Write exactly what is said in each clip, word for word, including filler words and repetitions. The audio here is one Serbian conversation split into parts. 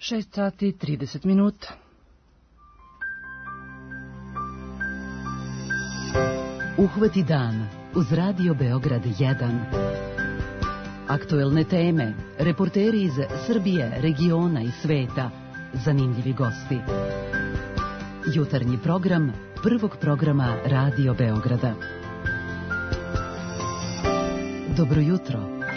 šest sati i trideset minuta. Uhvati dan uz Radio Beograd jedan. Aktuelne teme, reporteri iz Srbije, regiona i sveta, zanimljivi gosti. Jutarnji program prvog programa Radio Beograda. Dobro jutro.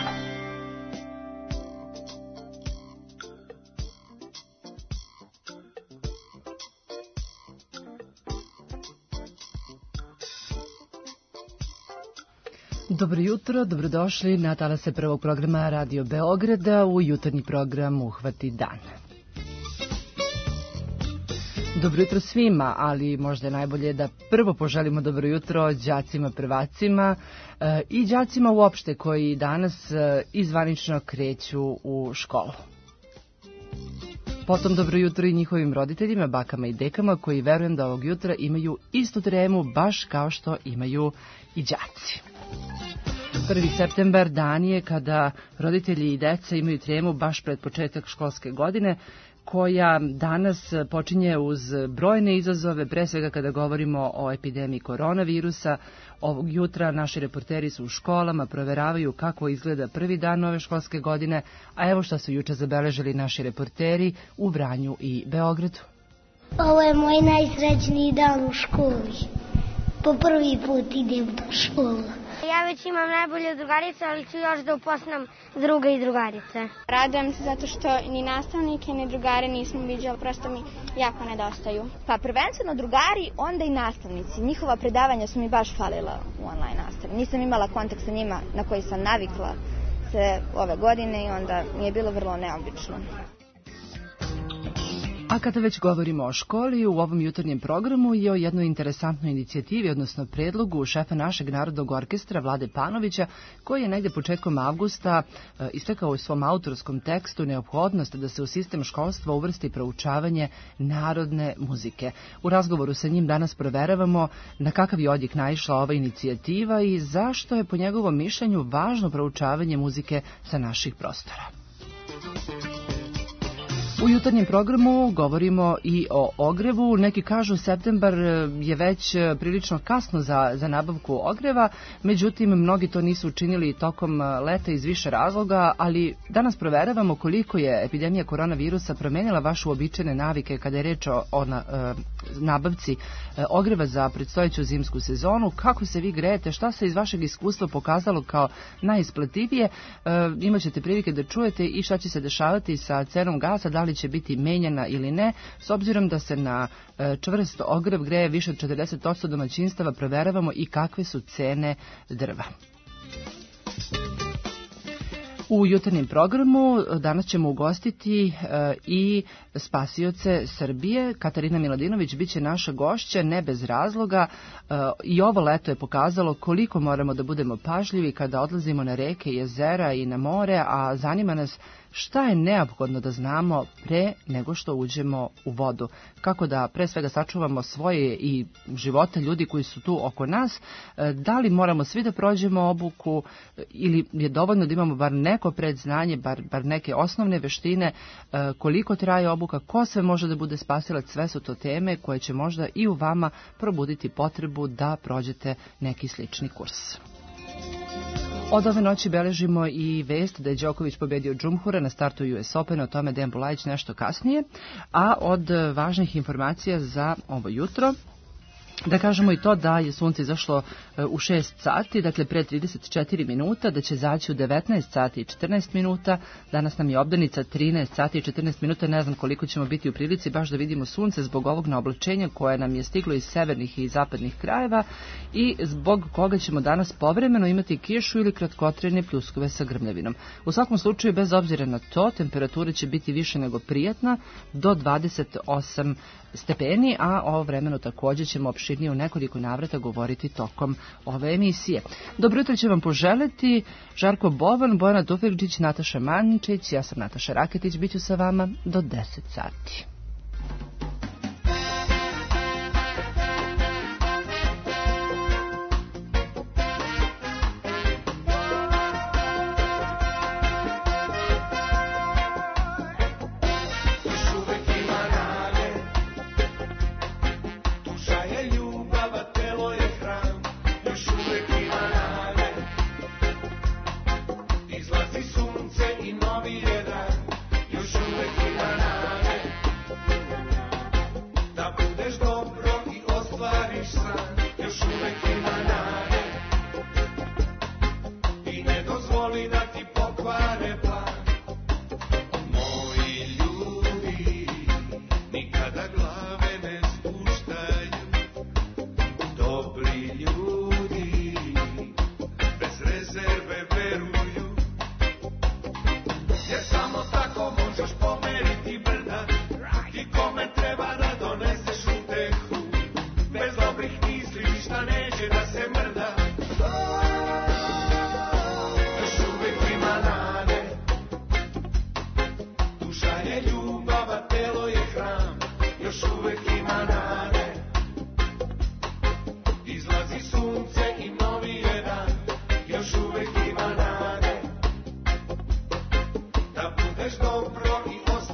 Dobro jutro, dobrodošli na talase prvog programa Radio Beograda u jutarnji program Uhvati dan. Dobro jutro svima, ali možda je najbolje da prvo poželimo dobro jutro đacima prvacima e, i đacima uopšte koji danas e, izvanično kreću u školu. Potom dobro jutro i njihovim roditeljima, bakama i dekama koji verujem da ovog jutra imaju istu tremu baš kao što imaju i đaci. prvi septembar dan je kada roditelji i deca imaju tremu baš pred početak školske godine, koja danas počinje uz brojne izazove, pre svega kada govorimo o epidemiji koronavirusa. Ovog jutra naši reporteri su u školama, proveravaju kako izgleda prvi dan nove školske godine, a evo što su juče zabeležili naši reporteri u Vranju i Beogradu. Ovo je moj najsrećniji dan u školi. Po prvi put idem do škola. Ja već imam najbolje drugarice, ali ću još da upoznam druga i drugarice. Radujem se zato što ni nastavnike, ni drugare nisam viđala, prosto mi jako nedostaju. Pa prvenstveno drugari, onda i nastavnici. Njihova predavanja su mi baš falila u online nastavi. Nisam imala kontakt sa njima na koji sam navikla sve ove godine i onda mi je bilo vrlo neobično. A kada već govorimo o školi, u ovom jutarnjem programu je o jednoj interesantnoj inicijativi, odnosno predlogu šefa našeg Narodnog orkestra Vlade Panovića, koji je negde početkom avgusta istakao u svom autorskom tekstu neophodnost da se u sistem školstva uvrsti proučavanje narodne muzike. U razgovoru sa njim danas proveravamo na kakav je odjek naišla ova inicijativa i zašto je po njegovom mišljenju važno proučavanje muzike sa naših prostora. U jutarnjem programu govorimo i o ogrevu. Neki kažu septembar je već prilično kasno za, za nabavku ogreva, međutim mnogi to nisu učinili tokom leta iz više razloga, ali danas proveravamo koliko je epidemija koronavirusa promenila vaše uobičajene navike kada je reč o, o na, e, nabavci e, ogreva za predstojeću zimsku sezonu, kako se vi grejete, šta se iz vašeg iskustva pokazalo kao najisplativije. E, imaćete prilike da čujete i šta će se dešavati sa cenom gasa, da li će biti menjana ili ne, s obzirom da se na čvrst ogrev greje više od četrdeset posto domaćinstava, proveravamo i kakve su cene drva. U jutarnjem programu danas ćemo ugostiti e, i spasioce Srbije. Katarina Miladinović biće naša gošća, ne bez razloga. E, I ovo leto je pokazalo koliko moramo da budemo pažljivi kada odlazimo na reke, jezera i na more, a zanima nas šta je neophodno da znamo pre nego što uđemo u vodu. Kako da pre svega sačuvamo svoje i živote ljudi koji su tu oko nas. E, da li moramo svi da prođemo obuku ili je dovoljno da imamo bar neko predznanje, bar, bar neke osnovne veštine, e, koliko traje obuka, ko sve može da bude spasilac, sve su to teme koje će možda i u vama probuditi potrebu da prođete neki slični kurs. Od ove noći beležimo i vest da je Đoković pobedio Džumhura na startu U S Opena, o tome Dejan Bulajić nešto kasnije, a od važnih informacija za ovo jutro da kažemo i to da je sunce izašlo u šest sati, dakle pre trideset četiri minuta, da će zaći u devetnaest sati i četrnaest minuta. Danas nam je obdanica trinaest sati i četrnaest minuta, ne znam koliko ćemo biti u prilici baš da vidimo sunce zbog ovog naoblačenja koje nam je stiglo iz severnih i zapadnih krajeva i zbog koga ćemo danas povremeno imati kišu ili kratkotrajne pljuskove sa grmljavinom. U svakom slučaju, bez obzira na to, temperatura će biti više nego prijatna, do dvadeset osam stepeni, a ovo vremeno također ćemo opširnije u nekoliko navrata govoriti tokom ove emisije. Dobro jutro će vam poželeti Žarko Boban, Bojana Tufekđić, Nataša Mančić, ja sam Nataša Raketić, bit ću sa vama do deset sati.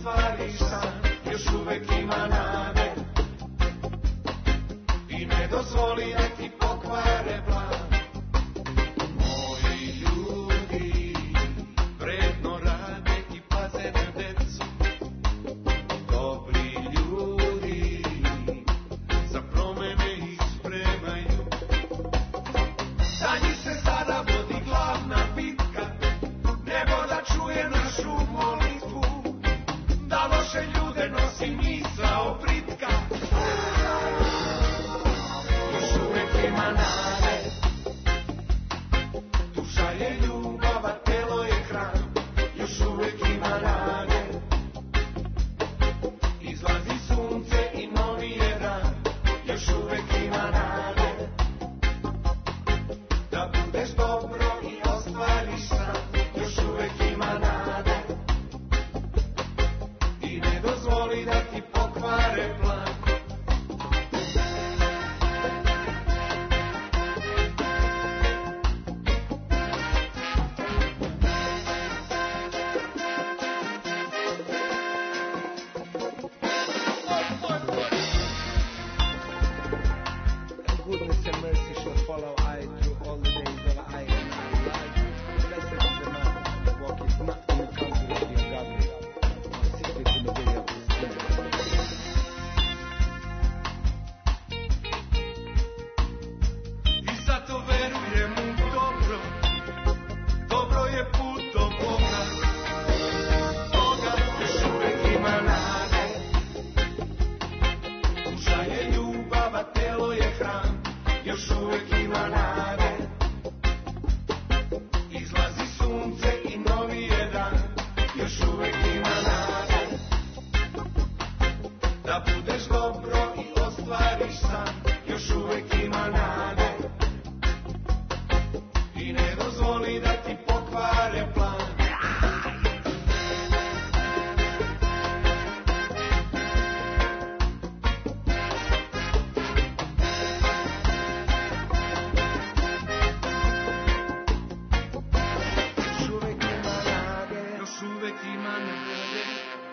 ostvariš san, još uvek ima nade. I ne dozvoli da ti pokvare plan. Moji ljudi vredno rade i paze na decu. Dobri ljudi za promene ih spremaju. Za njih se sada vodi glavna bitka, nebo da čuje našu molitvu, da loše ljude nosi misao pritka. Još uvek ima nade, duša je ljubav, a telo je hran. Još uvek ima nade, izlazi sunce i novi je dan. Još uvek ima nade, da budeš dobro i ostvariš san. Još uvek ima nade, i ne dozvoli da ti pokvare plan. Goodness and mercy shall follow I through all the days of I and I life. Blessed is the man that walketh not in the counsel of the ungodly, nor sitteth in the way of the sinners. I zato verujem u dobro, dobro je put do Boga. Boga još uvek ima nade, duša je ljubav, a telo je hran. Još uvek ima nade, izlazi sunce i novi je dan. Još uvek ima nade, da budeš dobro i ostvariš san. Još uvek ima nade, i ne dozvoli da ti pokvare plan. Još uvek ima nade, još uvek ima nade.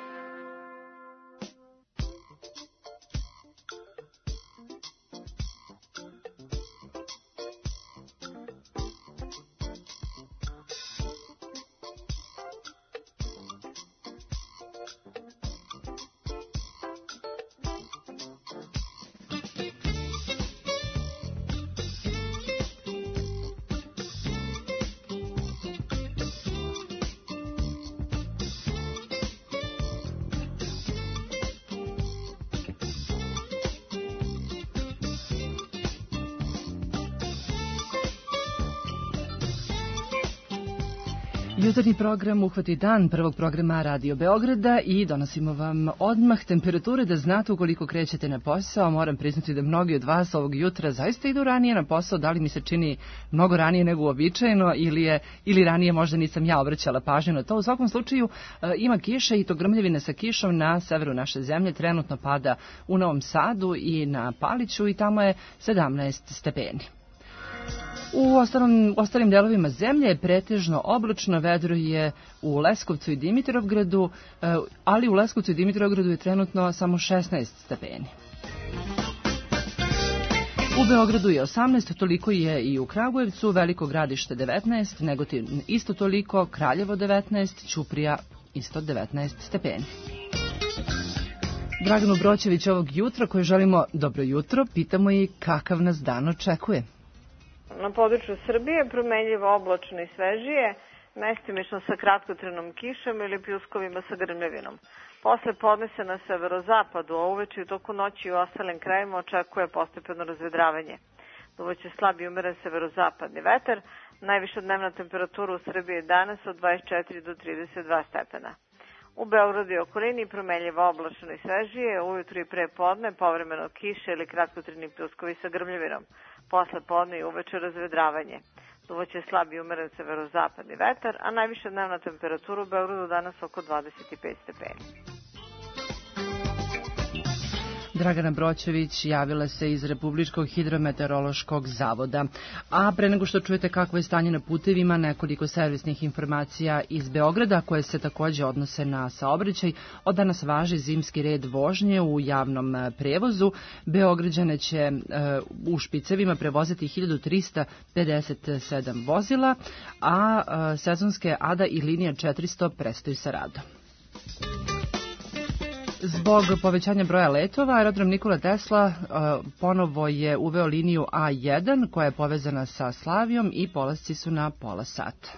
Jutarnji program Uhvati dan prvog programa Radio Beograda i donosimo vam odmah temperature da znate ukoliko krećete na posao. Moram priznati da mnogi od vas ovog jutra zaista idu ranije na posao, da li mi se čini mnogo ranije nego uobičajeno ili, je, ili ranije možda nisam ja obraćala pažnju na to. U svakom slučaju e, ima kiše i to grmljevine sa kišom na severu naše zemlje. Trenutno pada u Novom Sadu i na Paliću i tamo je sedamnaest stepeni. U ostalom, ostalim delovima zemlje je pretežno oblačno, vedro je u Leskovcu i Dimitrovgradu, ali u Leskovcu i Dimitrovgradu je trenutno samo šesnaest stepeni. U Beogradu je osamnaest, toliko je i u Kragujevcu, Veliko Gradište devetnaest, Negotin isto toliko, Kraljevo devetnaest, Ćuprija isto devetnaest stepeni. Draganu Broćević ovog jutra, koje želimo dobro jutro, pitamo i kakav nas dan očekuje. Na području Srbije promenljivo oblačno i svežije, mestimično sa kratkotrenom kišom ili pljuskovima sa grmljavinom. Posle podne se na severozapadu, a uveče i u toku noći i u ostalim krajima očekuje postepeno razvedravanje. Duvaće slab i umeren severozapadni vetar, najviša dnevna temperatura u Srbiji danas od dvadeset četiri do trideset dva stepena. U Beogradu i okolini promenljivo oblačno i svežije, ujutru i pre podne povremeno kiše ili kratkotreni pljuskovi sa grmljavinom. Posle podne i uveče razvedravanje. Duvaće slab i umeren severozapadni vetar, a najviša dnevna temperatura u Beogradu danas oko dvadeset pet stepeni. Dragana Broćević javila se iz Republičkog hidrometeorološkog zavoda. A pre nego što čujete kakvo je stanje na putevima, nekoliko servisnih informacija iz Beograda koje se takođe odnose na saobraćaj. Od danas važi zimski red vožnje u javnom prevozu. Beograđane će u špicevima prevoziti hiljadu trista pedeset sedam vozila, a sezonske Ada i linija četiristo prestaju sa radom. Zbog povećanja broja letova, aerodrom Nikola Tesla ponovo je uveo liniju A jedan koja je povezana sa Slavijom i polasci su na pola sata.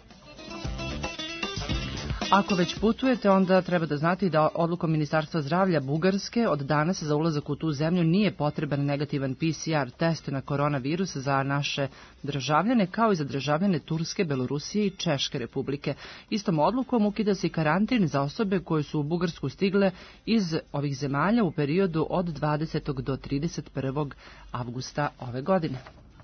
Ako već putujete, onda treba da znate da odlukom Ministarstva zdravlja Bugarske od danas za ulazak u tu zemlju nije potreban negativan P C R test na koronavirus za naše državljane, kao i za državljane Turske, Belorusije i Češke republike. Istom odlukom ukida se i karantin za osobe koje su u Bugarsku stigle iz ovih zemalja u periodu od dvadesetog do trideset prvog avgusta ove godine.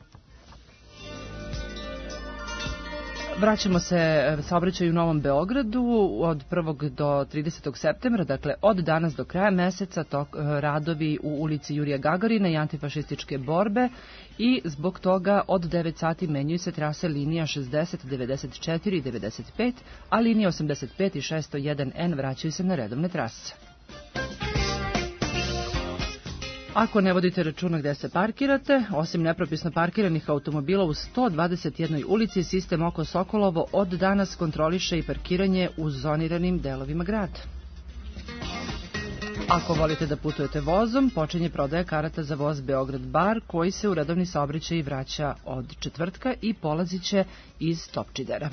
Vraćamo se saobraćaju u Novom Beogradu od prvog do tridesetog septembra, dakle od danas do kraja meseca tok, radovi u ulici Jurija Gagarina i antifašističke borbe i zbog toga od devet sati menjaju se trase linija šezdeset, devedeset četiri i devedeset pet, a linija osamdeset pet i šesto jedan N vraćaju se na redovne trase. Ako ne vodite računa gde se parkirate, osim nepropisno parkiranih automobila u sto dvadeset jednoj ulici, sistem oko Sokolovo od danas kontroliše i parkiranje u zoniranim delovima grada. Ako volite da putujete vozom, počinje prodaja karata za voz Beograd-Bar, koji se u redovni saobraćaj vraća od četvrtka i polazit će iz Topčidera.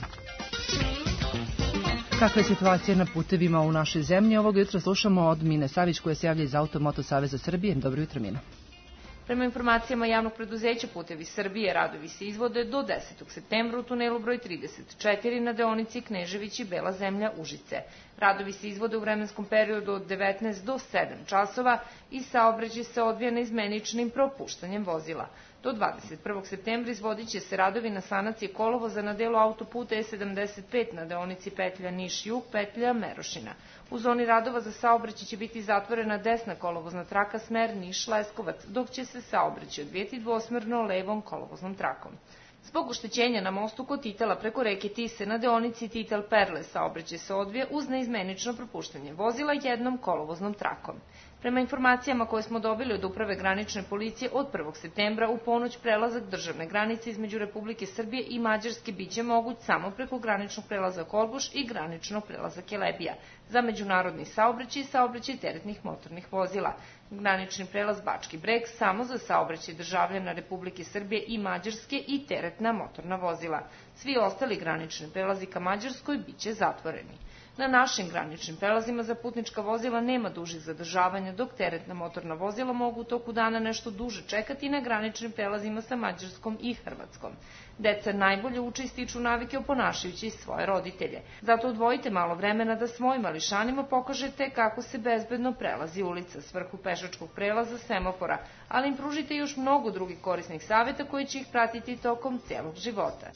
Kakva je situacija na putevima u našoj zemlji? Ovog jutra slušamo od Mine Savić koja se javlja iz Automoto Saveza Srbije. Dobro jutro, Mina. Prema informacijama javnog preduzeća Putevi Srbije, radovi se izvode do desetog septembra u tunelu broj trideset četiri na deonici Knežević i Bela Zemlja Užice. Radovi se izvode u vremenskom periodu od devetnaest do sedam časova i saobraćaj se odvija neizmeničnim propuštanjem vozila. Do dvadeset prvog septembra izvodit će se radovi na sanaciji kolovoza na delu autoputa E sedamdeset pet na deonici petlja Niš-Jug, petlja Merošina. U zoni radova za saobraćaj će biti zatvorena desna kolovozna traka smer Niš-Leskovac, dok će se saobraćaj odvijeti dvosmerno levom kolovoznom trakom. Zbog oštećenja na mostu kod Titela preko reke Tise na deonici Titel-Perle saobraćaj se odvija uz neizmenično propuštanje vozila jednom kolovoznom trakom. Prema informacijama koje smo dobili od Uprave granične policije, od prvog septembra u ponoć prelazak državne granice između Republike Srbije i Mađarske biće moguć samo preko graničnog prelaza Korbuš i graničnog prelaza Kelebija. Za međunarodni saobraćaj i saobraćaj teretnih motornih vozila. Granični prelaz Bački Breg samo za saobraćaj državljana Republike Srbije i Mađarske i teretna motorna vozila. Svi ostali granični prelazi ka Mađarskoj biće zatvoreni. Na našim graničnim prelazima za putnička vozila nema dužih zadržavanja, dok teretna motorna vozila mogu u toku dana nešto duže čekati na graničnim prelazima sa Mađarskom i Hrvatskom. Deca najbolje uče i stiču navike oponašajući svoje roditelje. Zato odvojite malo vremena da svojim mališanima pokažete kako se bezbedno prelazi ulica s vrhu pešačkog prelaza semafora, ali im pružite još mnogo drugih korisnih savjeta koji će ih pratiti tokom celog života.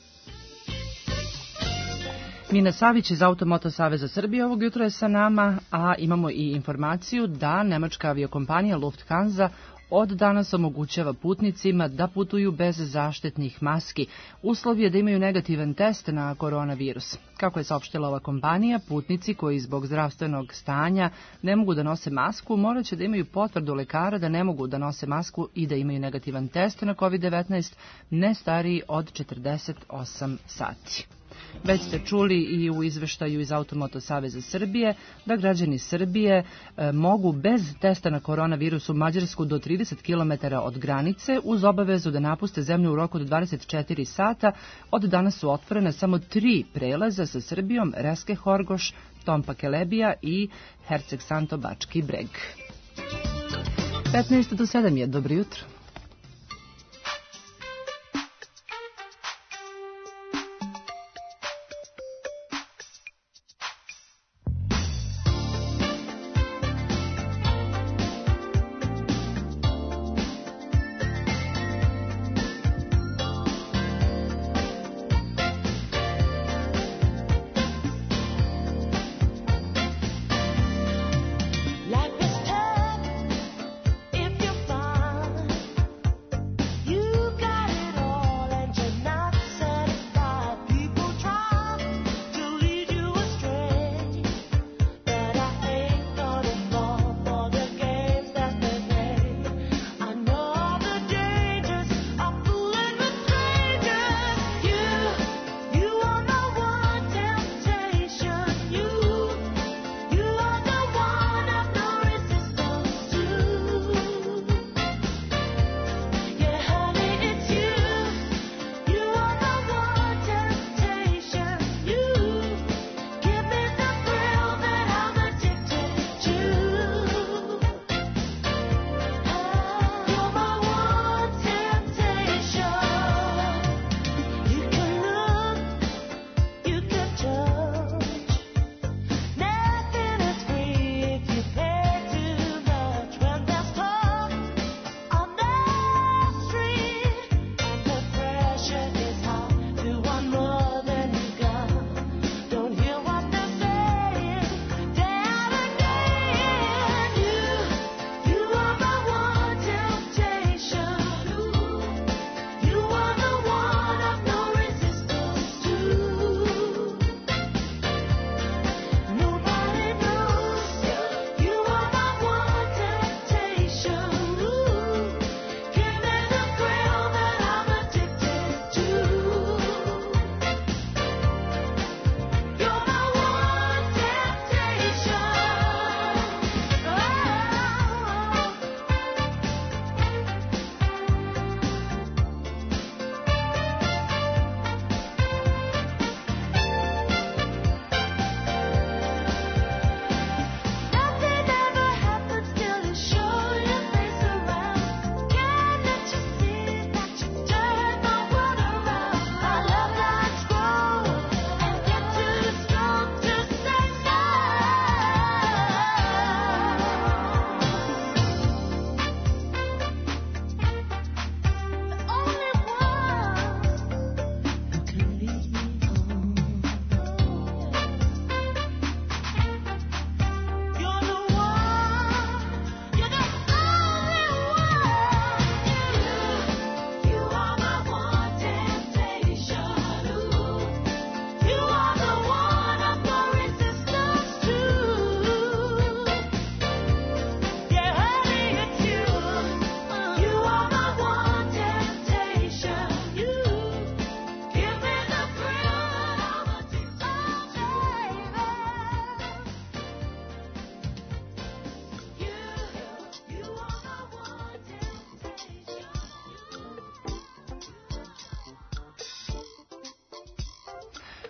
Mina Savić iz Automoto Saveza Srbije ovog jutra je sa nama, a imamo i informaciju da nemačka aviokompanija Lufthansa od danas omogućava putnicima da putuju bez zaštitnih maski. Uslov je da imaju negativan test na koronavirus. Kako je saopštila ova kompanija, putnici koji zbog zdravstvenog stanja ne mogu da nose masku, morat će da imaju potvrdu lekara da ne mogu da nose masku i da imaju negativan test na kovid devetnaest ne stariji od četrdeset osam sati. Već ste čuli i u izveštaju iz Automoto Saveza Srbije da građani Srbije e, mogu bez testa na koronavirus u Mađarsku do trideset kilometara od granice uz obavezu da napuste zemlju u roku od dvadeset četiri sata. Od danas su otvorene samo tri prelaza sa Srbijom, Reske Horgoš, Tompa Kelebija i Herceg Santo Bački Breg. petnaest do sedam je, dobro jutro. Life is tough if you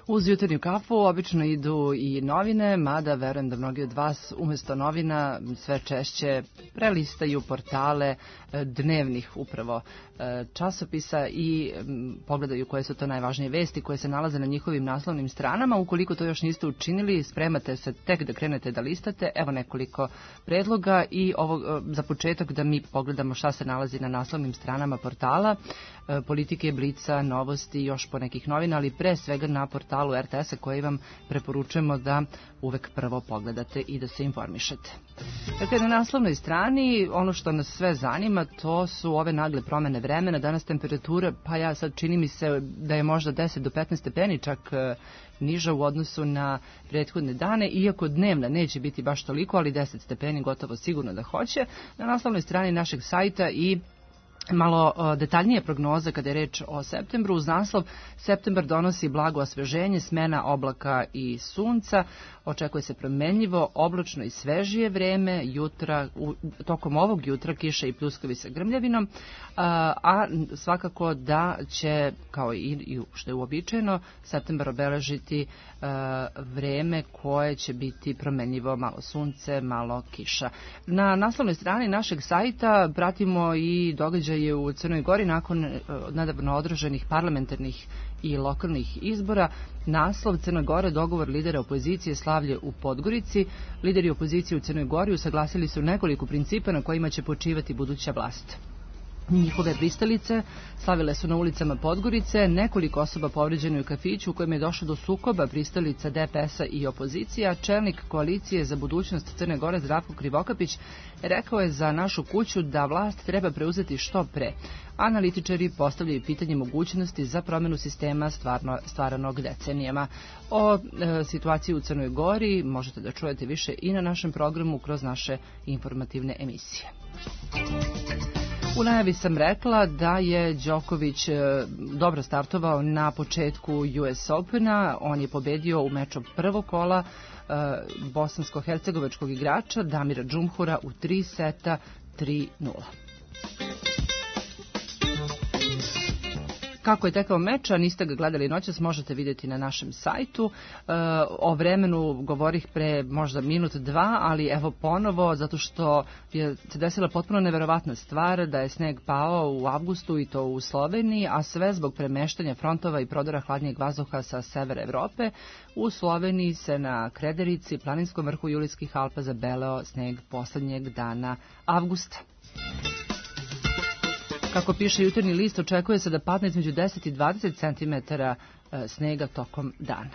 Uz jutarnju kafu obično idu i novine, mada verujem da mnogi od vas umjesto novina sve češće prelistaju portale dnevnih upravo časopisa i pogledaju koje su to najvažnije vesti koje se nalaze na njihovim naslovnim stranama. Ukoliko to još niste učinili, spremate se tek da krenete da listate. Evo nekoliko predloga i ovo za početak da mi pogledamo šta se nalazi na naslovnim stranama portala Politike, Blica, Novosti i još po nekih novina, ali pre svega na portalu R T S-a koji vam preporučujemo da uvek prvo pogledate i da se informišete. Dakle, na naslovnoj strani ono što nas sve zanima to su ove nagle promene vremena. Danas temperatura, pa ja sad čini mi se da je možda deset do petnaest stepeni čak niža u odnosu na prethodne dane, iako dnevna neće biti baš toliko, ali deset stepeni gotovo sigurno da hoće. Na naslovnoj strani našeg sajta i malo detaljnije prognoze kada je reč o septembru. Uz naslov septembar donosi blago osveženje, smena oblaka i sunca. Očekuje se promenljivo, oblačno i svežije vreme. Jutra, u, tokom ovog jutra kiša i pljuskovi sa grmljavinom, a, a svakako da će, kao i što je uobičajeno, septembar obeležiti a, vreme koje će biti promenljivo, malo sunce, malo kiša. Na naslovnoj strani našeg sajta pratimo i događaje u Crnoj Gori nakon nedavno održanih parlamentarnih i lokalnih izbora. Naslov Crna Gora, dogovor lidera opozicije, slavlje u Podgorici. Lideri opozicije u Crnoj Gori usaglasili su nekoliko principa na kojima će počivati buduća vlast. Njihove pristalice slavile su na ulicama Podgorice, nekoliko osoba povređeno u kafiću u kojem je došlo do sukoba pristalica D P S-a i opozicija. Čelnik koalicije za budućnost Crne Gore Zdravko Krivokapić rekao je za našu kuću da vlast treba preuzeti što pre. Analitičari postavljaju pitanje mogućnosti za promjenu sistema stvarno, stvaranog decenijama. O e, situaciji u Crnoj Gori možete da čujete više i na našem programu kroz naše informativne emisije. U najavi sam rekla da je Đoković dobro startovao na početku U S Opena. On je pobedio u meču prvog kola e, bosansko-hercegovačkog igrača Damira Džumhura u tri seta tri nula. Kako je tekao meč, a niste ga gledali noćas, možete vidjeti na našem sajtu. E, o vremenu govorih pre možda minut, dva, ali evo ponovo, zato što je se desila potpuno neverovatna stvar da je sneg pao u avgustu i to u Sloveniji, a sve zbog premeštanja frontova i prodora hladnijeg vazduha sa severa Evrope. U Sloveniji se na Krederici, planinskom vrhu Julijskih Alpa, zabeleo sneg poslednjeg dana avgusta. Kako piše Jutarnji list, očekuje se da padne između deset i dvadeset centimetara snega tokom dana.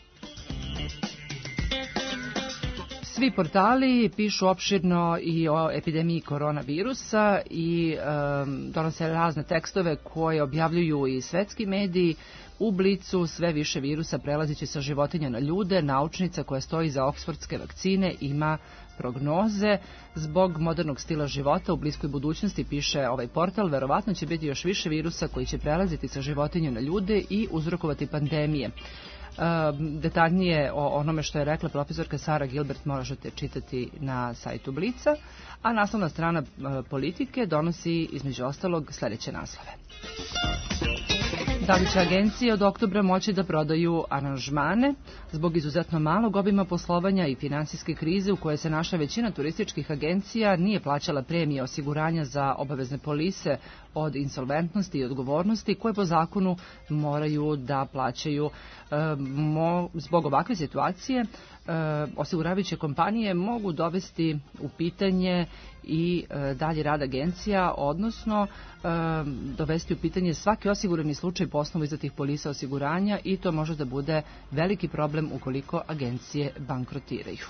Svi portali pišu opširno i o epidemiji koronavirusa i um, donose razne tekstove koje objavljuju i svetski mediji. U Blicu sve više virusa prelazići sa životinja na ljude. Naučnica koja stoji za oksfordske vakcine ima prognoze. Zbog modernog stila života u bliskoj budućnosti, piše ovaj portal, verovatno će biti još više virusa koji će prelaziti sa životinja na ljude i uzrokovati pandemije. Detaljnije o onome što je rekla profesorka Sara Gilbert možete čitati na sajtu Blica, a naslovna strana Politike donosi između ostalog sljedeće naslove. Da li će agencije od oktobra moći da prodaju aranžmane? Zbog izuzetno malog obima poslovanja i finansijske krize u kojoj se naša većina turističkih agencija nije plaćala premije osiguranja za obavezne polise od insolventnosti i odgovornosti koje po zakonu moraju da plaćaju. E, mo, zbog ovakve situacije e, osiguravajuće kompanije mogu dovesti u pitanje i e, dalje rad agencija, odnosno e, dovesti u pitanje svaki osigurani slučaj po osnovu izdatih polisa osiguranja i to može da bude veliki problem ukoliko agencije bankrotiraju.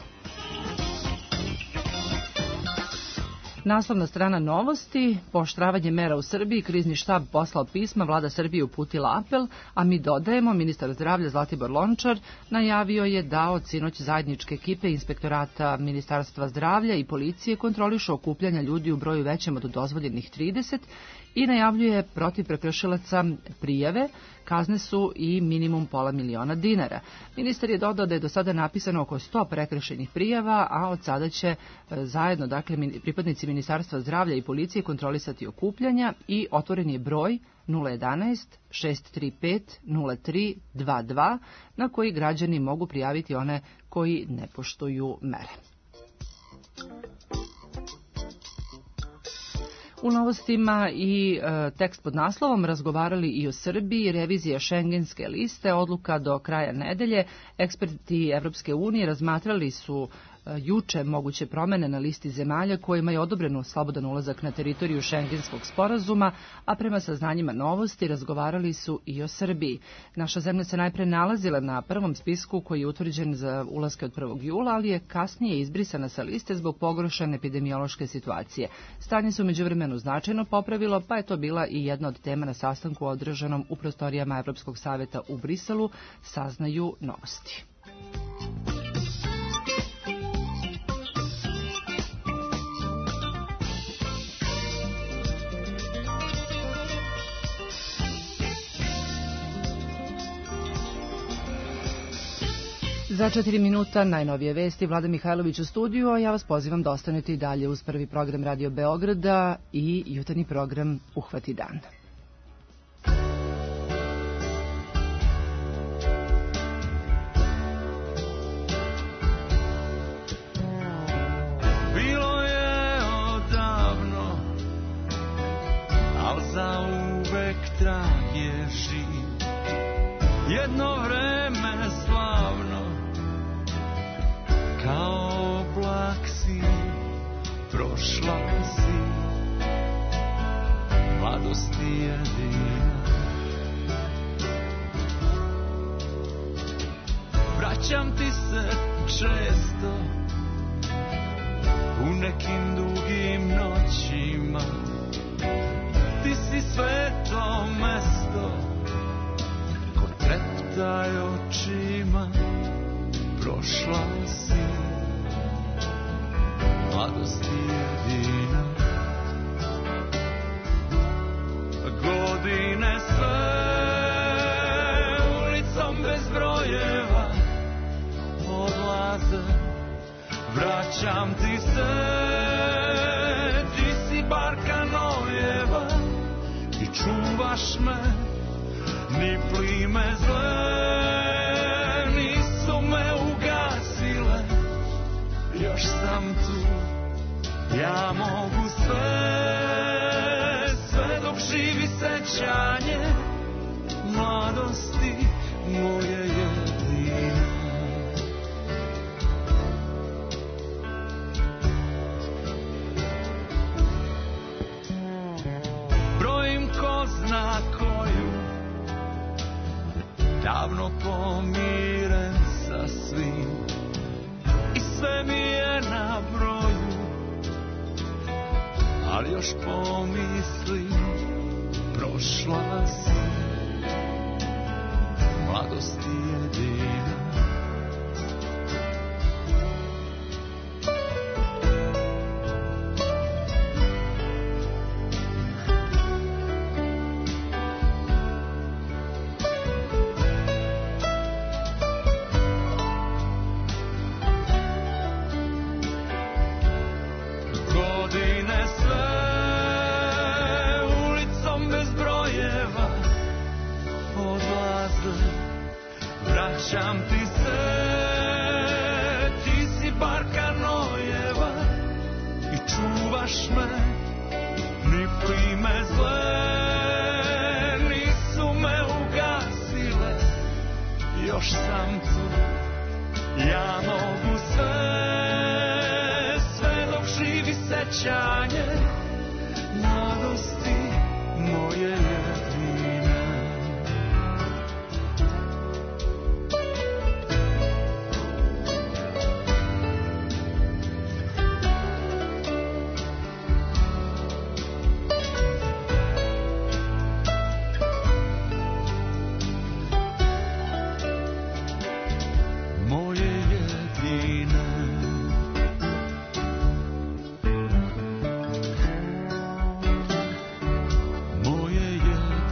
Naslovna strana Novosti, pooštravanje mera u Srbiji, krizni štab poslao pisma, vlada Srbije uputila apel, a mi dodajemo, ministar zdravlja Zlatibor Lončar najavio je da od sinoć zajedničke ekipe inspektorata Ministarstva zdravlja i policije kontrolišu okupljanja ljudi u broju većem od dozvoljenih trideset i najavljuje protiv prekršilaca prijave, kazne su i minimum pola miliona dinara. Ministar je dodao da je do sada napisano oko sto prekršajnih prijava, a od sada će zajedno, dakle, pripadnici Ministarstva zdravlja i policije kontrolisati okupljanja i otvoren je broj nula jedanaest šest tri pet nula tri dva dva na koji građani mogu prijaviti one koji ne poštuju mere. U novostima i e, tekst pod naslovom razgovarali i o Srbiji, revizija šengenske liste, odluka do kraja nedelje. Eksperti Evropske unije razmatrali su e, juče moguće promene na listi zemalja kojima je odobreno slobodan ulazak na teritoriju šengenskog sporazuma, a prema saznanjima novosti razgovarali su i o Srbiji. Naša zemlja se najpre nalazila na prvom spisku koji je utvrđen za ulaske od prvog jula, ali je kasnije izbrisana sa liste zbog pogoršane epidemiološke situacije. Stanje se u međuvremenu značajno popravilo, pa je to bila i jedna od tema na sastanku održanom u prostorijama Evropskog saveta u Briselu, saznaju novosti. Za četiri minuta najnovije vesti. Vlada Mihajlović u studiju, a ja vas pozivam da ostanete i dalje uz prvi program Radio Beograda i jutarnji program Uhvati dan. Bilo je odavno, al zauvek trag je živ. Jedno vreme slavno, kao oblak si, prošla si, mladosti jedina. Vraćam ti se često, u nekim dugim noćima. Ti si sveto mesto, ko treptaj očima. Prošla si, mladosti jedina. Godine sve ulicom bez brojeva odlaze. Vraćam ti se, ti si barka nojeva i čuvaš me, ni plime zle nisu me ugasile. Još sam tu, ja mogu sve, sve dok živi sećanje mladosti moje jedine. Brojim ko zna koju, davno pomiren sa svim, i sve mi je na broju, ali još pomislim, prošla si, mladosti jedina. Vraćam ti se, ti si barka nojeva i čuvaš me, ni plime zle nisu me ugasile. Još sam tu, ja mogu sve, sve dok živi sećanje mladosti moje jedine. Moje jedine.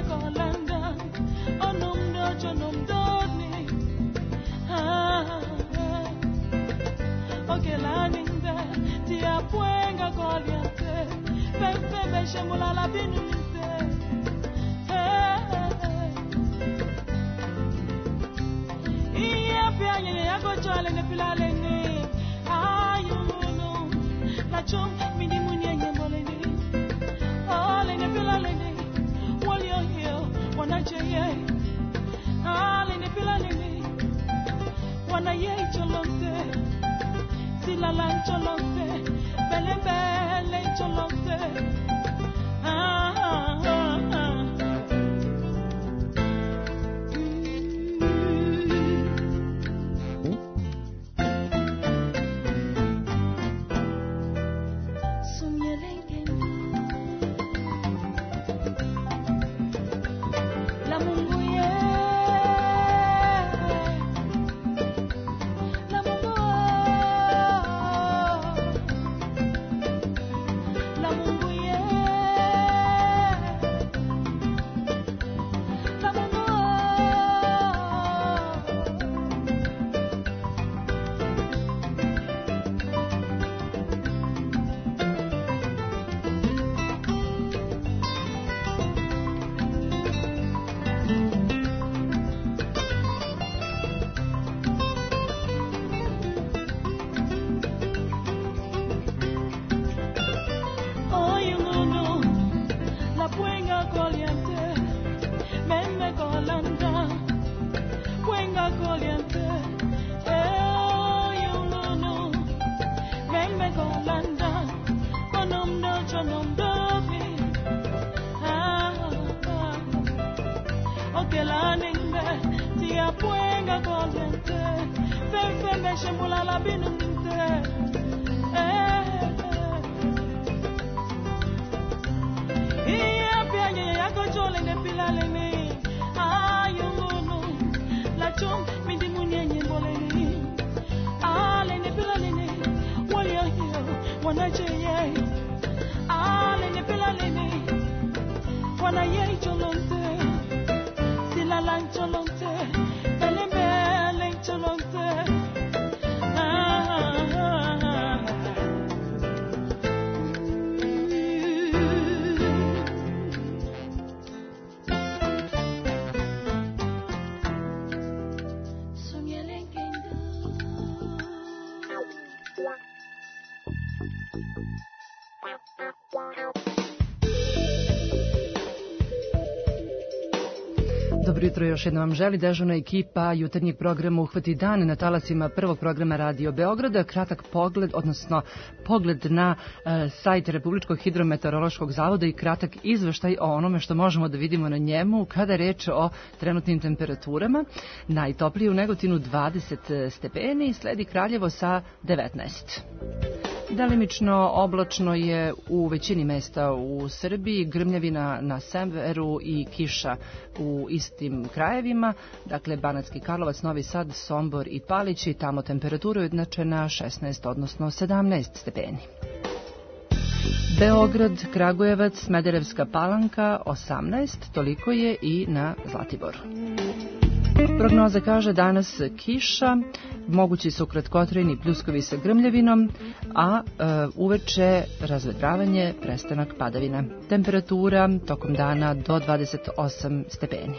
Dobro jutro, još jednom vam želi dežurna ekipa jutarnjeg programa Uhvati dan na talasima prvog programa Radio Beograda. Kratak pogled, odnosno pogled na e, sajt Republičkog hidrometeorološkog zavoda i kratak izveštaj o onome što možemo da vidimo na njemu kada je reč o trenutnim temperaturama. Najtoplije u Negotinu dvadeset stepeni, sledi Kraljevo sa devetnaest. Delimično oblačno je u većini mesta u Srbiji, grmljavina na severu i kiša u istim krajevima, dakle Banatski Karlovac, Novi Sad, Sombor i Palić, i tamo temperatura je ujednačena šesnaest, odnosno sedamnaest stepeni. Beograd, Kragujevac, Smederevska Palanka osamnaest, toliko je i na Zlatiboru. Prognoza kaže danas kiša, mogući su kratkotrajni pljuskovi sa grmljavinom, a e, uveče razvedravanje, prestanak padavina. Temperatura tokom dana do dvadeset osam stepeni.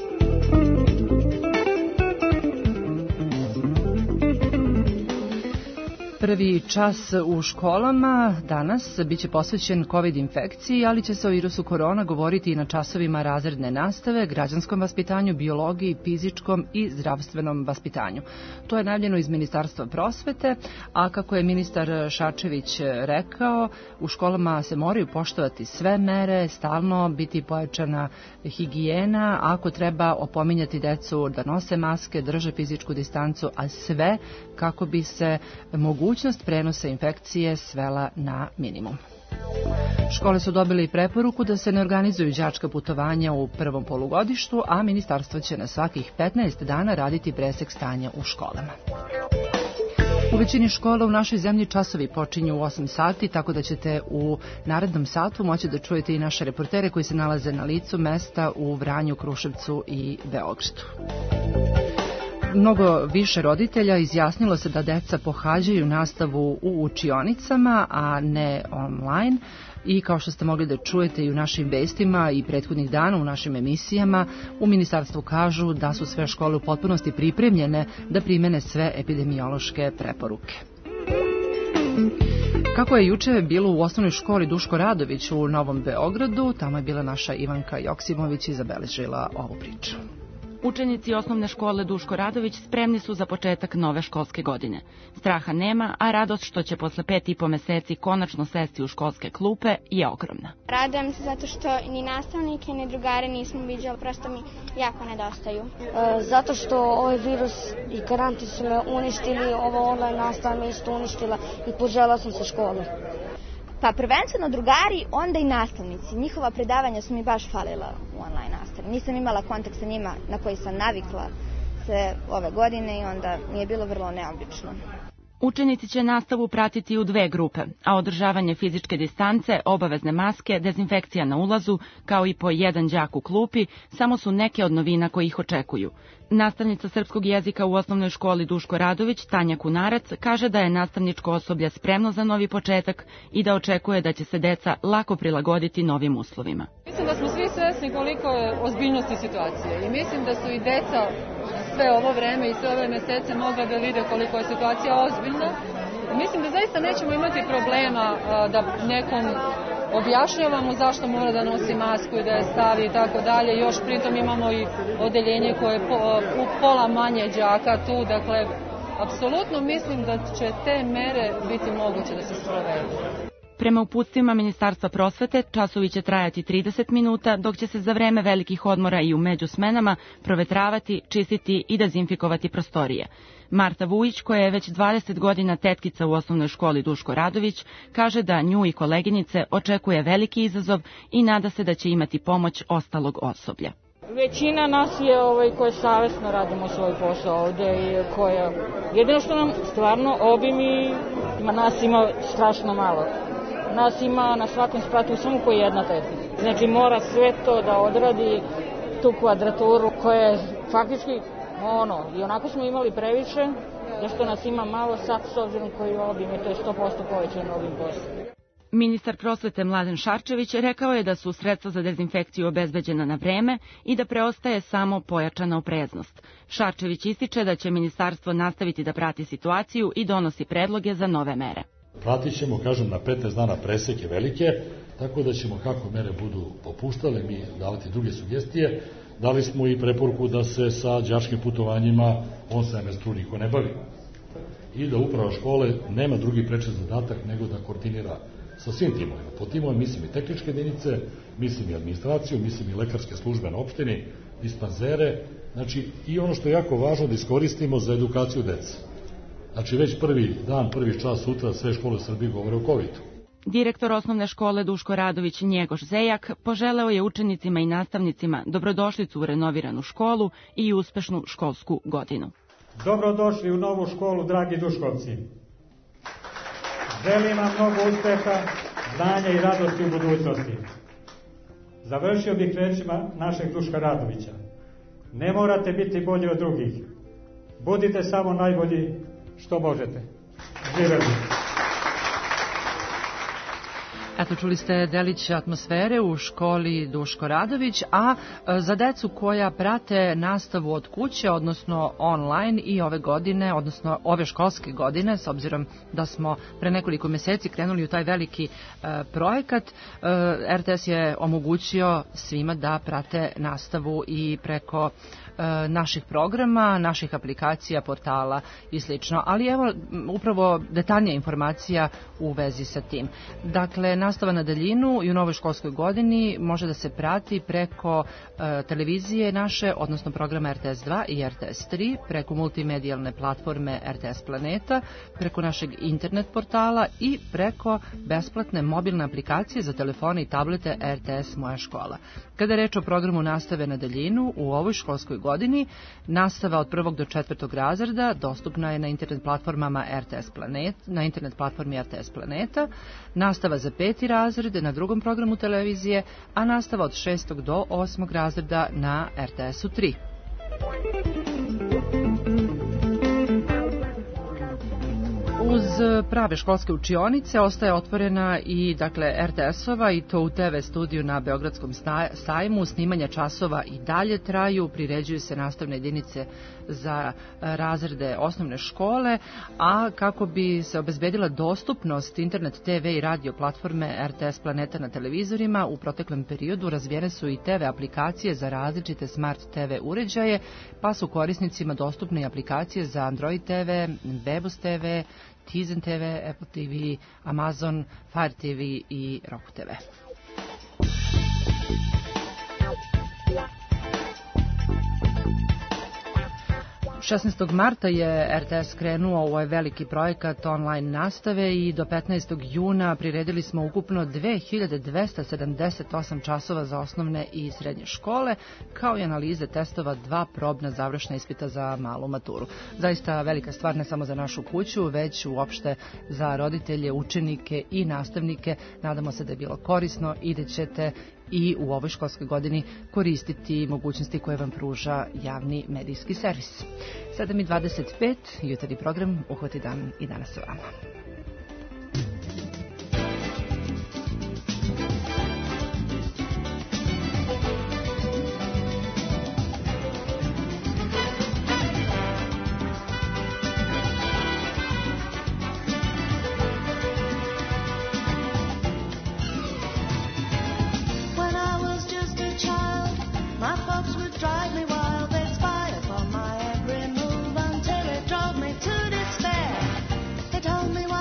Prvi čas u školama danas biće posvećen COVID infekciji, ali će se o virusu korona govoriti i na časovima razredne nastave, građanskom vaspitanju, biologiji, fizičkom i zdravstvenom vaspitanju. To je najavljeno iz Ministarstva prosvete, a kako je ministar Šarčević rekao, u školama se moraju poštovati sve mere, stalno biti pojačana higijena, ako treba opominjati decu da nose maske, drže fizičku distancu, a sve kako bi se mogućnost prenosa infekcije svela na minimum. Škole su dobile preporuku da se ne organizuju đačka putovanja u prvom polugodištu, a ministarstvo će na svakih petnaest dana raditi presek stanja u školama. U većini škola u našoj zemlji časovi počinju u osam sati, tako da ćete u narednom satu moći da čujete i naše reportere koji se nalaze na licu mesta u Vranju, Kruševcu i Beogradu. Mnogo više roditelja izjasnilo se da deca pohađaju nastavu u učionicama, a ne online. I kao što ste mogli da čujete i u našim vestima i prethodnih dana u našim emisijama, u ministarstvu kažu da su sve škole u potpunosti pripremljene da primene sve epidemiološke preporuke. Kako je juče bilo u osnovnoj školi Duško Radović u Novom Beogradu, tamo je bila naša Ivanka Joksimović i zabeležila ovu priču. Učenici osnovne škole Duško Radović spremni su za početak nove školske godine. Straha nema, a radost što će posle pet i po meseci konačno sesti u školske klupe je ogromna. Radujem se zato što ni nastavnike ni drugare nismo viđali, prosto mi jako nedostaju. E, zato što ovaj virus i karantin su me uništili, ovo online nastava me isto uništila i požela sam sa škole. Pa prvenstveno drugari, onda i nastavnici. Njihova predavanja su mi baš falila u online nastavi. Nisam imala kontakt sa njima na koji sam navikla se ove godine i onda mi je bilo vrlo neobično. Učenici će nastavu pratiti u dve grupe, a održavanje fizičke distance, obavezne maske, dezinfekcija na ulazu, kao i po jedan đak u klupi, samo su neke od novina koji ih očekuju. Nastavnica srpskog jezika u osnovnoj školi Duško Radović, Tanja Kunarac, kaže da je nastavničko osoblje spremno za novi početak i da očekuje da će se deca lako prilagoditi novim uslovima. Mislim da smo svi svesni koliko je ozbiljnosti situacije i mislim da su i deca sve ovo vreme i sve ove mesece mogla da vide koliko je situacija ozbiljna. Mislim da zaista nećemo imati problema da nekom objašnjavamo zašto mora da nosi masku i da je stavi i tako dalje. Još pritom imamo i odeljenje koje je u pola manje đaka tu, dakle, apsolutno mislim da će te mere biti moguće da se sprovedu. Prema uputstvima Ministarstva prosvete, časovi će trajati trideset minuta, dok će se za vreme velikih odmora i u međusmenama provetravati, čistiti i dezinfikovati prostorije. Marta Vujić, koja je već dvadeset godina tetkica u osnovnoj školi Duško Radović, kaže da nju i koleginice očekuje veliki izazov i nada se da će imati pomoć ostalog osoblja. Većina nas je ovaj, koje savesno radimo svoj posao ovde i koja, jedino što nam stvarno obim i ima, nas ima strašno malo. Nas ima na svakom spratu samo po jedna tetkica. Znači mora sve to da odradi, tu kvadraturu koja je faktički ono, i onako smo imali previše, zašto nas ima malo sad s obzirom koji obim i to je sto posto povećano ovim poslom. Ministar prosvete Mladen Šarčević rekao je da su sredstva za dezinfekciju obezbeđena na vreme i da preostaje samo pojačana opreznost. Šarčević ističe da će ministarstvo nastaviti da prati situaciju i donosi predloge za nove mere. Pratit ćemo, kažem, na petnaest dana preseke velike, tako da ćemo kako mere budu popuštale, mi davati druge sugestije. Dali smo i preporuku da se sa đačkim putovanjima on semestru niko ne bavi. I da uprava škole nema drugi preči zadatak nego da koordinira sa svim timovima. Po timovima mislim i tehničke jedinice, mislim i administraciju, mislim i lekarske službe na opštini, dispanzere, znači i ono što je jako važno da iskoristimo za edukaciju dece. Znači već prvi dan, prvi čas sutra sve škole u Srbiji govore o kovidu. Direktor osnovne škole Duško Radović Njegoš Zejak poželeo je učenicima i nastavnicima dobrodošlicu u renoviranu školu i uspešnu školsku godinu. Dobrodošli u novu školu, dragi Duškovci. Želim vam mnogo uspeha, znanja i radosti u budućnosti. Završio bih rečima našeg Duška Radovića. Ne morate biti bolji od drugih. Budite samo najbolji što možete. Živeli. Eto, čuli ste delić atmosfere u školi Duško Radović, a za decu koja prate nastavu od kuće, odnosno online i ove godine, odnosno ove školske godine, s obzirom da smo pre nekoliko meseci krenuli u taj veliki e, projekat, e, R T S je omogućio svima da prate nastavu i preko naših programa, naših aplikacija, portala i slično. Ali evo upravo detaljnija informacija u vezi sa tim. Dakle, nastava na daljinu i u novoj školskoj godini može da se prati preko e, televizije naše, odnosno programa R T S dva i R T S tri, preko multimedijalne platforme R T S Planeta, preko našeg internet portala i preko besplatne mobilne aplikacije za telefone i tablete R T S Moja škola. Kada je reč o programu nastave na daljinu, u ovoj školskoj godini nastava od prvog do četvrtog razreda dostupna je na internet platformama R T S Planet, na internet platformi R T S Planeta, nastava za peti razred na drugom programu televizije, a nastava od šestog do osmog razreda na R T S-u tri. Uz prave školske učionice ostaje otvorena i dakle R T S-ova i to u T V studiju na Beogradskom sajmu. Snimanja časova i dalje traju, priređuju se nastavne jedinice za razrede osnovne škole, a kako bi se obezbedila dostupnost internet T V i radio platforme R T S Planeta na televizorima, u proteklom periodu razvijene su i T V aplikacije za različite smart T V uređaje, pa su korisnicima dostupne i aplikacije za Android T V, Bebus T V, Tizen T V, Apple T V, Amazon, Fire T V i Roku T V. šesnaestog marta je R T S krenuo u ovaj veliki projekat online nastave i do petnaestog juna priredili smo ukupno dve hiljade dvesta sedamdeset osam časova za osnovne i srednje škole, kao i analize testova dva probna završna ispita za malu maturu. Zaista velika stvar ne samo za našu kuću, već uopšte za roditelje, učenike i nastavnike. Nadamo se da je bilo korisno i da ćete i u ovoj školskoj godini koristiti mogućnosti koje vam pruža javni medijski servis. sedam i dvadeset pet, jutarnji program Uhvati dan i danas sa vama. Told me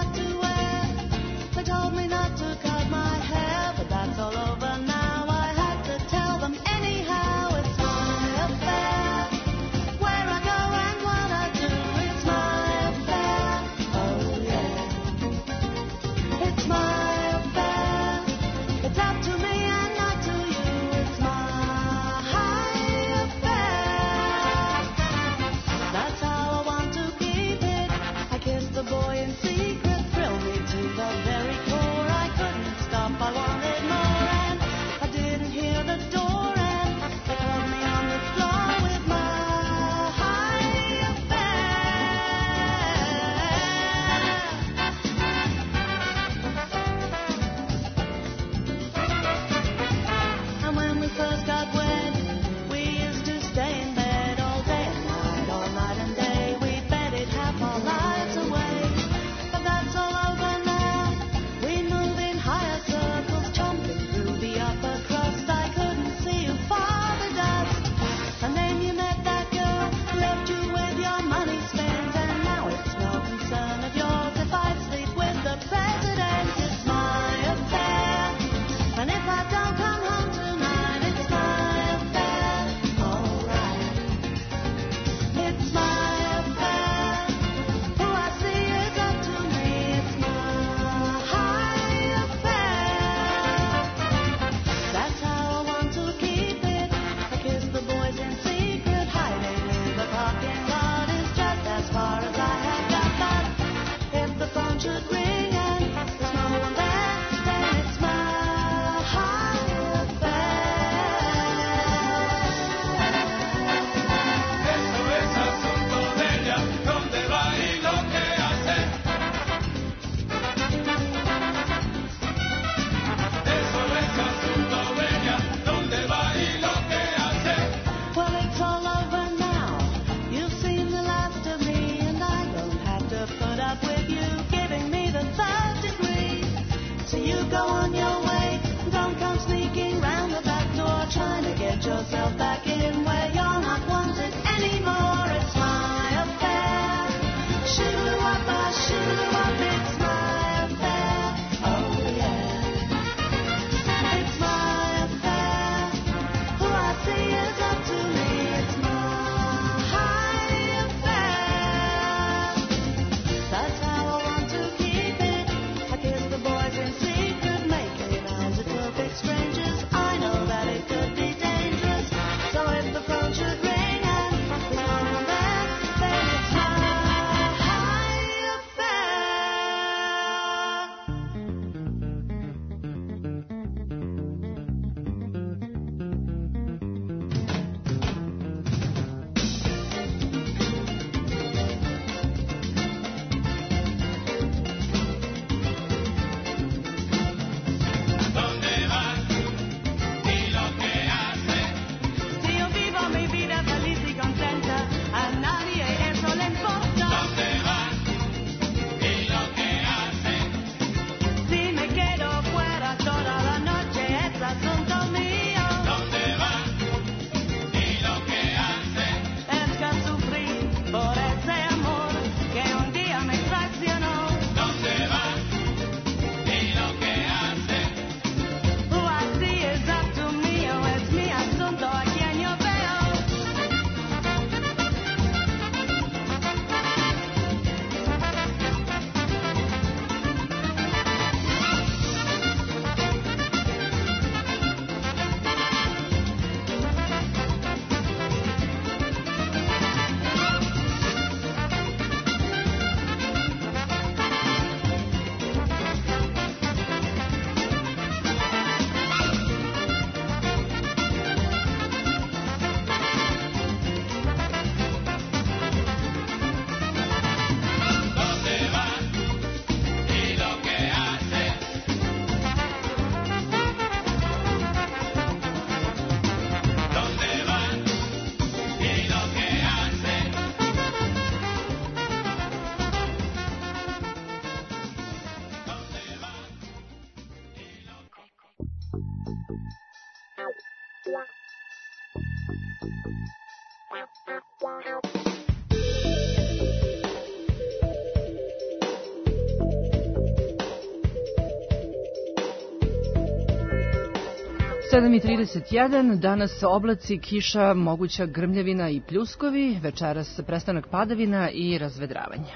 sedam i trideset jedan, danas oblaci, kiša, moguća grmljavina i pljuskovi, večeras prestanak padavina i razvedravanje.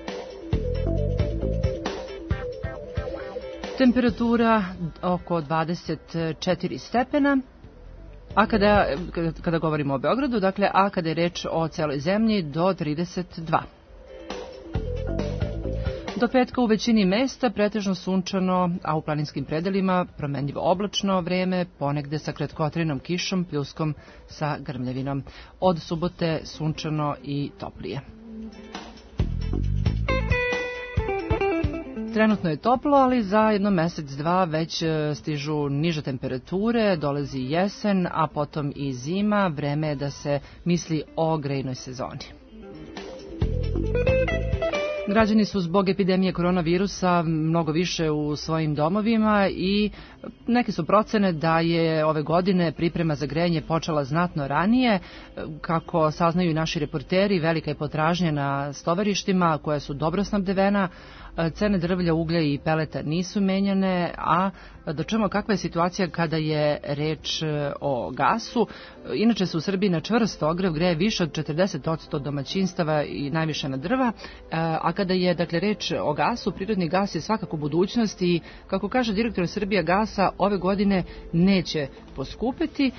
Temperatura oko dvadeset četiri stepena, a kada, kada govorimo o Beogradu, dakle, a kada je reč o celoj zemlji do trideset dva. Do petka u većini mesta pretežno sunčano, a u planinskim predelima promenljivo oblačno vreme, ponegde sa kratkotrajnom kišom, pljuskom sa grmljavinom. Od subote sunčano i toplije. Trenutno je toplo, ali za jedno mesec, dva već stižu niže temperature, dolazi jesen, a potom i zima, vreme je da se misli o grejnoj sezoni. Građani su zbog epidemije koronavirusa mnogo više u svojim domovima i neke su procene da je ove godine priprema za grejanje počela znatno ranije. Kako saznaju naši reporteri, velika je potražnja na stovarištima koja su dobro snabdevena. Cene drvlja, uglja i peleta nisu menjane, a da čujemo kakva je situacija kada je reč o gasu. Inače se u Srbiji na čvrst ogrev greje više od četrdeset posto domaćinstava i najviše na drva, a kada je dakle reč o gasu, prirodni gas je svakako budućnost i kako kaže direktor Srbija gasa, ove godine neće poskupiti.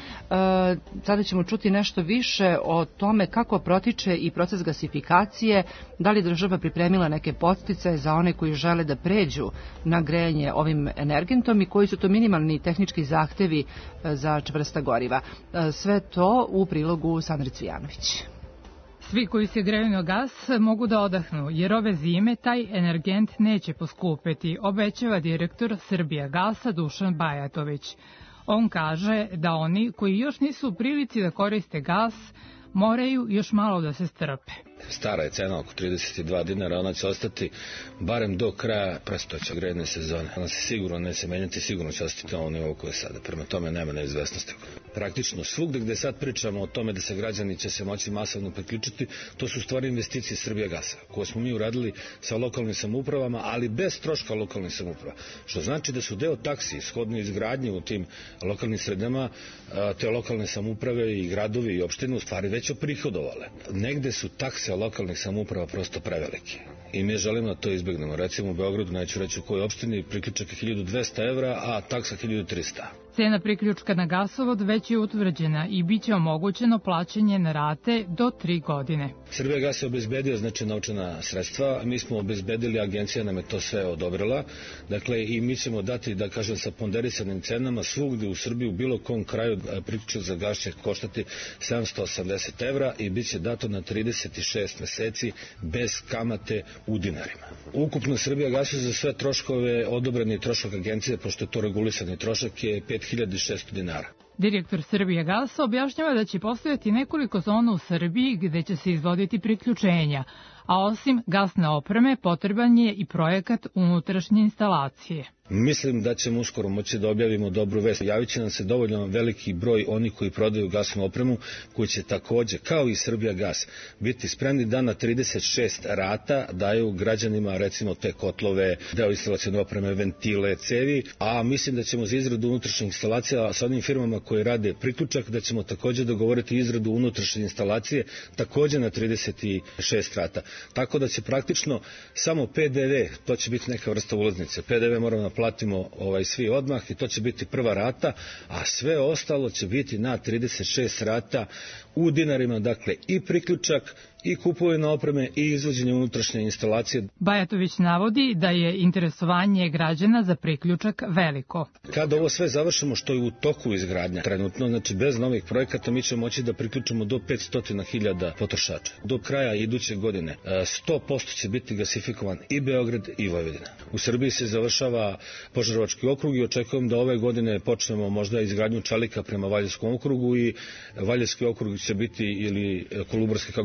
Sada ćemo čuti nešto više o tome kako protiče i proces gasifikacije, da li država pripremila neke podsticaje za one koji žele da pređu na grejanje ovim energentom i koji su to minimalni tehnički zahtevi za čvrsta goriva. Sve to u prilogu Sandre Cvijanović. Svi koji se greju na gas mogu da odahnu, jer ove zime taj energent neće poskupeti, obećava direktor Srbija gasa Dušan Bajatović. On kaže da oni koji još nisu u prilici da koriste gas moraju još malo da se strpe. Stara je cena oko trideset dva dinara, ona će ostati barem do kraja prestojeće grejne sezone. Ona se sigurno neće menjati, sigurno će ostati na ovom nivou koje je sada. Prema tome nema neizvesnosti. Praktično svugde gde sad pričamo o tome da se građani će se moći masovno priključiti, to su stvari investicije Srbija gasa, koje smo mi uradili sa lokalnim samoupravama, ali bez troška lokalnih samouprava. Što znači da su deo taksi, shodno izgradnje u tim lokalnim sredinama, te lokalne samouprave i gradovi i opštine u stvari već oprihodovale. Negde su takse lokalnih samouprava prosto prevelike. I mi želimo da to izbegnemo. Recimo u Beogradu, neću reći u kojoj opštini, priključak je hiljadu dvesta evra, a taksa hiljadu trista. Cena priključka na gasovod već je utvrđena i bit će omogućeno plaćanje na rate do tri godine. Srbija gas je obezbedio znači novčana sredstva, mi smo obezbedili, agencija nam je to sve odobrila, dakle i mi ćemo dati, da kažem, sa ponderisanim cenama svugde u Srbiji, u bilo kom kraju priključak za gas će koštati sedamsto osamdeset evra i bit će dato na trideset šest meseci bez kamate u dinarima. Ukupno Srbija gasu za sve troškove, odobreni trošak agencije, pošto je to regulisani trošak, je pet hiljada šesto dinara. Direktor Srbija gasa objašnjava da će postojati nekoliko zona u Srbiji gde će se izvoditi priključenja, a osim gasne opreme potreban je i projekat unutrašnje instalacije. Mislim da ćemo uskoro moći da objavimo dobru vest. Javit će nam se dovoljno veliki broj onih koji prodaju gasnu opremu, koji će takođe, kao i Srbija gas, biti spremni da na trideset šest rata daju građanima recimo te kotlove, deo instalacione opreme, ventile, cevi, a mislim da ćemo za izradu unutrašnjih instalacija sa onim firmama koji rade priključak, da ćemo takođe dogovoriti izradu unutrašnje instalacije takođe na trideset šest rata. Tako da će praktično samo P D V, to će biti neka vrsta ulaznice, P D V moramo naplatimo ovaj, svi odmah i to će biti prva rata, a sve ostalo će biti na trideset šest rata u dinarima, dakle i priključak, i kupovina opreme i izvođenje unutrašnje instalacije. Bajatović navodi da je interesovanje građana za priključak veliko. Kada ovo sve završimo, što je u toku izgradnja trenutno, znači bez novih projekata, mi ćemo moći da priključimo do petsto hiljada potrošača. Do kraja iduće godine sto posto će biti gasifikovan i Beograd i Vojvodina. U Srbiji se završava Požarevački okrug i očekujem da ove godine počnemo možda izgradnju čalika prema Valjevskom okrugu i Valjevski okrug će biti, ili Kolubarski, kako ga zovu,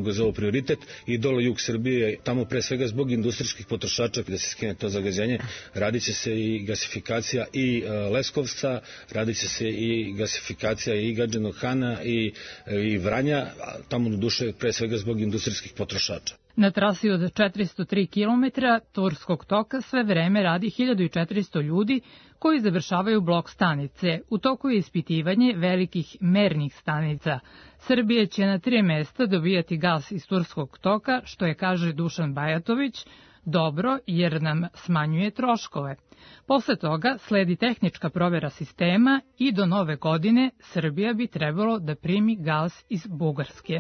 prioritet i dole jug Srbije, tamo pre svega zbog industrijskih potrošača da se skine to zagađenje, radit će se i gasifikacija i Leskovca, radit će se i gasifikacija i Gadžinog Hana i, i Vranja, tamo do duše pre svega zbog industrijskih potrošača. Na trasi od četiristo tri kilometra Turskog toka sve vreme radi hiljadu četiristo ljudi koji završavaju blok stanice. U toku je ispitivanje velikih mernih stanica. Srbija će na tri mesta dobijati gas iz Turskog toka, što je, kaže Dušan Bajatović, dobro jer nam smanjuje troškove. Posle toga sledi tehnička provera sistema i do nove godine Srbija bi trebalo da primi gas iz Bugarske.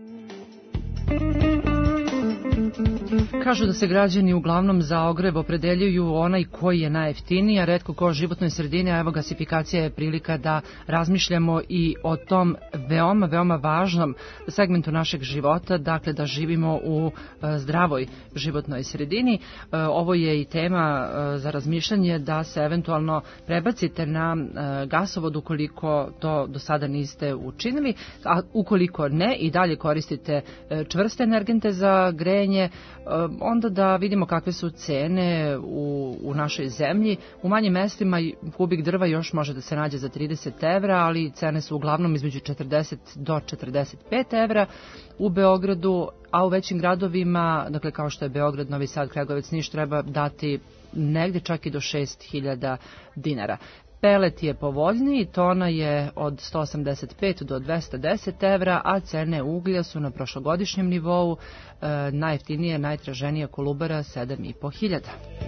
Kažu da se građani uglavnom za ogrev opredeljuju onaj koji je najjeftiniji, a retko ko životnoj sredini, a evo gasifikacija je prilika da razmišljamo i o tom veoma, veoma važnom segmentu našeg života, dakle da živimo u zdravoj životnoj sredini. Ovo je i tema za razmišljanje da se eventualno prebacite na gasovod ukoliko to do sada niste učinili, a ukoliko ne i dalje koristite čvrste energente za grejanje, onda da vidimo kakve su cene u, u našoj zemlji. U manjim mestima kubik drva još može da se nađe za trideset evra, ali cene su uglavnom između četrdeset do četrdeset pet evra u Beogradu, a u većim gradovima, dakle kao što je Beograd, Novi Sad, Kragujevac, Niš, treba dati negde čak i do šest hiljada dinara. Pelet je povoljniji, tona je od sto osamdeset pet do dvesta deset evra, a cene uglja su na prošlogodišnjem nivou, e, najjeftinije, najtraženija Kolubara sedam i po hiljada.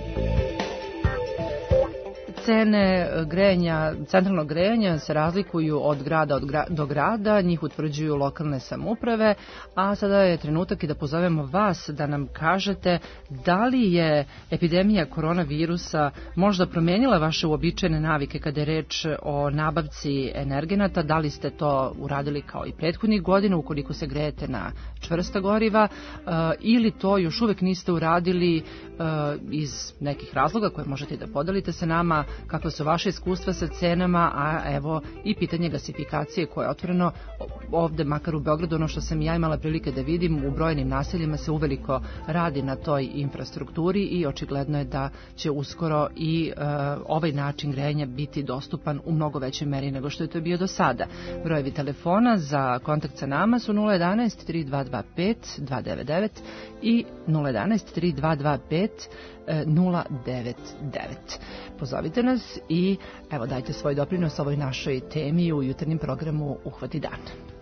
Cene grejanja, centralnog grejanja se razlikuju od grada od gra, do grada, njih utvrđuju lokalne samouprave, a sada je trenutak i da pozovemo vas da nam kažete da li je epidemija koronavirusa možda promenila vaše uobičajene navike kada je reč o nabavci energenata, da li ste to uradili kao i prethodnih godina ukoliko se grejete na čvrsta goriva ili to još uvek niste uradili iz nekih razloga koje možete da podelite sa nama, kakve su vaše iskustva sa cenama, a evo i pitanje gasifikacije koje je otvoreno ovde, makar u Beogradu, ono što sam ja imala prilike da vidim, u brojnim naseljima se uveliko radi na toj infrastrukturi i očigledno je da će uskoro i uh, ovaj način grejanja biti dostupan u mnogo većoj meri nego što je to bio do sada. Brojevi telefona za kontakt sa nama su nula jedanaest tri dva dva pet dva devet devet i nula jedanaest tri dva dva pet nula devet devet. Pozovite nas i evo dajte svoj doprinos ovoj našoj temi u jutarnjem programu Uhvati dan.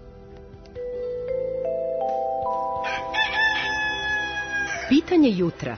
Pitanje jutra.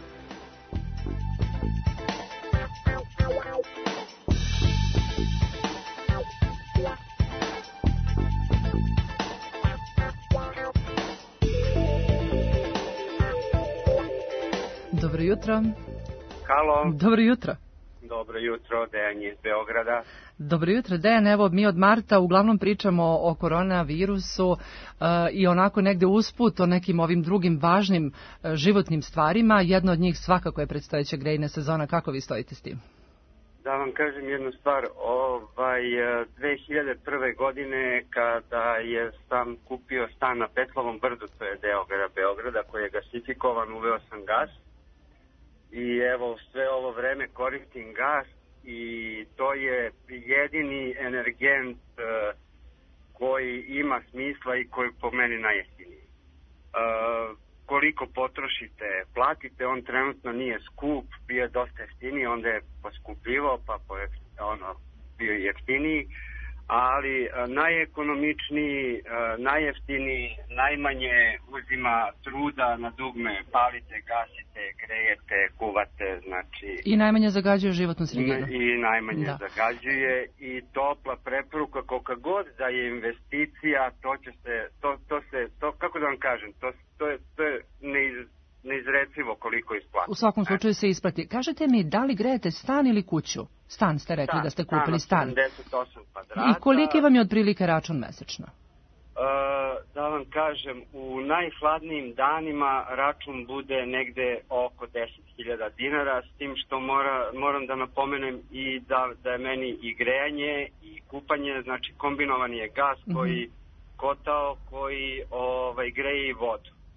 Dobro jutro. Halo. Dobro jutro. Dobro jutro, Dejan iz Beograda. Dobro jutro, Dejan. Evo, mi od marta uglavnom pričamo o koronavirusu uh, i onako negde usput o nekim ovim drugim važnim uh, životnim stvarima. Jedna od njih svakako je predstojeća grejna sezona. Kako vi stojite s tim? Da vam kažem jednu stvar. Ovaj, dve hiljade prve. godine kada je sam kupio stan na Petlovom brdu, to je deo grada Beograda koji je gasifikovan, uveo sam gas. I evo sve ovo vreme koristim gas i to je jedini energent uh, koji ima smisla i koji po meni najjeftiniji. Uh, koliko potrošite, platite, on trenutno nije skup, bio je dosta jeftiniji, onda je poskupivao, pa po, ono, bio je jeftiniji, ali uh, najekonomičniji, uh, najjeftiniji, najmanje uzima truda na dugme, palite, gasite, grejete, kuvate, znači... I najmanje zagađuje životnu sredinu. I najmanje da. zagađuje i topla preporuka, koliko god da je investicija, to će se, to, to se, to, kako da vam kažem, to, to je, to je neiz, neizrecivo koliko isplati. U svakom slučaju se isplati. Kažete mi, da li grejete stan ili kuću? Stan ste rekli stan, da ste kupili stan. sedamdeset osam kvadrata. I koliki vam je otprilike račun mesečno? Uh, da vam kažem, u najhladnijim danima račun bude negde oko deset hiljada dinara, s tim što mora, moram da napomenem i da, da je meni i grejanje i kupanje, znači kombinovani je gas koji, mm-hmm. kotao koji ovaj, greje i vodu.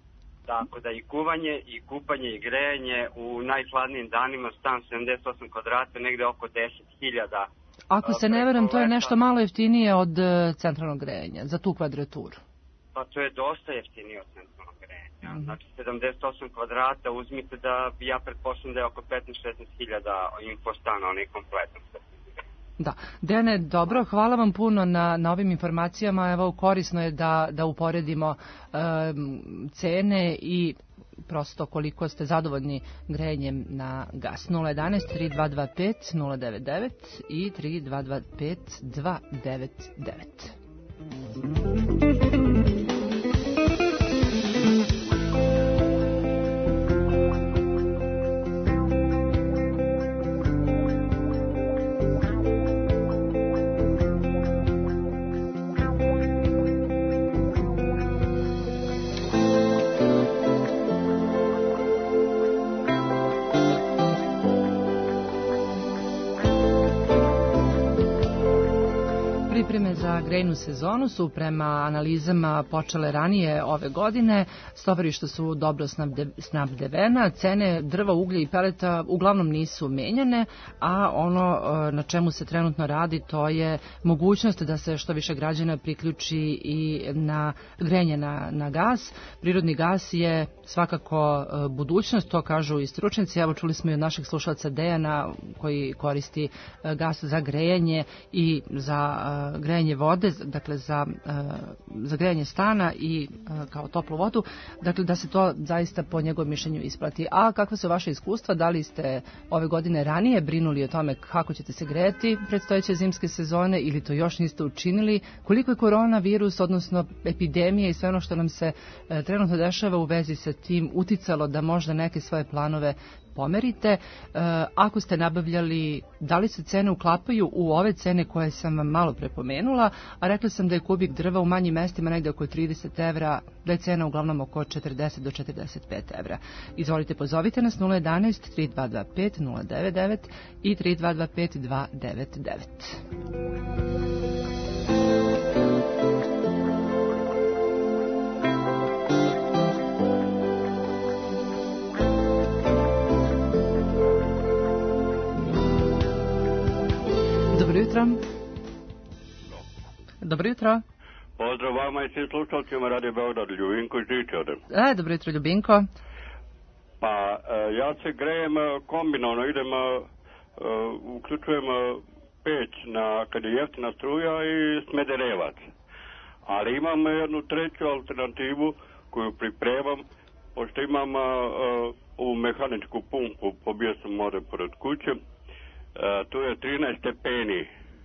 Tako da i kuvanje, i kupanje, i grejanje u najhladnijim danima, stan sedamdeset osam kvadrata, negde oko deset hiljada. Ako se ne veram, to je nešto malo jeftinije od centralnog grejanja, za tu kvadraturu. Pa to je dosta jeftinije od centralnog grejanja. Mm. Znači sedamdeset osam kvadrata, uzmite da ja pretpostavljam da je oko petnaest do šesnaest hiljada infostana, onaj kompletan. Da. Dejane, dobro, hvala vam puno na, na ovim informacijama. Evo, korisno je da, da uporedimo um, cene i prosto koliko ste zadovoljni grejanjem na gas. nula jedanaest tri dva dva pet nula devet devet i tri dva dva pet dva devet devet. Pripreme za grejnu sezonu su prema analizama počele ranije ove godine, stovarišta su dobro snabdevena, cene drva, uglja i peleta uglavnom nisu menjane, a ono na čemu se trenutno radi to je mogućnost da se što više građana priključi i na grejanje na, na gas. Prirodni gas je svakako budućnost, to kažu i stručnjaci. Evo, čuli smo i od našeg slušalca Dejana koji koristi gas za grejanje i za grejanje vode, dakle za, za grejanje stana i kao toplu vodu, dakle da se to zaista po njegovom mišljenju isplati. A kakva su vaše iskustva? Da li ste ove godine ranije brinuli o tome kako ćete se grejati predstojeće zimske sezone ili to još niste učinili? Koliko je koronavirus, odnosno epidemija i sve ono što nam se trenutno dešava u vezi sa tim uticalo da možda neke svoje planove pomerite? Ako ste nabavljali, da li se cene uklapaju u ove cene koje sam vam malo prepomenula, a rekla sam da je kubik drva u manjim mestima negde oko trideset evra, da je cena uglavnom oko četrdeset do četrdeset pet evra. Izvolite, pozovite nas nula jedanaest tri dva dva pet nula devet devet i tri dva dva pet dva devet devet. Dobro jutro. Dobro jutro. Pozdrav vama i svim slušalcima Radio Beograd, Ljubinko iz Dičevde. E, dobro jutro, Ljubinko. Pa, ja se grejem kombinovano, idem, uključujem peć na, kad je jeftina struja i smederevac. Ali imam jednu treću alternativu koju pripremam, pošto imam ovu mehaničku pumpu, pobio sam more pored kuće. Tu je trinaest stepeni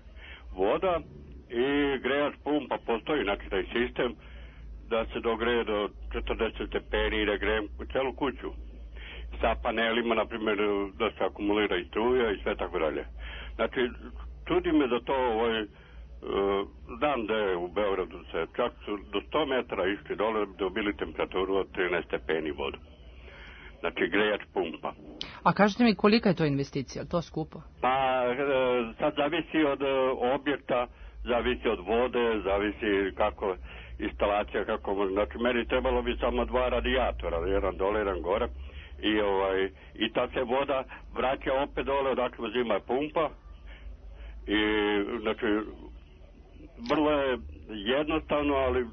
voda i grejač pumpa, postoji znači taj sistem da se dogreje do četrdeset stepeni i da grejem celu kuću. Sa panelima, na primjer, da se akumulira i struja i sve tako dalje. Znači, čudi me da to ovaj, znam da je u Beogradu se čak su do sto metara išli dole, dobili temperaturu od trinaest stepeni vodu. Znači, grejač pumpa. A kažete mi kolika je to investicija, to skupo? Pa, sad zavisi od objekta, zavisi od vode, zavisi kako instalacija, kako može. Znači, meni trebalo bi samo dva radijatora, jedan dole, jedan gore. I, ovaj, i ta se voda vraća opet dole, odakle uzima pumpa. I, znači, vrlo je jednostavno, ali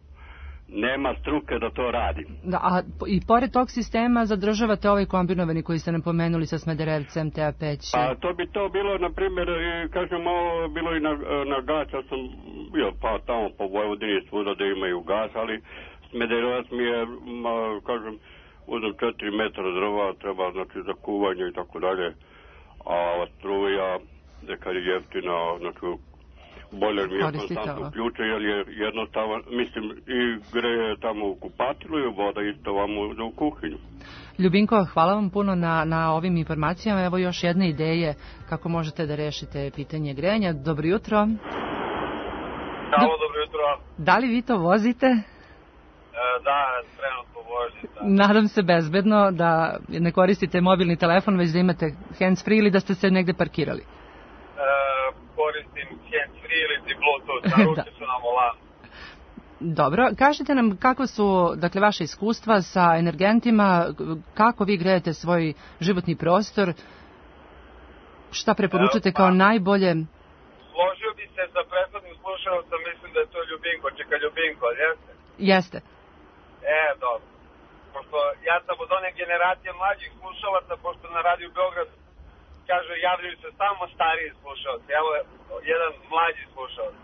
nema struke da to radi. Da, a i pored tog sistema zadržavate ovaj kombinovani koji ste nam pomenuli sa smederevcem, te a peć? Pa to bi to bilo, na primjer, kažem, ovo bilo i na, na gas, ja sam bio pa tamo po Vojvodini svuda da imaju gas, ali smederevac mi je, ma, kažem, uzem četiri metra drva, treba znači za kuvanje i tako dalje, a struja, kad je jeftina, znači bolje mi je konstantno uključen, jer je jednostavno, mislim, i greje tamo u kupatilu i voda isto vam u, u kuhinju. Ljubinko, hvala vam puno na, na ovim informacijama. Evo još jedne ideje kako možete da rešite pitanje grejanja. Dobro jutro. Halo, dobro jutro. Da li vi to vozite? E, da, trenutno vozim. Da. Nadam se bezbedno da ne koristite mobilni telefon, već da imate hands free ili da ste se negde parkirali. E, koristim hands free ili Bluetooth, na ruke su nam volan. Dobro, kažite nam kako su, dakle, vaše iskustva sa energentima, kako vi grejete svoj životni prostor, šta preporučate kao najbolje? Složio bi se sa prethodnim slušalcem, mislim da je to Ljubinko, čeka Ljubinko, jeste? Jeste. E, dobro. Pošto ja sam od one generacije mlađih slušalaca, pošto na Radio Beograd kaže javljaju se samo stariji slušalci. Evo je jedan mlađi slušalac.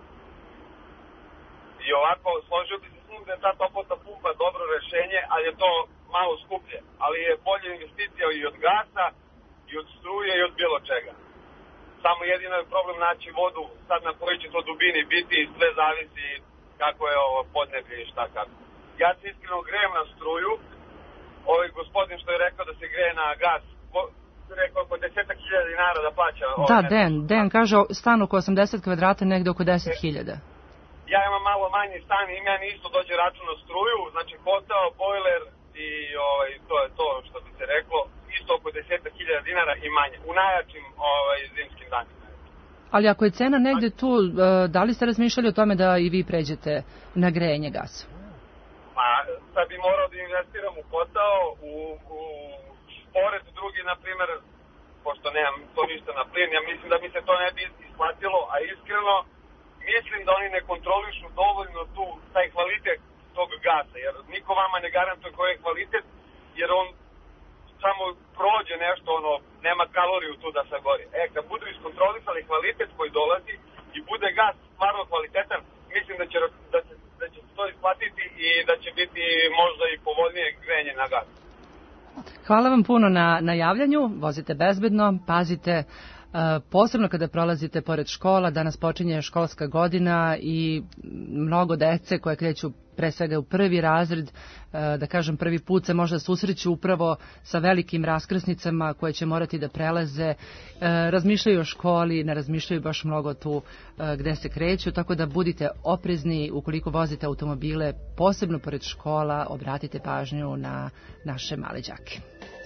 I ovako, složio bi se s njim da je ta toplotna pumpa dobro rešenje, ali je to malo skuplje. Ali je bolje investicija i od gasa, i od struje, i od bilo čega. Samo jedino je problem naći vodu, sad na kojoj će to dubini biti, i sve zavisi kako je ovo podneblje i šta kako. Ja se iskreno grejem na struju. Ovaj gospodin što je rekao da se greje na gas, rekao oko desetak hiljada dinara da plaća. Da, Den, Den kaže stan oko osamdeset kvadrata, negde oko deset hiljada. Ja imam malo manji stan i meni isto dođe račun na struju, znači kotao, bojler i ovaj, to je to što bi se reklo, isto oko desetak hiljada dinara i manje, u najjačim ovaj, zimskim danima. Ali ako je cena negde tu, da li ste razmišljali o tome da i vi pređete na grejanje gasa? Pa, sad bi morao da investiram u kotao, u, u pored drugi, na primjer, pošto nemam to ništa na plin, ja mislim da mi se to ne bi isplatilo, a iskreno, mislim da oni ne kontrolišu dovoljno tu, taj kvalitet tog gasa, jer niko vama ne garantuje koji je kvalitet, jer on samo prođe nešto, ono, nema kaloriju tu da se gori. E, kad budu iskontrolisali kvalitet koji dolazi i bude gas stvarno kvalitetan, mislim da će, da će, da će to isplatiti i da će biti možda i povoljnije grenje na gas. Hvala vam puno na, na javljanju, vozite bezbedno, pazite, posebno kada prolazite pored škola, danas počinje školska godina i mnogo dece koje kreću pre svega u prvi razred, da kažem prvi put se možda susreću upravo sa velikim raskrsnicama koje će morati da prelaze, razmišljaju o školi, ne razmišljaju baš mnogo tu gde se kreću, tako da budite oprezni ukoliko vozite automobile, posebno pored škola, obratite pažnju na naše male đake.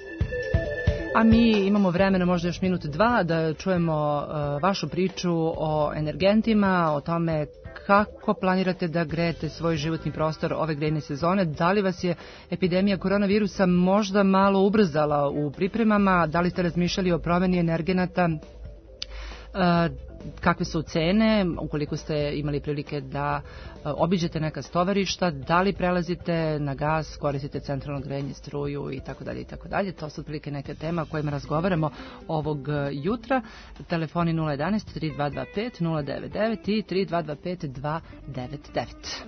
A mi imamo vremena možda još minut dva da čujemo uh, vašu priču o energentima, o tome kako planirate da grejete svoj životni prostor ove grejne sezone, da li vas je epidemija koronavirusa možda malo ubrzala u pripremama, da li ste razmišljali o promeni energenata, uh, kakve su cene, ukoliko ste imali prilike da obiđete neka stovarišta, da li prelazite na gas, koristite centralno grejanje, struju i tako dalje i tako dalje. To su otprilike neke tema o kojima razgovaramo ovog jutra. Telefoni nula jedanaest tri dva dva pet nula devet devet i tri dva dva pet dva devet devet.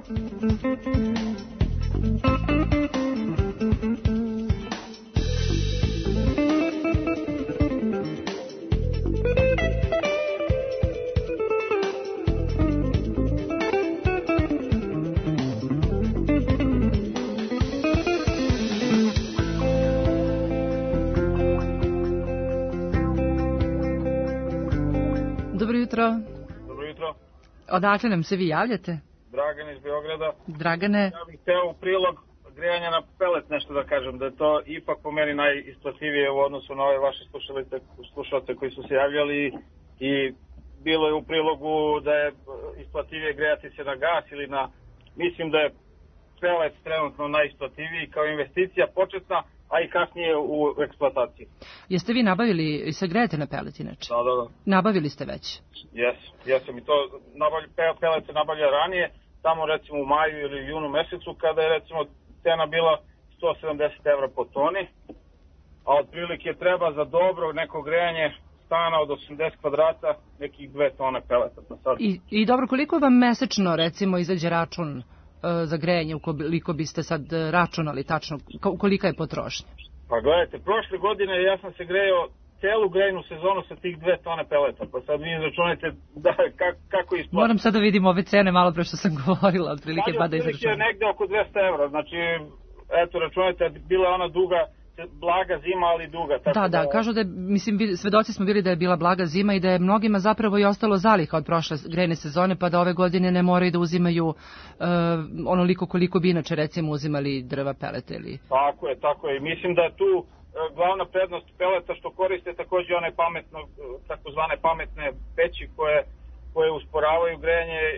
Dobro jutro. Dobro jutro. Odakle nam se vi javljate? Dragan iz Beograda. Dragane. Ja bih hteo u prilog grejanja na pelet nešto da kažem, da je to ipak po meni najisplativije u odnosu na ove vaše slušalce koji su se javljali i bilo je u prilogu da je isplativije grejati se na gas ili na... Mislim da je pelet trenutno najisplativiji kao investicija početna, a i kasnije u eksploataciji. Jeste vi nabavili, i se grejete na pelet inače? Da, da, da. Nabavili ste već? Jesam, jesam i to nabavlja, pelet se nabavlja ranije, tamo recimo u maju ili junu mesecu kada je recimo cena bila sto sedamdeset evra po toni, a otprilike treba za dobro neko grejanje stana od osamdeset kvadrata nekih dve tone peleta. I, I dobro, koliko vam mesečno recimo izađe račun za grejanje, ukoliko biste sad računali tačno, kolika je potrošnja? Pa gledajte, prošle godine ja sam se grejao celu grejnu sezonu sa tih dve tone peleta, pa sad vi izračunajte da, kak, kako isplati. Moram sad da vidim ove cene malo pre što sam govorila, otprilike pa da izračunam. Negde oko dvesta evra, znači, eto, računajte, bila je ona duga, blaga zima, ali duga. Tako da, da, da, kažu da je, mislim, svedoci smo bili da je bila blaga zima i da je mnogima zapravo i ostalo zaliha od prošle grejne sezone, pa da ove godine ne moraju da uzimaju uh, onoliko koliko bi inače recimo uzimali drva, pelete ili... Tako je, tako je. Mislim da je tu uh, glavna prednost peleta što koriste takođe one pametno, takozvane pametne peći koje, koje usporavaju grejanje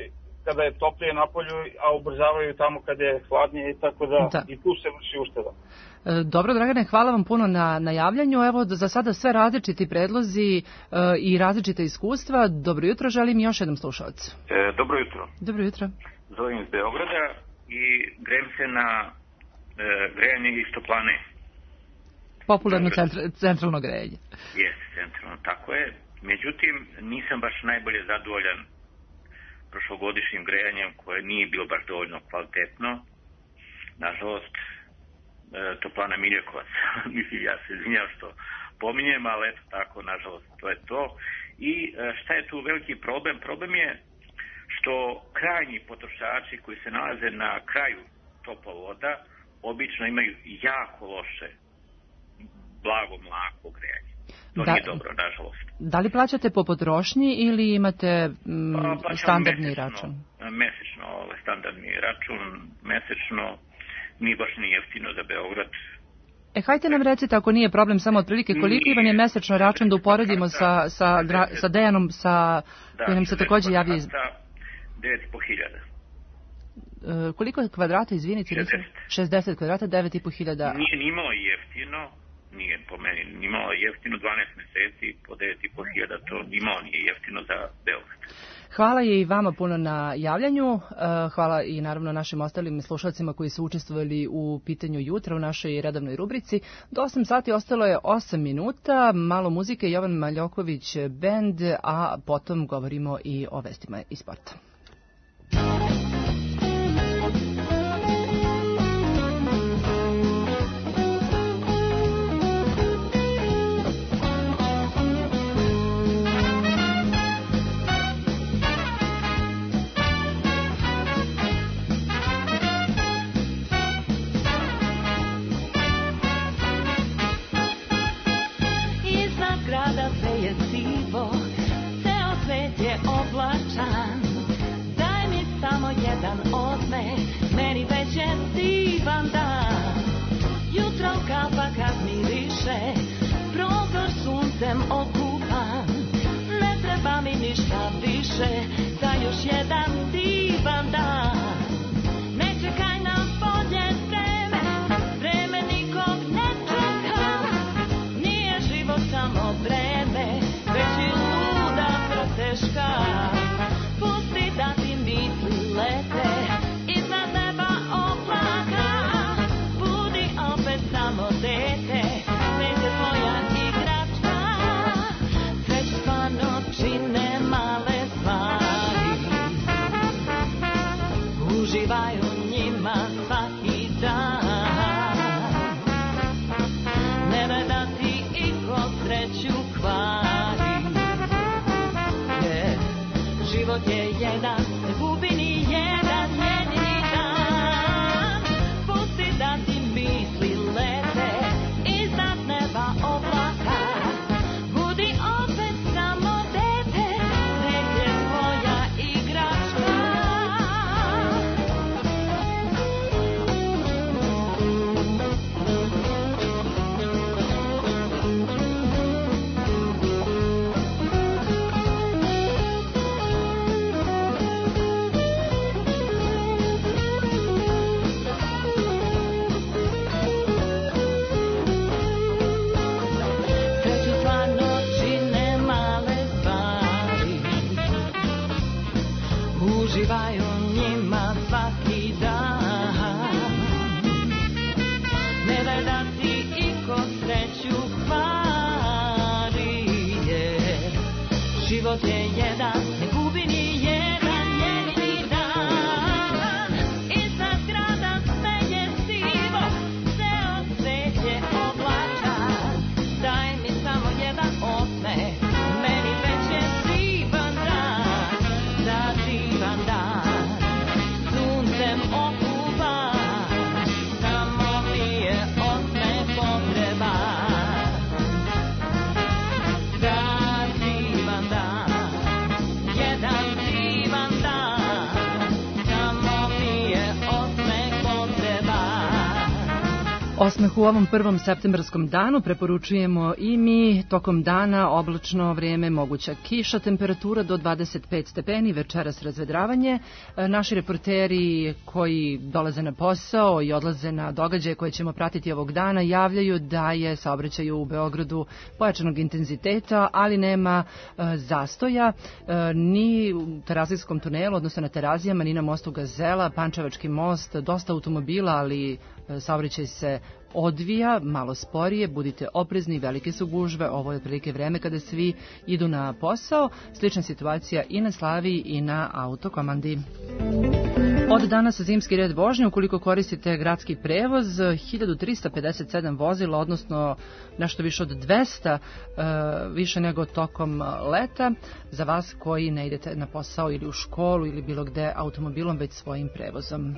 kada je toplije na polju, a ubrzavaju tamo kad je hladnije, tako da, Da. i tu se vrši ušteda. E, Dobro, Dragane, hvala vam puno na, na javljanju. Evo, za sada sve različiti predlozi e, i različite iskustva. Dobro jutro, želim još jednom slušalcu. E, dobro jutro. Dobro jutro. Zovem iz Beograda i grejem se na e, grejanje iz toplane. Popularno centra, centralno grejanje. Jeste, centralno, tako je. Međutim, nisam baš najbolje zadovoljan prošlogodišnjim grejanjem koje nije bilo baš dovoljno kvalitetno. Nažalost, e, toplana Miljekovac. Mislim, ja se izvinjam što pominjem, ali eto tako, nažalost, to je to. I e, šta je tu veliki problem? Problem je što krajnji potrošači koji se nalaze na kraju toplovoda obično imaju jako loše blago mlako grejanje. To Da. nije dobro, nažalost. Da li plaćate po potrošnji ili imate mm, Pa, plaćamo standardni mesečno, račun? Mesečno, ovaj, standardni račun, mesečno, nije baš ni jeftino za Beograd. E, hajte nam recite, ako nije problem, samo otprilike, koliki vam je mesečno račun da uporedimo sa, sa, dra- sa Dejanom, sa, Da, koji nam se šezdeset također javlja iz... kvadrata, devet i po hiljada. E, koliko je kvadrata, izvinite? šezdeset. šezdeset kvadrata, devet i po hiljada. Nije ni malo jeftino, nije po meni ni malo jeftino, dvanaest meseci po devet i po hiljada, to ni malo nije jeftino za Beograd. Hvala i vama puno na javljanju. E, Hvala i naravno našim ostalim slušalcima koji su učestvovali u pitanju jutra u našoj redovnoj rubrici. Do osam sati ostalo je osam minuta, malo muzike, Jovan Maljoković band, a potom govorimo i o vestima iz sporta. Iznad grada sve je sivo, ceo svet je oblačan. Daj mi samo jedan osmeh, meni već je divan dan. Jutro kapa kad miriše, prozor suncem okupan. Ne treba mi ništa više, za još jedan divan dan. Ne čekaj na bolje vreme, vreme nikog ne čeka. Nije život samo vreme, već i luda proteška. Pusti da ti misli lete iznad neba oblaka. Budi opet samo dete, svet je tvoja igračka. Sreću stvarno čine male stvari, uživaj u njima svaki dan. Ne daj da ti iko sreću kvari, jer život je jedan, ne gubi ni jedan jedini dan. Pusti da ti misli lete iznad neba oblaka. Budi opet samo dete, svet je tvoja igračka. Sreću stvarno čine male stvari, uživaj u njima svaki dan. Ne daj da ti iko sreću kvari, jer život je jedan, ne gubi ni jedan jedini dan. Iznad grada sve je sivo, ceo svet je oblačan. Daj mi samo jedan osmeh, meni već je divan dan, da divan dan, suncem okupan, samo mi je osmeh potreban. Da divan dan, Osmeh u ovom prvom septembarskom danu preporučujemo i mi. Tokom dana oblačno vrijeme, moguća kiša, temperatura do dvadeset pet stepeni, večeras razvedravanje. Naši reporteri koji dolaze na posao i odlaze na događaje koje ćemo pratiti ovog dana javljaju da je saobraćaj u Beogradu pojačanog intenziteta, ali nema e, zastoja e, ni u Terazijskom tunelu, odnosno na Terazijama, ni na mostu Gazela, Pančevački most, dosta automobila, ali e, saobraćaj se odvija malo sporije, budite oprezni, velike su gužve, ovo je otprilike vreme kada svi idu na posao. Slična situacija i na Slaviji i na Autokomandi. Od danas zimski red vožnje, ukoliko koristite gradski prevoz, hiljadu trista pedeset sedam vozila, odnosno nešto više od dvesta, više nego tokom leta, za vas koji ne idete na posao ili u školu ili bilo gde automobilom, već svojim prevozom.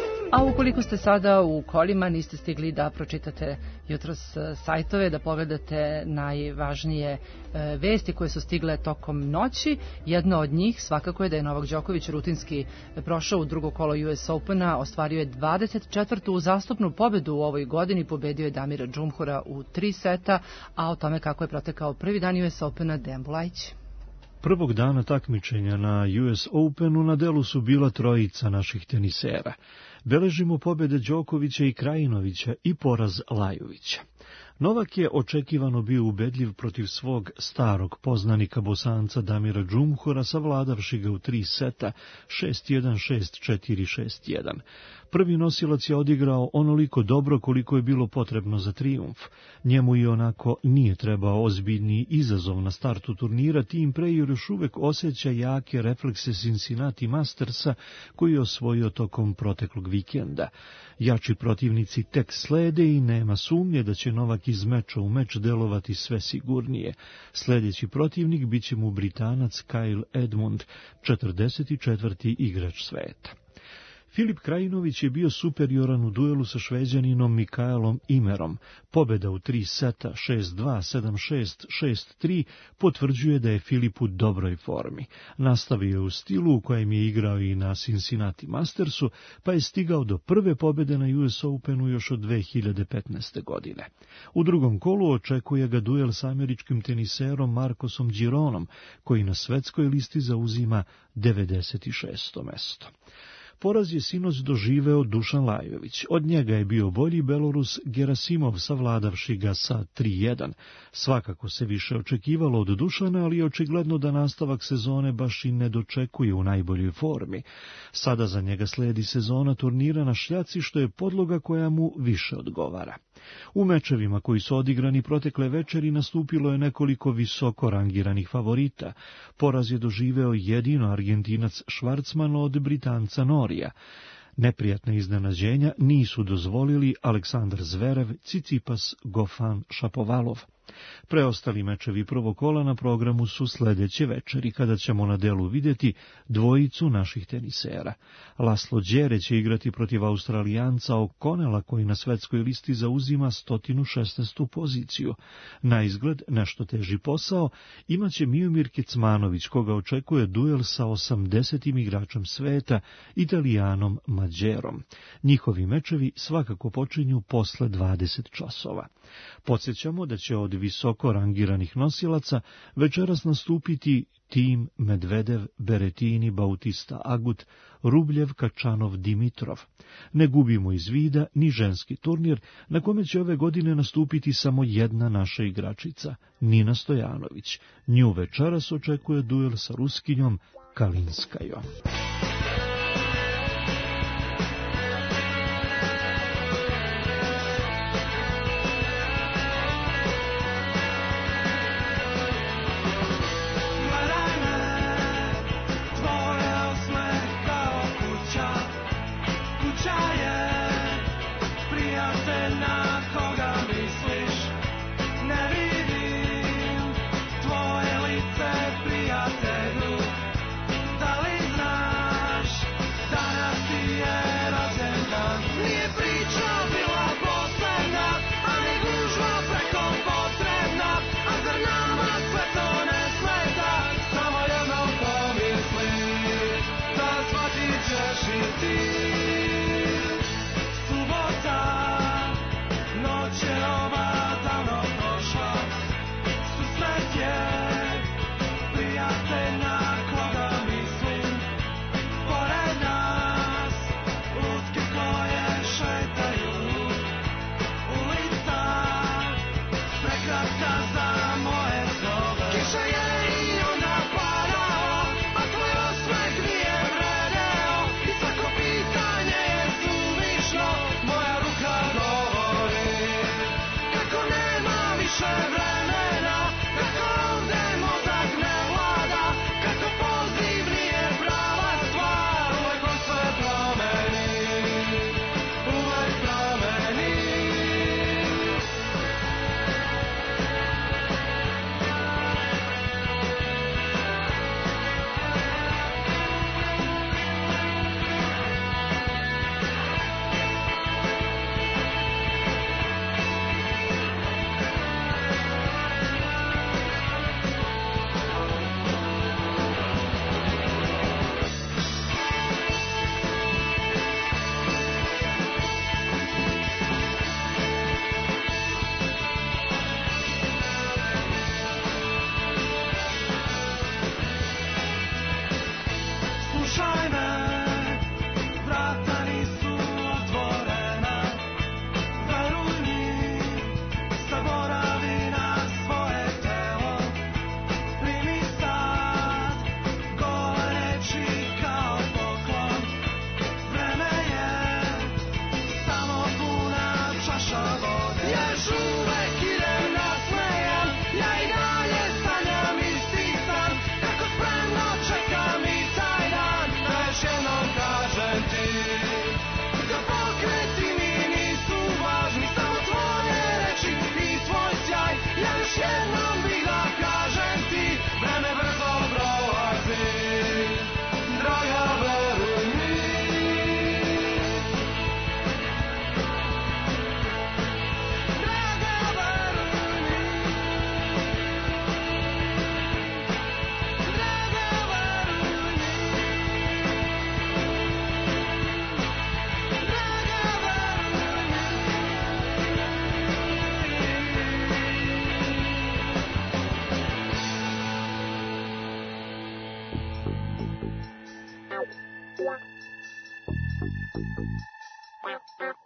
A ukoliko ste sada u kolima, niste stigli da pročitate jutros sajtove, da pogledate najvažnije vesti koje su stigle tokom noći, jedna od njih svakako je da je Novak Đoković rutinski prošao u drugo kolo U S Opena, ostvario je dvadeset četvrtu uzastopnu pobedu u ovoj godini, pobedio je Damira Džumhura u tri seta, a o tome kako je protekao prvi dan U S Opena Dejan Bulajić. Prvog dana takmičenja na U S Openu na delu su bila trojica naših tenisera. Beležimo pobjede Đokovića i Krajinovića i poraz Lajovića. Novak je očekivano bio ubedljiv protiv svog starog poznanika Bosanca Damira Džumhura, savladavši ga u tri seta, šest jedan, šest četiri, šest jedan. Prvi nosilac je odigrao onoliko dobro koliko je bilo potrebno za trijumf. Njemu i onako nije trebao ozbiljni izazov na startu turnira, tim pre još uvek osjeća jake reflekse Cincinnati Mastersa koji je osvojio tokom proteklog vikenda. Jači protivnici tek slede i nema sumnje da će Novak iz meča u meč delovati sve sigurnije. Sljedeći protivnik bit će mu Britanac Kyle Edmund, četrdeset četvrti igrač sveta. Filip Krajinović je bio superioran u duelu sa Šveđaninom Mikaelom Imerom. Pobjeda u tri seta, šest dva, sedam šest, šest tri, potvrđuje da je Filip u dobroj formi. Nastavio je u stilu u kojem je igrao i na Cincinnati Mastersu, pa je stigao do prve pobjede na U S Openu još od dve hiljade petnaeste. godine. U drugom kolu očekuje ga duel sa američkim teniserom Marcosom Gironom, koji na svetskoj listi zauzima devedeset šesto mesto. Poraz je sinoć doživeo Dušan Lajović. Od njega je bio bolji Belorus Gerasimov, savladavši ga sa tri jedan. Svakako se više očekivalo od Dušana, ali je očigledno da nastavak sezone baš i ne dočekuje u najboljoj formi. Sada za njega sledi sezona turnira na šljaci, što je podloga koja mu više odgovara. U mečevima koji su odigrani protekle večeri nastupilo je nekoliko visoko rangiranih favorita. Poraz je doživeo jedino Argentinac Švarcman od Britanca Norija. Neprijatne iznenađenja nisu dozvolili Aleksandar Zverev, Cicipas, Gofan, Šapovalov. Preostali mečevi prvog kola na programu su sljedeće večeri, kada ćemo na delu vidjeti dvojicu naših tenisera. Laslo Đere će igrati protiv Australijanca O'Connella, koji na svetskoj listi zauzima sto šesnaestu poziciju. Na izgled nešto teži posao imaće Miomir Kecmanović, koga očekuje duel sa osamdesetim igračem sveta, Italijanom Mađerom. Njihovi mečevi svakako počinju posle dvadeset časova. Podsjećamo da će od visoko rangiranih nosilaca večeras nastupiti Tim, Medvedev, Berettini, Bautista Agut, Rubljev, Kačanov, Dimitrov. Ne gubimo iz vida ni ženski turnir, na kome će ove godine nastupiti samo jedna naša igračica, Nina Stojanović. Nju večeras očekuje duel sa Ruskinjom Kalinskajom. Tvoje lice, prijatelju, da li znaš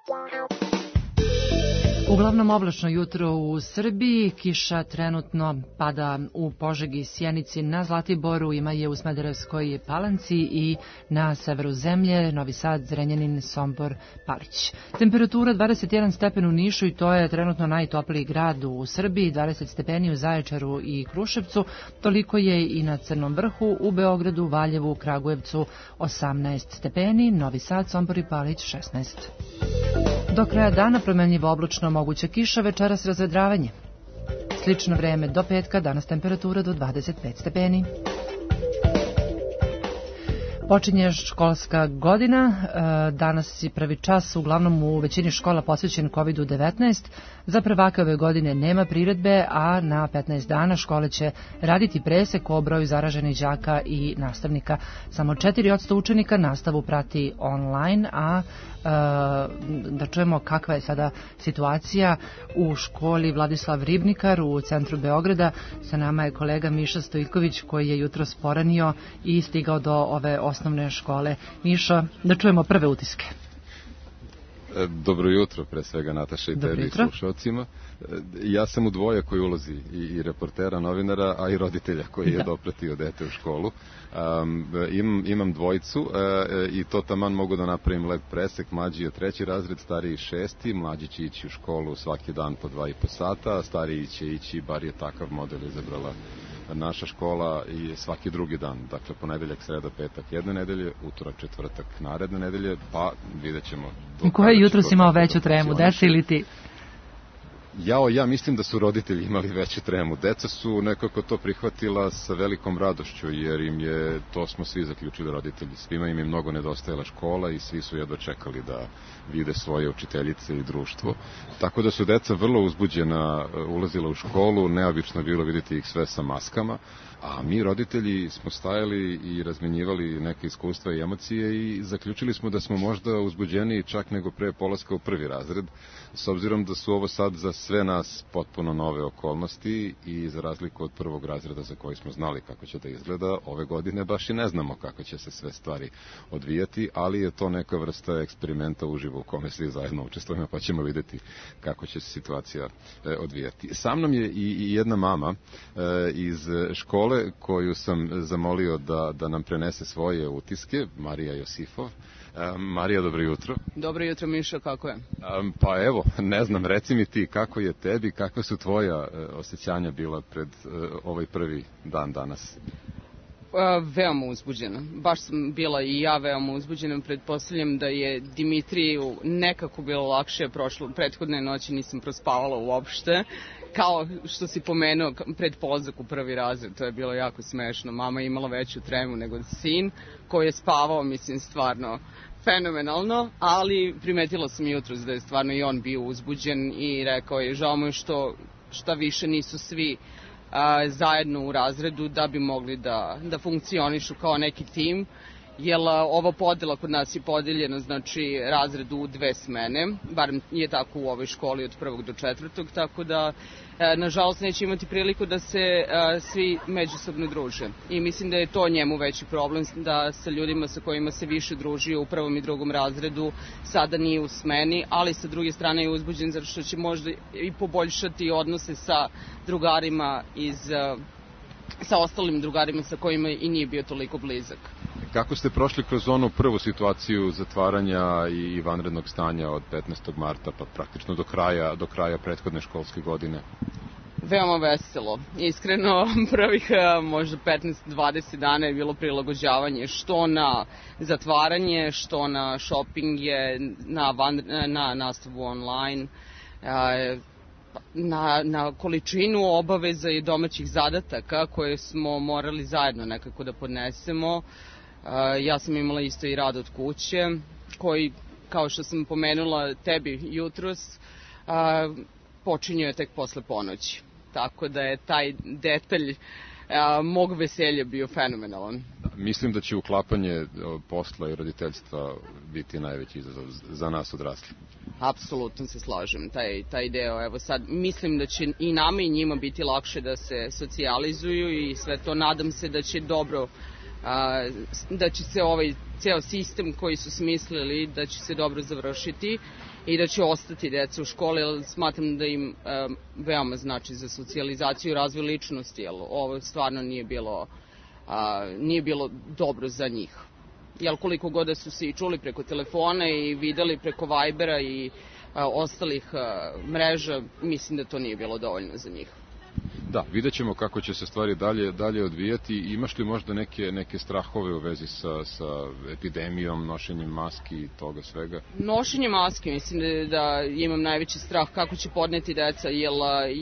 Uglavnom oblačno jutro u Srbiji, kiša trenutno pada u Požegi, Sjenici, na Zlatiboru, ima je u Smederevskoj Palanci i na severu zemlje, Novi Sad, Zrenjanin, Sombor, Palić. Temperatura dvadeset jedan stepen u Nišu i to je trenutno najtopliji grad u Srbiji, dvadeset stepeni u Zaječaru i Kruševcu, toliko je i na Crnom Vrhu, u Beogradu, Valjevu, Kragujevcu osamnaest stepeni, Novi Sad, Sombor i Palić šesnaest. Do kraja dana promenljivo oblačno, moguća kiša, večeras razvedravanje. Slično vreme do petka, danas temperatura do dvadeset pet stepeni. Počinje školska godina, danas je prvi čas uglavnom u većini škola posvećen kovid devetnaest. Za prvake ove godine nema priredbe, a na petnaest dana škole će raditi presek o broju zaraženih đaka i nastavnika. Samo četiri posto učenika nastavu prati online, a da čujemo kakva je sada situacija u školi Vladislav Ribnikar u centru Beograda. Sa nama je kolega Miša Stojković koji je jutros poranio i stigao do ove osnovne škole. Mišo, da čujemo prve utiske. Dobro jutro, pre svega Nataša i tebi i slušalcima. Ja sam u dvoje koji ulazi i, i reportera, novinara, a i roditelja koji je da. dopratio dete u školu. Um, imam, imam dvojicu e, i to taman mogu da napravim lep presek. Mlađi je treći razred, stariji šesti. Mlađi će ići u školu svaki dan po dva i po sata, a stariji će ići, bar je takav model izabrala naša škola, i svaki drugi dan. Dakle, ponedeljak, sreda, petak jedne nedelje, utorak, četvrtak naredne nedelje, pa vidjet ćemo. Ko je jutros imao veću tremu, deca ili ti? Jao, ja mislim da su roditelji imali veću tremu. Deca su nekako to prihvatila sa velikom radošću, jer im je, to smo svi zaključili roditelji, svima im je mnogo nedostajala škola i svi su jedva čekali da vide svoje učiteljice i društvo. Tako da su deca vrlo uzbuđena ulazila u školu, neobično je bilo vidjeti ih sve sa maskama, a mi roditelji smo stajali i razmenjivali neke iskustva i emocije i zaključili smo da smo možda uzbuđeni čak nego pre polaska u prvi razred, s obzirom da su ovo sad za sve nas potpuno nove okolnosti i za razliku od prvog razreda za koji smo znali kako će da izgleda, ove godine baš i ne znamo kako će se sve stvari odvijati, ali je to neka vrsta eksperimenta uživo u kome svi zajedno učestvujemo, pa ćemo vidjeti kako će se situacija e, odvijati. Sa mnom je i, i jedna mama e, iz škole koju sam zamolio da, da nam prenese svoje utiske, Marija Josifov. Marija, dobro jutro. Dobro jutro, Mišo, kako je? Pa evo, ne znam, reci mi ti kako je tebi, kakva su tvoja osjećanja bila pred ovaj prvi dan danas? Veoma uzbuđena. Baš sam bila i ja veoma uzbuđena. Pretpostavljam da je Dimitriju nekako bilo lakše prošlo. Prethodne noći nisam prospavala uopšte. Kao što si pomenuo pred polazak u prvi razred, to je bilo jako smešno. Mama je imala veću tremu nego sin koji je spavao, mislim, stvarno fenomenalno, ali primetila sam jutros da je stvarno i on bio uzbuđen i rekao je žao mu je što šta više nisu svi a, zajedno u razredu da bi mogli da, da funkcionišu kao neki tim, jer ova podela kod nas je podeljena, znači razred u dve smene, barem je tako u ovoj školi od prvog do četvrtog, tako da e, nažalost neće imati priliku da se e, svi međusobno druže. I mislim da je to njemu veći problem, da sa ljudima sa kojima se više družio u prvom i drugom razredu sada nije u smeni, ali sa druge strane je uzbuđen zato što će možda i poboljšati odnose sa drugarima iz, e, sa ostalim drugarima sa kojima i nije bio toliko blizak. Kako ste prošli kroz onu prvu situaciju zatvaranja i vanrednog stanja od petnaestog marta pa praktično do kraja, do kraja prethodne školske godine? Veoma veselo. Iskreno, prvih možda petnaest do dvadeset dana je bilo prilagođavanje što na zatvaranje, što na šopinge, na, van, na nastavu online, na, na količinu obaveza i domaćih zadataka koje smo morali zajedno nekako da podnesemo. Ja sam imala isto i rad od kuće, koji, kao što sam pomenula tebi jutros, počinjuje tek posle ponoći. Tako da je taj detalj mog veselja bio fenomenalan. Mislim da će uklapanje posla i roditeljstva biti najveći izazov za nas odrasli. Apsolutno se slažem, taj, taj deo. Evo sad, mislim da će i nama i njima biti lakše da se socijalizuju i sve to. Nadam se da će dobro a, da će se ovaj ceo sistem koji su smislili da će se dobro završiti i da će ostati deca u školi, jer smatram da im a, veoma znači za socijalizaciju i razvoj ličnosti, jer ovo stvarno nije bilo, a, nije bilo dobro za njih. Jel koliko god da su se i čuli preko telefona i videli preko Vibera i a, ostalih a, mreža, mislim da to nije bilo dovoljno za njih. Da, vidjet ćemo kako će se stvari dalje, dalje odvijati. Imaš li možda neke, neke strahove u vezi sa, sa epidemijom, nošenjem maski i toga svega? Nošenje maske, mislim da, da imam najveći strah kako će podneti deca, jer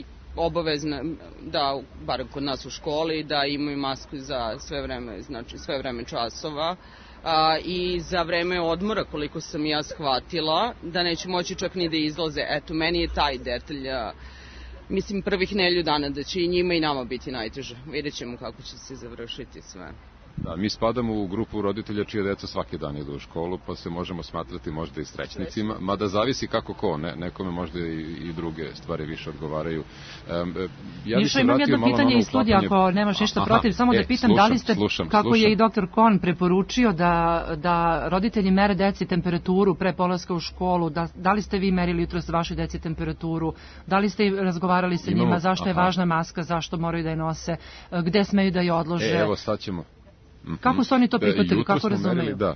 obavezno da, bar kod nas u školi, da imaju masku za sve vreme, znači sve vreme časova. A, i za vreme odmora, koliko sam ja shvatila, da neće moći čak ni da izlaze. Eto, meni je taj detalj, a, mislim, prvih nelju dana da će i njima i nama biti najteže. Vidjet ćemo kako će se završiti sve. Da, mi spadamo u grupu roditelja čije deca svaki dan idu u školu, pa se možemo smatrati možda i srećnicima, mada zavisi kako ko, ne, nekome možda i, i druge stvari više odgovaraju. Um, ja Mišo, imam jedno pitanje iz studija, ako nemaš ništa protiv, samo e, da pitam slušam, da li ste, slušam, kako slušam. je i doktor Kon preporučio da, da roditelji mere deci temperaturu pre polaska u školu, da, da li ste vi merili jutros vašoj deci temperaturu, da li ste razgovarali sa Imamo, njima, zašto je aha. važna maska, zašto moraju da je nose, gde smeju da je odlože? E, evo sad ćemo. Kako su oni to prihvatili, Jutros kako smo razumeju? merili, da.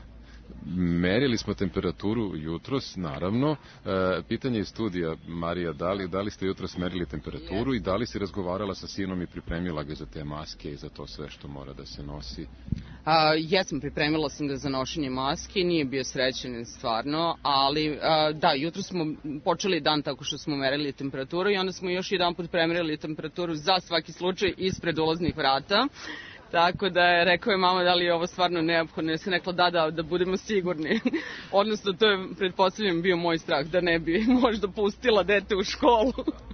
Merili smo temperaturu jutros, naravno. E, pitanje iz studija, Marija, da li, da li ste jutros merili temperaturu yes. i da li si razgovarala sa sinom i pripremila ga za te maske i za to sve što mora da se nosi? A, jesam, pripremila sam ga za nošenje maske, nije bio srećen stvarno, ali a, da, jutro smo počeli dan tako što smo merili temperaturu i onda smo još jedan put premerili temperaturu za svaki slučaj ispred ulaznih vrata. Tako da je rekao je mama da li je ovo stvarno neophodno. Ja sam rekla da, da, da budemo sigurni. Odnosno, to je pretpostavljam bio moj strah, da ne bi možda pustila dete u školu.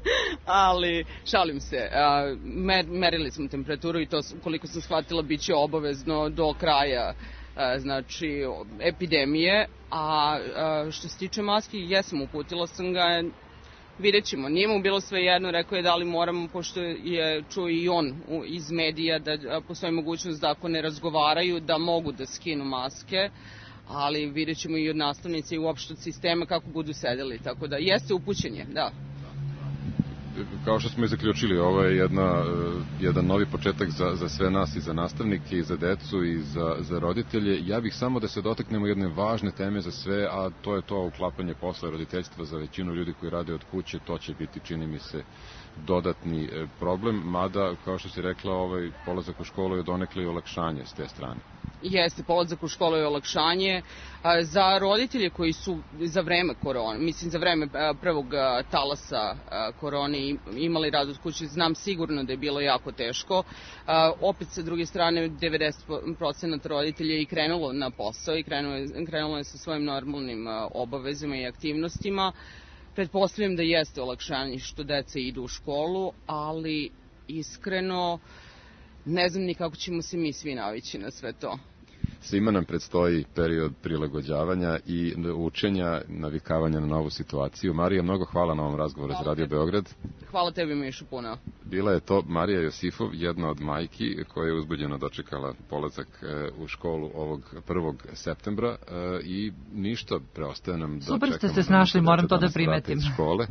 Ali, šalim se, a, mer, merili smo temperaturu i to, koliko sam shvatila, bit će obavezno do kraja a, znači, epidemije. A, a što se tiče maski, jesam, uputila sam ga. Vidjet ćemo, nije mu bilo sve jedno, rekao je da li moramo, pošto je čuo i on iz medija da postoji mogućnost da ako ne razgovaraju da mogu da skinu maske, ali vidjet ćemo i od nastavnice i uopšte od sistema kako budu sedeli, tako da jeste upućenje, da. Kao što smo i zaključili, ovo je jedna, jedan novi početak za, za sve nas i za nastavnike i za decu i za, za roditelje. Ja bih samo da se dotaknemo jedne važne teme za sve, a to je to uklapanje posla roditeljstva za većinu ljudi koji rade od kuće. To će biti, čini mi se, dodatni problem, mada, kao što si rekla, ovaj polazak u školu je donekle i olakšanje s te strane. Jeste, polazak u školu je olakšanje. Za roditelje koji su za vreme korone, mislim za vreme prvog talasa korone imali rad od kuće, znam sigurno da je bilo jako teško. Opet sa druge strane devedeset procenata roditelja je i krenulo na posao i krenulo je, krenulo je sa svojim normalnim obavezama i aktivnostima. Pretpostavljam da jeste olakšanje što deca idu u školu, ali iskreno ne znam ni kako ćemo se mi svi navići na sve to. Svima nam predstoji period prilagođavanja i učenja, navikavanja na novu situaciju. Marija, mnogo hvala na ovom razgovoru za Radio Beograd. Hvala tebi, Mišu, puno. Bila je to Marija Josifov, jedna od majki koja je uzbuđeno dočekala polazak u školu ovog prvog septembra i ništa, preostaje nam da čekamo. Super ste se snašli, moram to da primetim. Škole.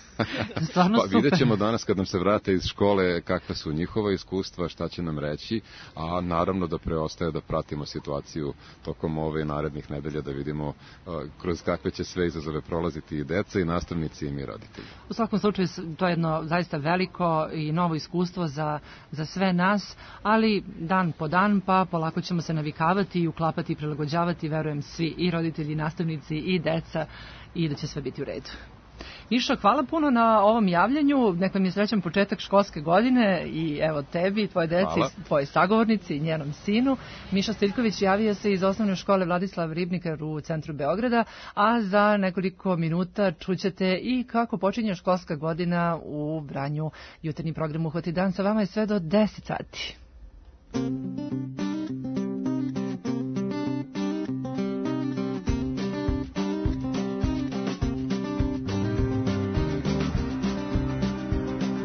Stvarno pa vidjet ćemo danas kad nam se vrate iz škole kakva su njihova iskustva, šta će nam reći, a naravno da preostaje da pratimo situaciju tokom ove narednih nedelja, da vidimo uh, kroz kakve će sve izazove prolaziti i deca i nastavnici i mi roditelji. U svakom slučaju to je jedno zaista veliko i novo iskustvo za, za sve nas, ali dan po dan pa polako ćemo se navikavati i uklapati i prilagođavati, verujem svi, i roditelji, i nastavnici, i deca, i da će sve biti u redu. Mišo, hvala puno na ovom javljanju, nek vam je srećan početak školske godine i evo tebi, tvoje deci, tvoje sagovornici i njenom sinu. Miša Stiljković javio se iz osnovne škole Vladislav Ribnikar u centru Beograda, a za nekoliko minuta čućete i kako počinje školska godina u Vranju. Jutarnji program Uhvati dan sa vama je sve do deset sati.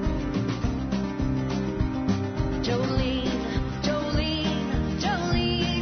Jolene, Jolene, Jolene.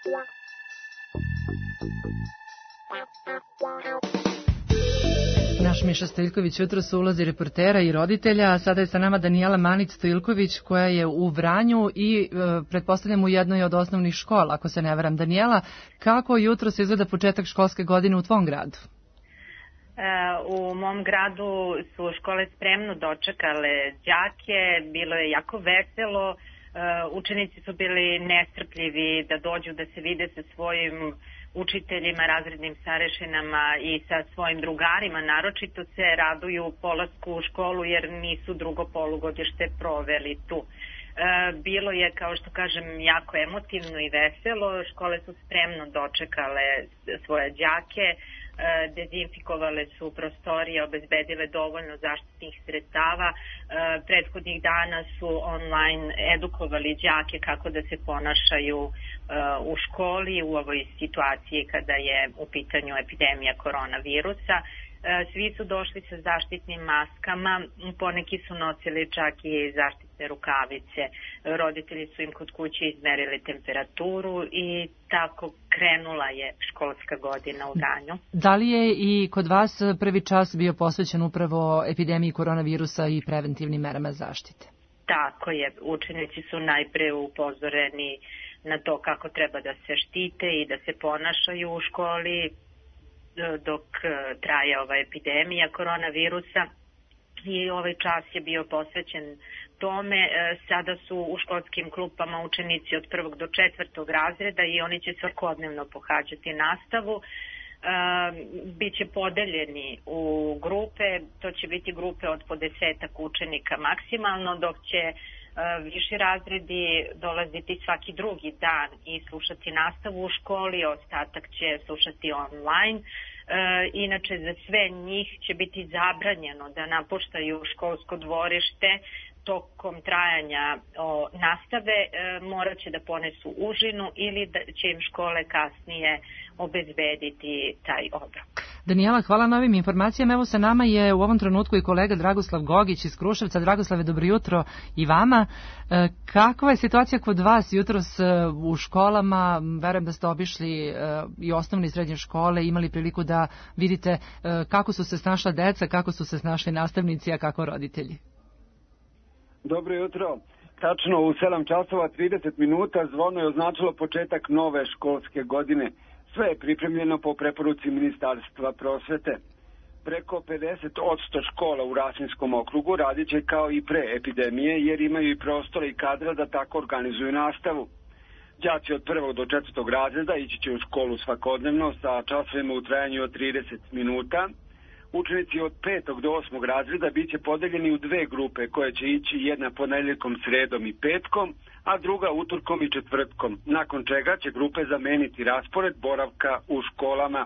Naš Miša Stojilković jutros u ulozi reportera i roditelja, a sada je sa nama Danijela Manić-Stojilković koja je u Vranju i e, pretpostavljam u jednoj od osnovnih škola, ako se ne varam. Danijela, kako jutros izgleda početak školske godine u tvom gradu? U mom gradu su škole spremno dočekale đake, bilo je jako veselo, učenici su bili nestrpljivi da dođu da se vide sa svojim učiteljima, razrednim starešinama i sa svojim drugarima. Naročito se raduju polasku u školu jer nisu drugo polugodište proveli tu. Bilo je, kao što kažem, jako emotivno i veselo. Škole su spremno dočekale svoje đake, dezinfikovale su prostorije, obezbedile dovoljno zaštitnih sredstava. Prethodnih dana su online edukovali đake kako da se ponašaju u školi u ovoj situaciji kada je u pitanju epidemija koronavirusa. Svi su došli sa zaštitnim maskama, poneki su nosili čak i zaštitne rukavice. Roditelji su im kod kuće izmerili temperaturu i tako krenula je školska godina u Vranju. Da li je i kod vas prvi čas bio posvećen upravo epidemiji koronavirusa i preventivnim merama zaštite? Tako je, učenici su najpre upozoreni na to kako treba da se štite i da se ponašaju u školi dok traje ova epidemija koronavirusa i ovaj čas je bio posvećen tome. Sada su u školskim klupama učenici od prvog do četvrtog razreda i oni će svakodnevno pohađati nastavu. Biće podeljeni u grupe, to će biti grupe od po desetak učenika maksimalno, dok će viši razredi dolaziti svaki drugi dan i slušati nastavu u školi, ostatak će slušati online. Inače, za sve njih će biti zabranjeno da napuštaju školsko dvorište tokom trajanja o, nastave, e, morat će da ponesu užinu ili da će im škole kasnije obezbediti taj obrok. Danijela, hvala na ovim informacijama. Evo sa nama je u ovom trenutku i kolega Dragoslav Gogić iz Kruševca. Dragoslave, dobro jutro i vama. E, kakva je situacija kod vas jutros e, u školama? Verujem da ste obišli e, i osnovne i srednje škole, imali priliku da vidite e, kako su se snašla deca, kako su se snašli nastavnici, a kako roditelji. Dobro jutro. Tačno u sedam časova trideset minuta zvono je označilo početak nove školske godine. Sve je pripremljeno po preporuci Ministarstva prosvete. Preko pedeset posto škola u Rasinskom okrugu radit će kao i pre epidemije jer imaju i prostora i kadra da tako organizuju nastavu. Đaci od prvog do četvrtog razreda ići će u školu svakodnevno sa časovima u trajanju od trideset minuta. Učenici od petog do osmog razreda bit će podeljeni u dve grupe koje će ići jedna ponedeljkom, sredom i petkom, a druga utorkom i četvrtkom, nakon čega će grupe zameniti raspored boravka u školama.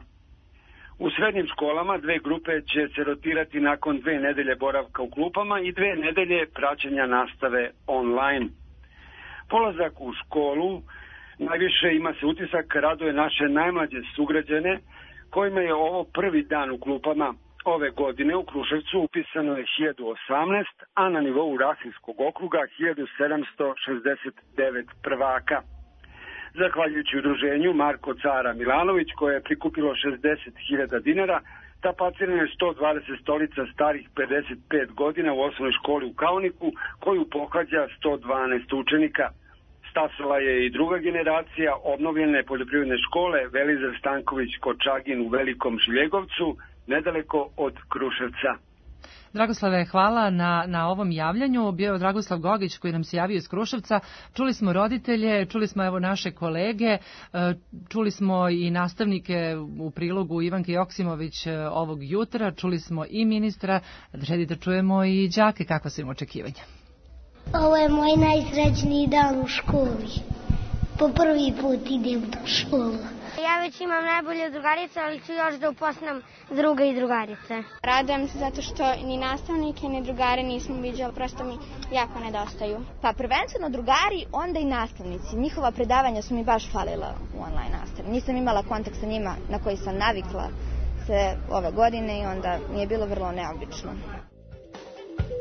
U srednjim školama dve grupe će se rotirati nakon dve nedelje boravka u klupama i dve nedelje praćenja nastave online. Polazak u školu najviše ima se utisak raduje naše najmlađe sugrađane kojima je ovo prvi dan u klupama. Ove godine u Kruševcu upisano je hiljadu osamnaest, a na nivou Rasinskog okruga hiljadu sedamsto šezdeset devet prvaka. Zahvaljujući udruženju Marko Cara Milanović, koje je prikupilo šezdeset hiljada dinara, tapacirano je sto dvadeset stolica starih pedeset pet godina u osnovnoj školi u Kauniku, koju pohađa sto dvanaest učenika. Stasala je i druga generacija obnovljene poljoprivredne škole Velizar Stanković Kočagin u Velikom Žiljegovcu, nedaleko od Kruševca. Dragoslave, hvala na, na ovom javljanju. Bio je Dragoslav Gogić koji nam se javio iz Kruševca. Čuli smo roditelje, čuli smo evo naše kolege, čuli smo i nastavnike u prilogu Ivanke Joksimović ovog jutra, čuli smo i ministra. Želi da čujemo i đake, kakva su im očekivanja. Ovo je moj najsrećniji dan u školi. Po prvi put idem do škola. Ja već imam najbolje drugarice, ali ću još da upoznam druga i drugarice. Radujem se zato što ni nastavnike ni drugare nisam viđala, prosto mi jako nedostaju. Pa prvenstveno drugari, onda i nastavnici. Njihova predavanja su mi baš falila u online nastavi. Nisam imala kontakt sa njima na koji sam navikla sve ove godine i onda mi je bilo vrlo neobično.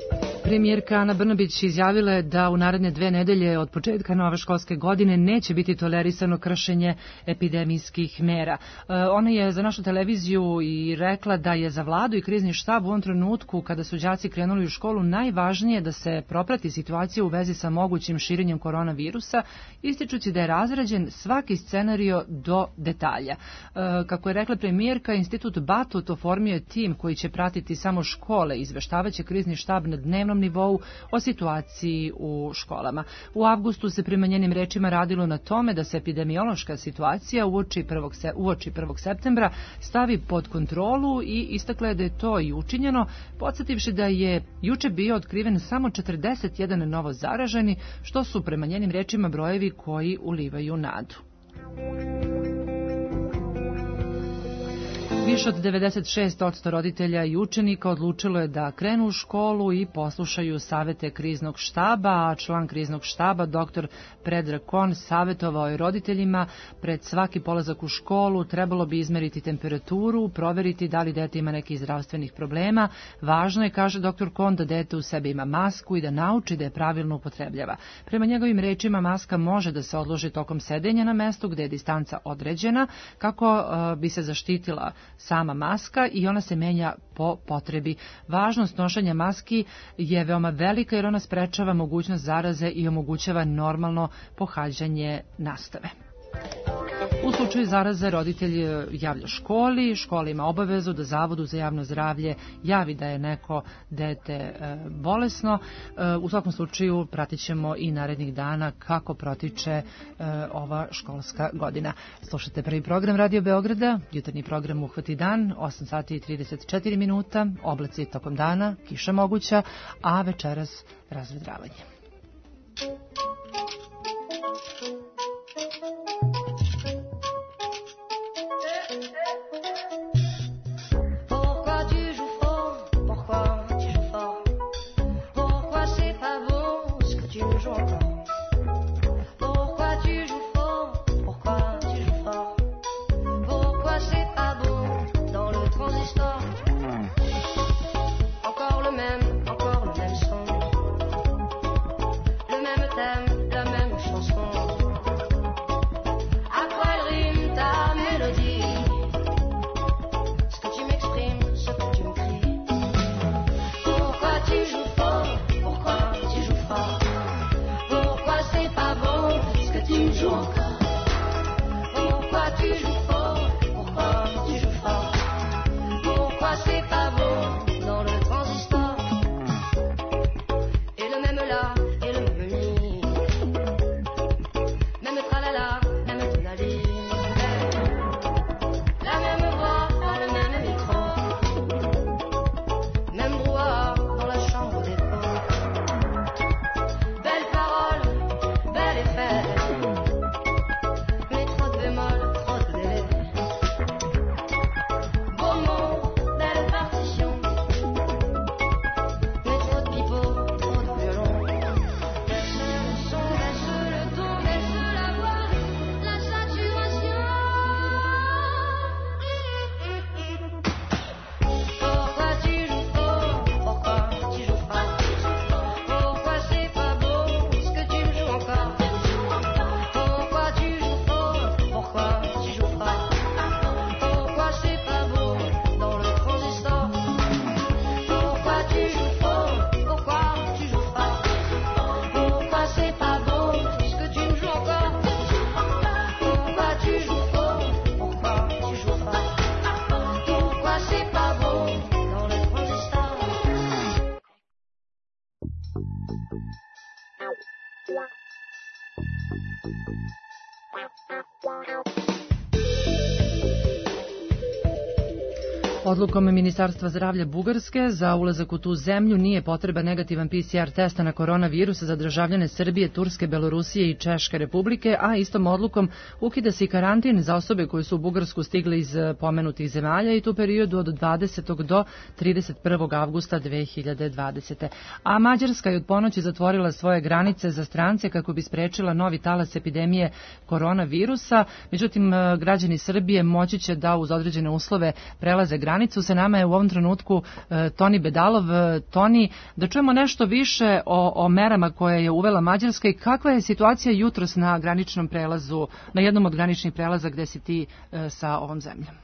Premijerka Ana Brnabić izjavila je da u naredne dve nedelje od početka nove školske godine neće biti tolerisano kršenje epidemijskih mera. Ona je za našu televiziju i rekla da je za vladu i krizni štab u ovom trenutku, kada su đaci krenuli u školu, najvažnije da se proprati situacija u vezi sa mogućim širenjem koronavirusa, ističući da je razrađen svaki scenario do detalja. Kako je rekla premijerka, Institut Batut oformio je tim koji će pratiti samo škole, izveštavaće krizni štab na dnevnom nivou o situaciji u školama. U avgustu se prema njenim rečima radilo na tome da se epidemiološka situacija uoči prvog, se, uoči prvog septembra stavi pod kontrolu i istakla je da je to i učinjeno, podsjetivši da je juče bio otkriven samo četrdeset jedan novo zaraženi, što su prema njenim rečima brojevi koji ulivaju nadu. Više od devedeset šest posto roditelja i učenika odlučilo je da krenu u školu i poslušaju savete kriznog štaba, a član kriznog štaba, doktor Predrag Kon, savjetovao je roditeljima pred svaki polazak u školu trebalo bi izmeriti temperaturu, proveriti da li dete ima nekih zdravstvenih problema. Važno je, kaže doktor Kon, da dete u sebi ima masku i da nauči da je pravilno upotrebljava. Prema njegovim rečima, maska može da se odloži tokom sedenja na mestu gde je distanca određena, kako uh, bi se zaštitila sama maska i ona se menja po potrebi. Važnost nošenja maski je veoma velika jer ona sprečava mogućnost zaraze i omogućava normalno pohađanje nastave. U slučaju zaraze roditelj javlja školi, škola ima obavezu da Zavodu za javno zdravlje javi da je neko dete e, bolesno. E, u svakom slučaju pratit ćemo i narednih dana kako protiče e, ova školska godina. Slušate prvi program Radio Beograda, jutarnji program Uhvati dan, osam sati i trideset četiri minuta, oblaci tokom dana, kiša moguća, a večeras razvedravanje. Odlukom Ministarstva zdravlja Bugarske za ulazak u tu zemlju nije potreban negativan P C R testa na koronavirus za državljane Srbije, Turske, Belorusije i Češke republike, a istom odlukom ukida se i karantin za osobe koje su u Bugarsku stigle iz pomenutih zemalja i tu periodu od dvadesetog do trideset prvog avgusta dve hiljade dvadesete. A Mađarska je od ponoći zatvorila svoje granice za strance kako bi sprečila novi talas epidemije koronavirusa. Međutim, građani Srbije moći će da uz određene uslove prelaze granice granicu. Sa nama je u ovom trenutku e, Toni Bedalov. E, Toni, da čujemo nešto više o, o merama koje je uvela Mađarska i kakva je situacija jutros na graničnom prelazu, na jednom od graničnih prelaza gde si ti e, sa ovom zemljom.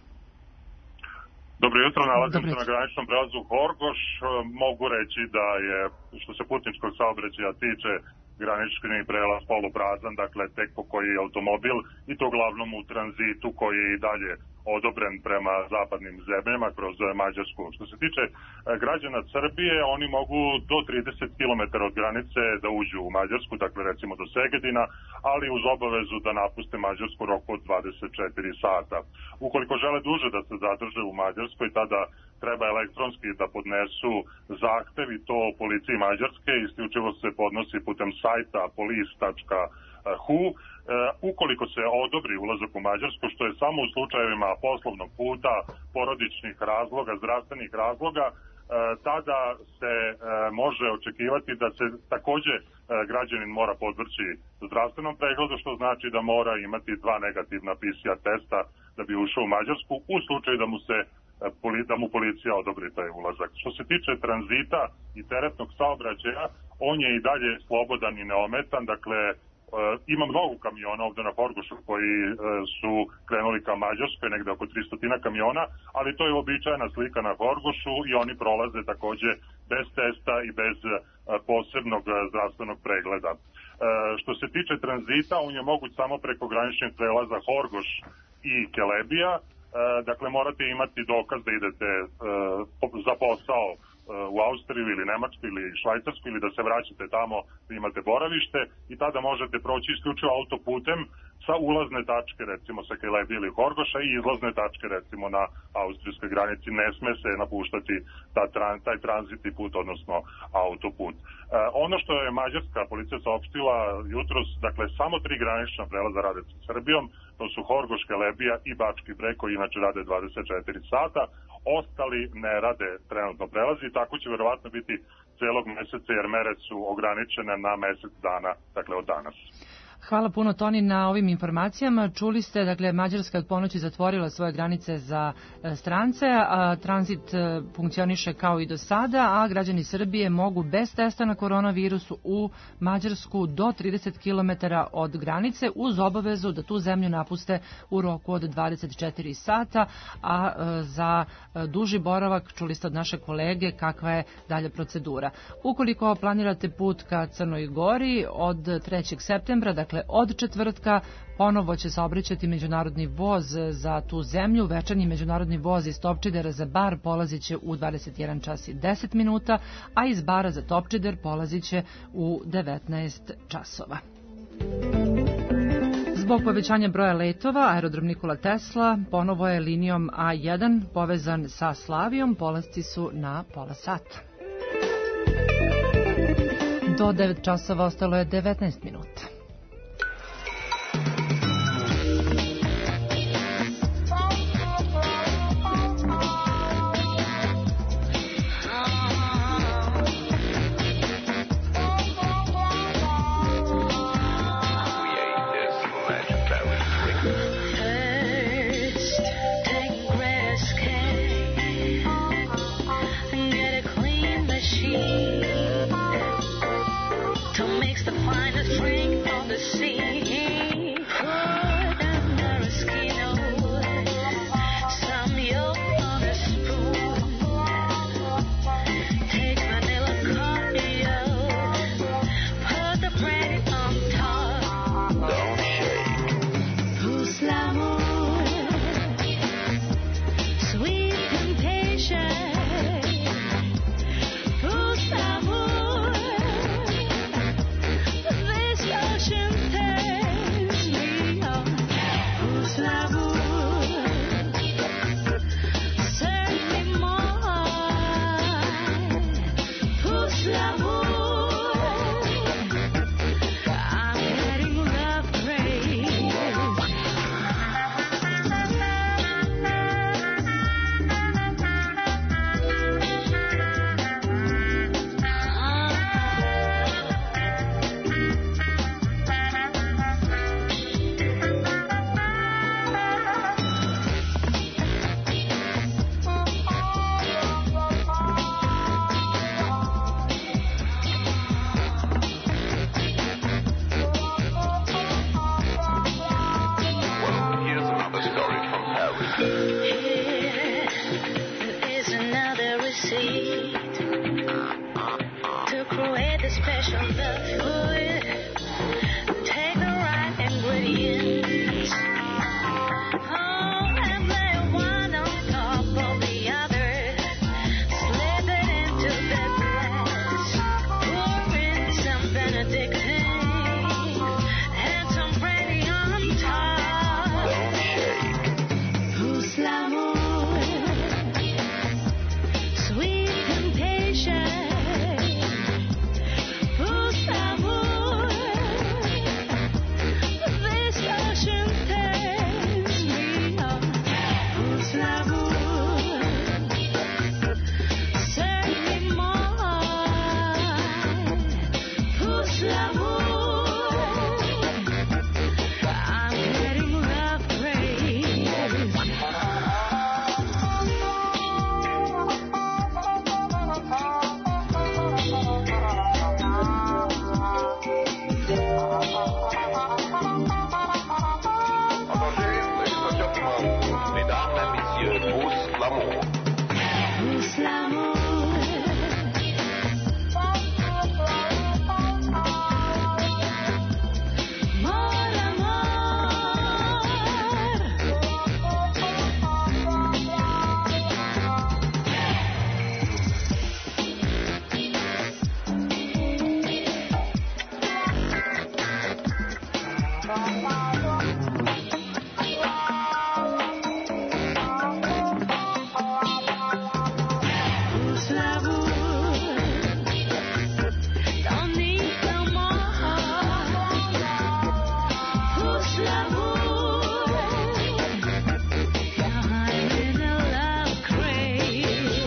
Dobro jutro, nalazim Dobro se jutro. na graničnom prelazu Horgoš. Mogu reći da je, što se putničkog saobraćaja tiče, granični prelaz poluprazan, dakle tek po koji je automobil i to uglavnom u tranzitu koji je i dalje odobren prema zapadnim zemljama kroz Mađarsku. Što se tiče građana Srbije, oni mogu do trideset kilometara od granice da uđu u Mađarsku, dakle recimo do Segedina, ali uz obavezu da napuste Mađarsku roku od dvadeset četiri sata. Ukoliko žele duže da se zadrže u Mađarskoj, tada treba elektronski da podnesu zahtev i to policiji Mađarske, isključivo se podnosi putem sajta police tačka hu. E, ukoliko se odobri ulazak u Mađarsku, što je samo u slučajevima poslovnog puta, porodičnih razloga, zdravstvenih razloga, e, tada se e, može očekivati da se takođe e, građanin mora podvrći zdravstvenom pregledu, što znači da mora imati dva negativna P C R testa da bi ušao u Mađarsku u slučaju da mu se da mu policija odobri taj ulazak. Što se tiče tranzita i teretnog saobraćaja, on je i dalje slobodan i neometan, dakle ima mnogo kamiona ovde na Horgošu koji su krenuli ka Mađarskoj, negde oko tristo kamiona, ali to je običajna slika na Horgošu i oni prolaze takođe bez testa i bez posebnog zdravstvenog pregleda. Što se tiče tranzita, on je moguć samo preko graničnih prelaza Horgoš i Kelebija. Dakle, morate imati dokaz da idete za posao u Austriju ili Nemačku ili Švajcarsku ili da se vraćate tamo da imate boravište i tada možete proći isključivo autoputem sa ulazne tačke recimo sa Kelebije ili Horgoša i izlazne tačke recimo na austrijskoj granici. Ne sme se napuštati ta, taj tranzitni put, odnosno autoput. E, ono što je mađarska policija saopštila jutros, dakle samo tri granična prelaza rade sa Srbijom, to su Horgoš, Kelebija i Bački Breg koji inače rade dvadeset četiri sata. Ostali ne rade trenutno prelazi i tako će verovatno biti celog meseca jer mere su ograničene na mesec dana, dakle od danas. Hvala puno, Toni, na ovim informacijama. Čuli ste, dakle, Mađarska od ponoći zatvorila svoje granice za e, strance, a tranzit e, funkcioniše kao i do sada, a građani Srbije mogu bez testa na koronavirusu u Mađarsku do trideset kilometara od granice uz obavezu da tu zemlju napuste u roku od dvadeset četiri sata, a e, za e, duži boravak čuli ste od naše kolege kakva je dalja procedura. Ukoliko planirate put ka Crnoj Gori od trećeg septembra, dakle od četvrtka, ponovo će saobraćati međunarodni voz za tu zemlju. Večernji međunarodni voz iz Topčidera za Bar polazit će u dvadeset jedan čas i deset minuta, a iz Bara za Topčider polazit će u devetnaest časova. Zbog povećanja broja letova, aerodrom Nikola Tesla ponovo je linijom A jedan povezan sa Slavijom, polasci su na pola sata. Do devet časova ostalo je devetnaest minuta. This ocean takes me on. special love for it. Take the right ingredients. Oh, and lay one on top of the other. Slip it into the glass. Pour in some Benedictine and some brandy on top. Don't shake. Pousse l'amour, sweet temptation. Pousse l'amour, this ocean takes me on. Pousse l'amour, set me mine. Pousse l'amour, I'm getting love crazy. Attendez, station mesdames et messieurs, pousse l'amour. Pousse l'amour. Mon Pousse l'amour. Don't need no more. Pousse l'amour. I'm in a love craze.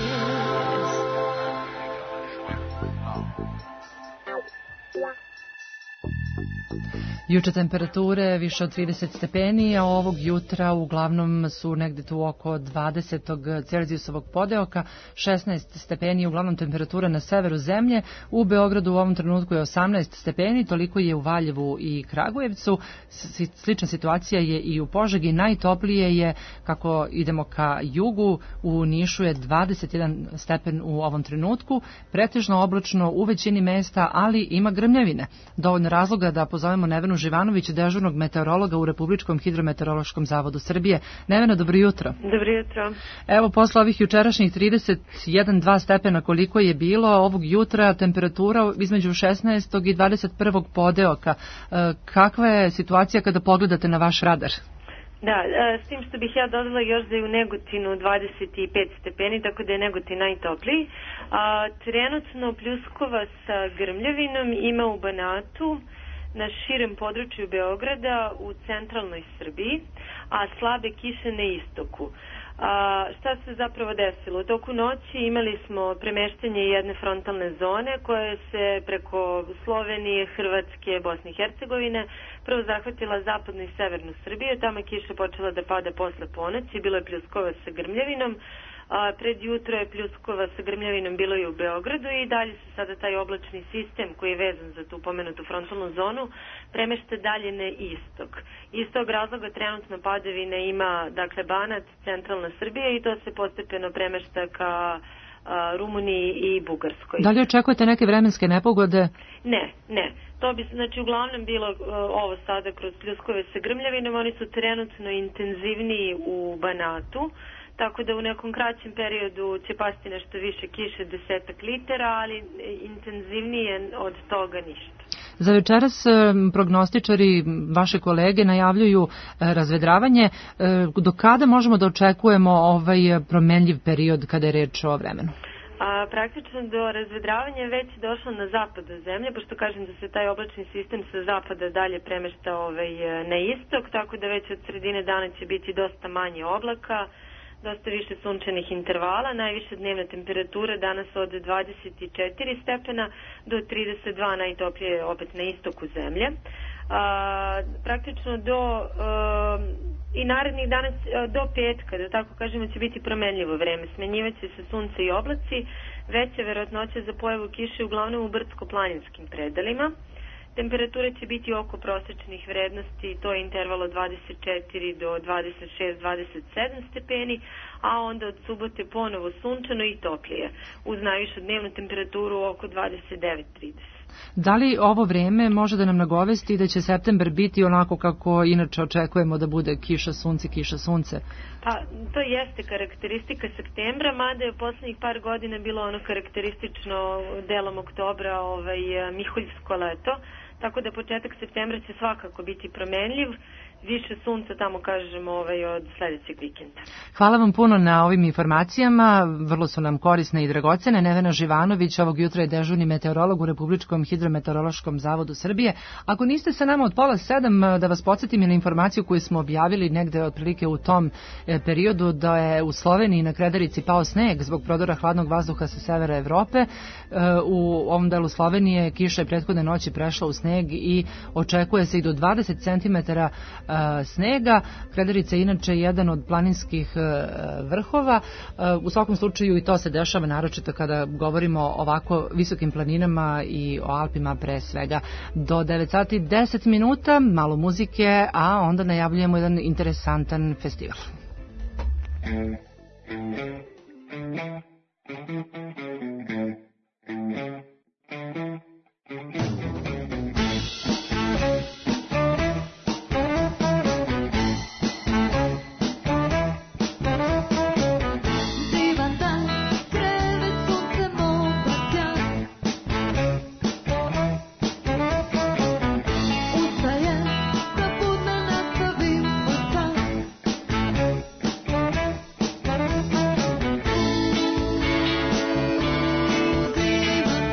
Juče temperature više od trideset stepeni, a ovog jutra uglavnom su negde tu oko dvadeset Celzijusovog podeoka, šesnaest stepeni uglavnom temperatura na severu zemlje. U Beogradu u ovom trenutku je osamnaest stepeni, toliko je u Valjevu i Kragujevcu. S- Slična situacija je i u Požegi. Najtoplije je, kako idemo ka jugu, u Nišu je dvadeset jedan stepen u ovom trenutku. Pretežno oblačno u većini mesta, ali ima grmljevine. Dovoljno razloga da pozovemo Nevenu Živanović, dežurnog meteorologa u Republičkom hidrometeorološkom zavodu Srbije. Nevena, dobro jutro. Dobro jutro. Evo, posle ovih jučerašnjih trideset jedan dva stepena koliko je bilo, ovog jutra temperatura između šesnaestog i dvadeset prvog podeoka. E, kakva je situacija kada pogledate na vaš radar? Da, e, s tim što bih ja dodala još da je u Negotinu dvadeset pet stepeni, tako da je Negotin najtopliji. A, trenutno pljuskova sa grmljavinom ima u Banatu, na širem području Beograda, u centralnoj Srbiji, a slabe kiše na istoku. A, šta se zapravo desilo? U toku noći imali smo premeštanje jedne frontalne zone koje se preko Slovenije, Hrvatske, Bosne i Hercegovine prvo zahvatila zapadnu i severnu Srbiju. Tamo je kiša počela da pada posle ponoći, bilo je pljuskova sa grmljavinom. A, pred jutro je pljuskova sa grmljavinom bilo i u Beogradu i dalje se sada taj oblačni sistem koji je vezan za tu pomenutu frontalnu zonu premešta dalje na istok. Iz tog razloga trenutno padavine ima, dakle, Banat, centralna Srbija, i to se postepeno premešta ka a, Rumuniji i Bugarskoj. Da li očekujete neke vremenske nepogode? Ne, ne. To bi, znači, uglavnom bilo uh, ovo sada kroz pljuskove sa grmljavinom. Oni su trenutno intenzivniji u Banatu, tako da u nekom kraćem periodu će pasti nešto više kiše, desetak litera, ali intenzivnije od toga ništa. Za večeras prognostičari, vaše kolege, najavljuju razvedravanje. Do kada možemo da očekujemo ovaj promenljiv period kada je reč o vremenu? A, praktično do razvedravanja je već došlo na zapadu zemlje, pošto kažem da se taj oblačni sistem sa zapada dalje premešta ovaj, na istok, tako da već od sredine dana će biti dosta manje oblaka, dosta više sunčanih intervala, najviše dnevna temperatura danas od dvadeset četiri stepena do trideset dva, najtoplije opet na istoku zemlje. A, praktično do a, i narednih dana do petka, da tako kažemo, će biti promenljivo vreme. Smenjivaće se sunce i oblaci, veća verovatnoća za pojavu kiše uglavnom u brdsko-planinskim predelima. Temperature će biti oko prosečnih vrednosti, to je interval od dvadeset četiri do dvadeset šest dvadeset sedam stepeni, a onda od subote ponovo sunčano i toplije, uz najvišu dnevnu temperaturu oko dvadeset devet trideset. Da li ovo vreme može da nam nagovesti da će septembar biti onako kako inače očekujemo da bude kiša, sunce, kiša, sunce? Pa, to jeste karakteristika septembra, mada je u poslednjih par godina bilo ono karakteristično delom oktobra, ovaj, miholjsko leto, tako da početak septembra će svakako biti promenljiv, više sunca tamo kažemo ovaj, od sledećeg vikenda. Hvala vam puno na ovim informacijama, vrlo su nam korisne i dragocene. Nevena Živanović ovog jutra je dežurni meteorolog u Republičkom hidrometeorološkom zavodu Srbije. Ako niste sa nama od pola sedam, da vas podsjetim je na informaciju koju smo objavili negde otprilike u tom periodu, da je u Sloveniji na Kredarici pao sneg zbog prodora hladnog vazduha sa severa Evrope. U ovom delu Slovenije kiša je prethodne noći prešla u sneg i očekuje se i do dvadeset centimetara snega. Kredarica je inače jedan od planinskih vrhova. U svakom slučaju i to se dešava, naročito kada govorimo o ovako visokim planinama i o Alpima pre svega. Do devet sati deset minuta, malo muzike, a onda najavljujemo jedan interesantan festival. Divan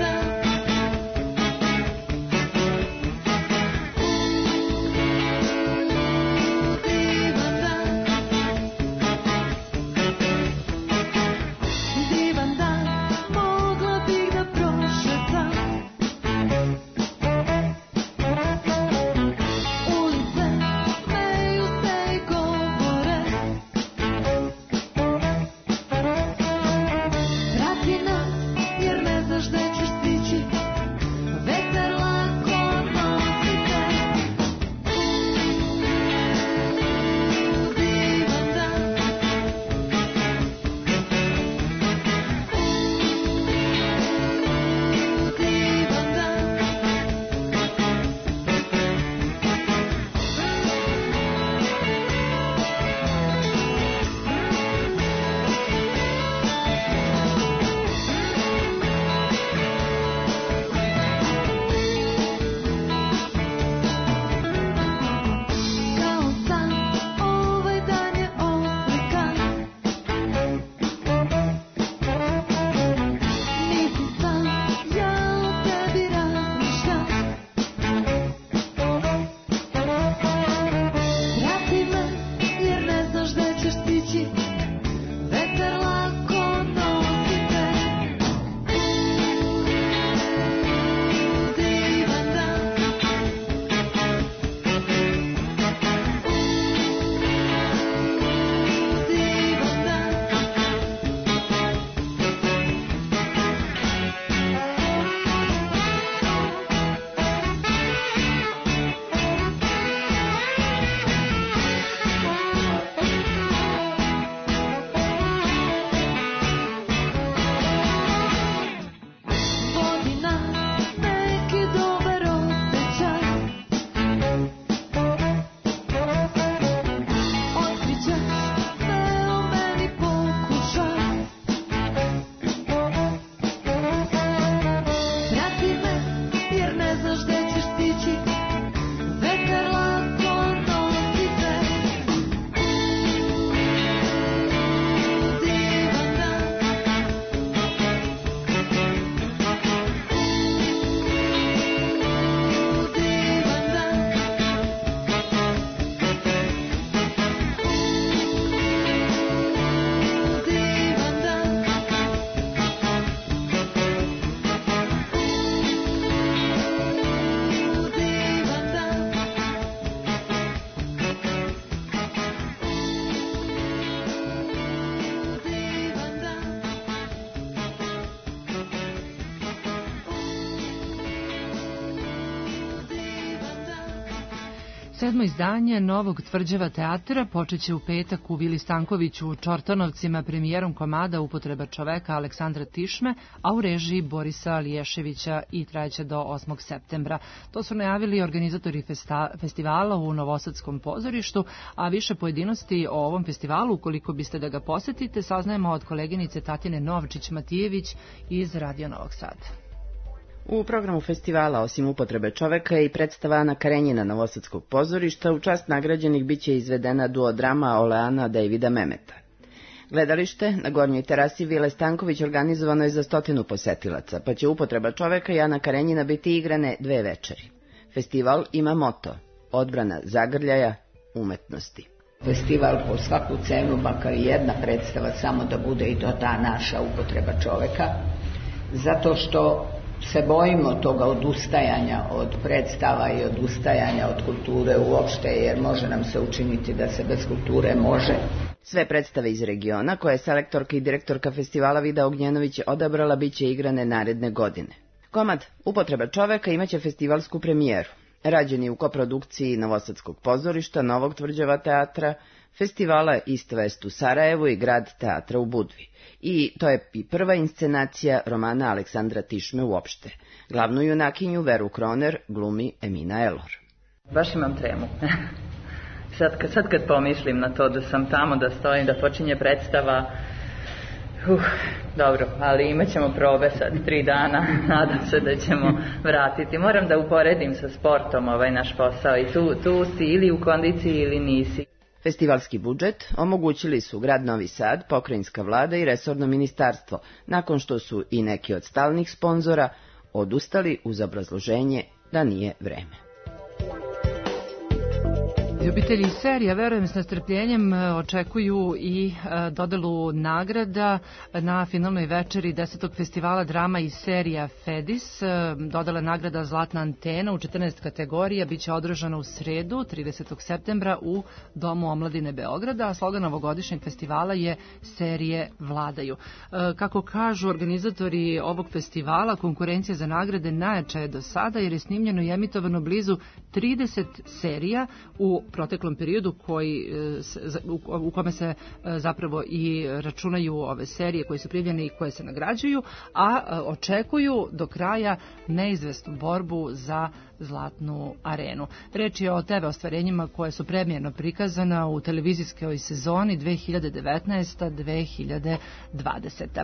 Sedmo izdanje novog Tvrđava teatra počeće u petak u Vili Stankoviću u Čortanovcima premijerom komada Upotreba čoveka Aleksandra Tišme, a u režiji Borisa Liješevića i trajeće do osmog septembra. To su najavili organizatori festa, festivala u Novosadskom pozorištu, a više pojedinosti o ovom festivalu, ukoliko biste da ga posetite, saznajemo od koleginice Tatjane Novčić-Matijević iz Radio Novog Sada. U programu festivala, osim Upotrebe čoveka, i predstava Ana Karenjina Novosadskog pozorišta, u čast nagrađenih biće izvedena duodrama Oleana Davida Memeta. Gledalište na gornjoj terasi Vile Stanković organizovano je za stotinu posetilaca, pa će Upotreba čoveka i Ana Karenjina biti igrane dve večeri. Festival ima moto: odbrana zagrljaja umetnosti. Festival po svaku cenu, makar jedna predstava, samo da bude i to ta naša Upotreba čoveka, zato što se bojimo toga odustajanja od predstava i odustajanja od kulture uopšte, jer može nam se učiniti da se bez kulture može. Sve predstave iz regiona, koje je selektorka i direktorka festivala Vida Ognjenović odabrala, biće igrane naredne godine. Komad Upotreba čoveka imaće festivalsku premijeru. Rađeni u koprodukciji Novosadskog pozorišta, Novog Tvrđava teatra, festivala East West u Sarajevu i Grad teatra u Budvi. I to je i prva inscenacija romana Aleksandra Tišme uopšte. Glavnu junakinju Veru Kroner glumi Emina Elor. Baš imam tremu. Sad, sad kad pomislim na to da sam tamo, da stojim, da počinje predstava, uh, dobro, ali imat ćemo probe sad tri dana, nadam se da ćemo vratiti. Moram da uporedim sa sportom ovaj naš posao i tu, tu si ili u kondiciji ili nisi. Festivalski budžet omogućili su Grad Novi Sad, pokrajinska vlada i resorno ministarstvo, nakon što su i neki od stalnih sponzora odustali uz obrazloženje da nije vreme. Ljubitelji serija, verujem, s nestrpljenjem očekuju i dodelu nagrada na finalnoj večeri desetog festivala drama i serija Fedis. Dodela nagrada Zlatna antena u četrnaest kategorija biće održana u sredu, tridesetog septembra u Domu omladine Beograda, a slogan ovogodišnjeg festivala je Serije vladaju. Kako kažu organizatori ovog festivala, konkurencija za nagrade najjača je do sada, jer je snimljeno i emitovano blizu trideset serija u proteklom periodu koji, u kome se zapravo i računaju ove serije koje su prijavljene i koje se nagrađuju, a očekuju do kraja neizvesnu borbu za Zlatnu arenu. Reč je o te ve ostvarenjima koje su premijerno prikazana u televizijskoj sezoni dve hiljade devetnaesta dve hiljade dvadeseta.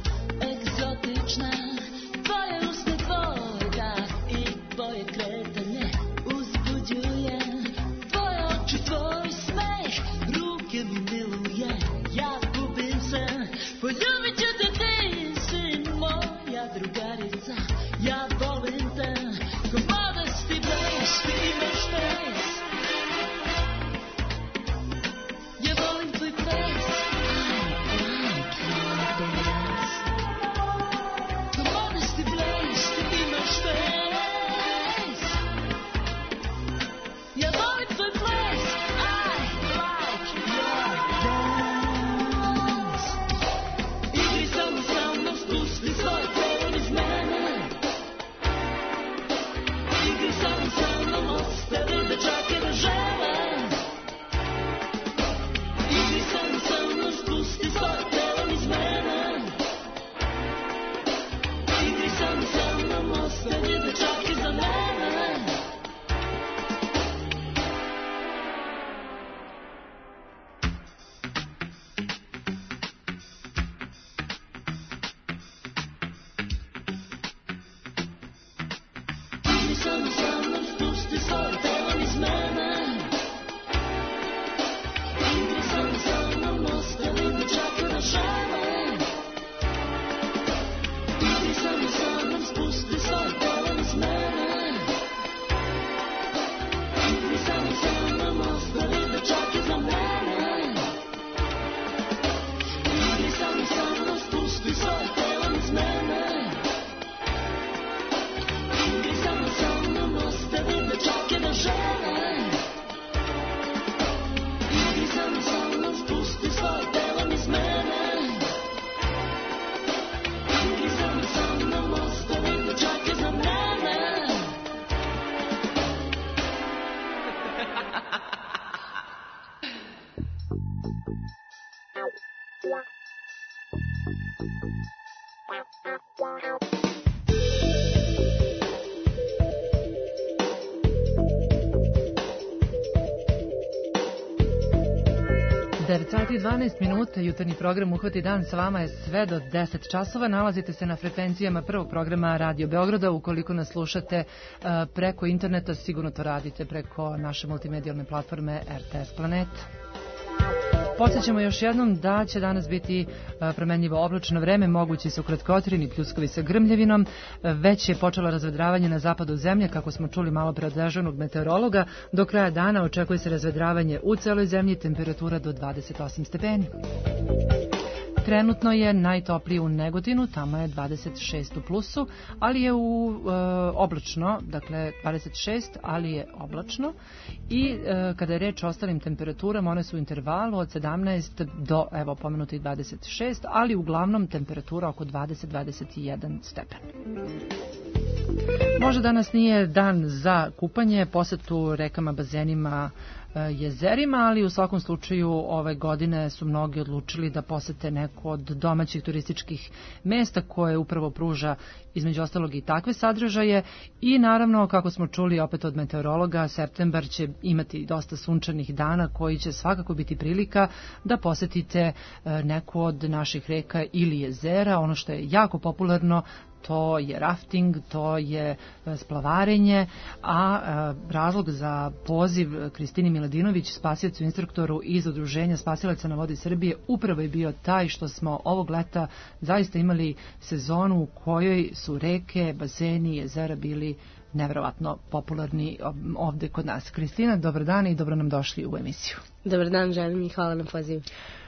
Egzotična, tvoje usne, tvoj dah i tvoje kretanje. samo sa mnom, spusti svoje telo iz mene. Igri samo sa mnom, ostavi dečaka da žele. Igri samo sa mnom, spusti svoje telo iz mene. Igri samo sa mnom, ostavi dečaka za mene. Igri samo sa mnom, spusti svoje telo iz mene. Igri samo sa mnom, ostavi dečake da žele. Igri samo sa mnom, spusti svoje telo iz mene. Igri samo sa mnom, ostavi dečake za mene. devet sati i dvanaest minuta, jutarnji program Uhvati dan sa vama je sve do deset časova. Nalazite se na frekvencijama prvog programa Radio Beograda. Ukoliko nas slušate uh, preko interneta, sigurno to radite preko naše multimedijalne platforme R T S Planet. Podsjećamo još jednom da će danas biti promenljivo oblačno vreme, mogući su kratkotrini pljuskovi sa grmljavinom. Već je počelo razvedravanje na zapadu zemlje, kako smo čuli malo pre od dežurnog meteorologa. Do kraja dana očekuje se razvedravanje u celoj zemlji, temperatura do dvadeset osam stepeni. Trenutno je najtoplije u Negotinu, tamo je dvadeset šest u plusu, ali je u e, oblačno, dakle dvadeset šest, ali je oblačno. I e, kada je reč o ostalim temperaturama, one su u intervalu od sedamnaest do, evo, pomenutih dvadeset šest, ali uglavnom temperatura oko dvadeset do dvadeset jedan stepen. Možda danas nije dan za kupanje, posetu rekama, bazenima, jezerima, ali u svakom slučaju ove godine su mnogi odlučili da posete neko od domaćih turističkih mesta koje upravo pruža između ostalog i takve sadržaje i naravno, kako smo čuli opet od meteorologa, septembar će imati dosta sunčanih dana koji će svakako biti prilika da posetite neku od naših reka ili jezera. Ono što je jako popularno, to je rafting, to je splavarenje, a razlog za poziv Kristini Miladinović, spasiocu instruktoru iz Udruženja spasilaca na vodi Srbije, upravo je bio taj što smo ovog leta zaista imali sezonu u kojoj su reke, bazeni, jezera bili neverovatno popularni ovde kod nas. Kristina, dobar dan i dobro nam došli u emisiju. Dobar dan, želim i hvala na pozivu.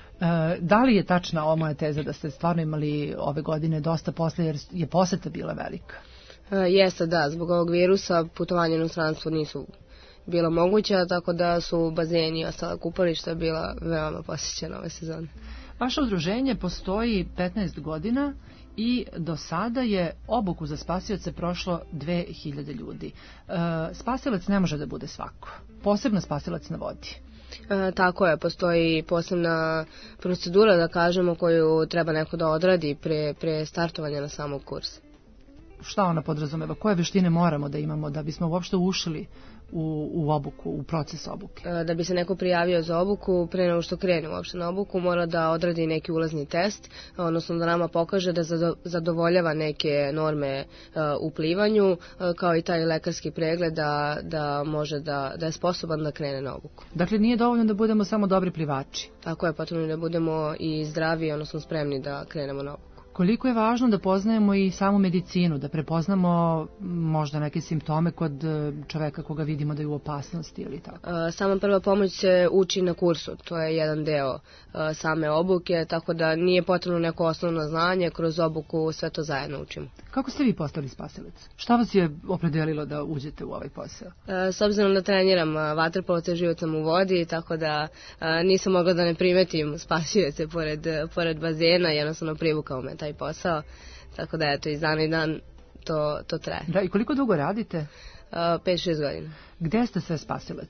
Da li je tačna ova moja teza da ste stvarno imali ove godine dosta posla jer je poseta bila velika? Jeste, da. Zbog ovog virusa putovanje u inostranstvo nisu bila moguća, tako da su bazeni i ostala kupališta bila veoma posjećena ove sezone. Vaše udruženje postoji petnaest godina i do sada je obuku za spasioce prošlo dve hiljade ljudi. Spasilac ne može da bude svako, posebno spasilac na vodi. E, tako je, postoji posebna procedura, da kažemo, koju treba neko da odradi pre, pre startovanja na samog kursa. Šta ona podrazumeva? Koje veštine moramo da imamo da bismo uopšte ušli u, u obuku, u proces obuke? E, da bi se neko prijavio za obuku, pre nego što krene uopšte na obuku, mora da odradi neki ulazni test, odnosno da nama pokaže da zadovoljava neke norme e, u plivanju, e, kao i taj lekarski pregled da, da može da, da je sposoban da krene na obuku. Dakle, nije dovoljno da budemo samo dobri plivači? Tako je, potrebno da budemo i zdravi, odnosno spremni da krenemo na obuku. Koliko je važno da poznajemo i samu medicinu, da prepoznamo možda neke simptome kod čoveka koga vidimo da je u opasnosti ili tako? Sama prva pomoć se uči na kursu, to je jedan deo same obuke, tako da nije potrebno neko osnovno znanje, kroz obuku sve to zajedno učimo. Kako ste vi postali spasilac? Šta vas je opredelilo da uđete u ovaj posao? S obzirom da treniram vaterpolo, ceo život sam u vodi, tako da nisam mogla da ne primetim spasioce pored, pored bazena, jednostavno privukao me taj posao, tako da eto, iz dana i dan to, to traje. Da, i koliko dugo radite? pet šest godina. Gde ste sve spasilac?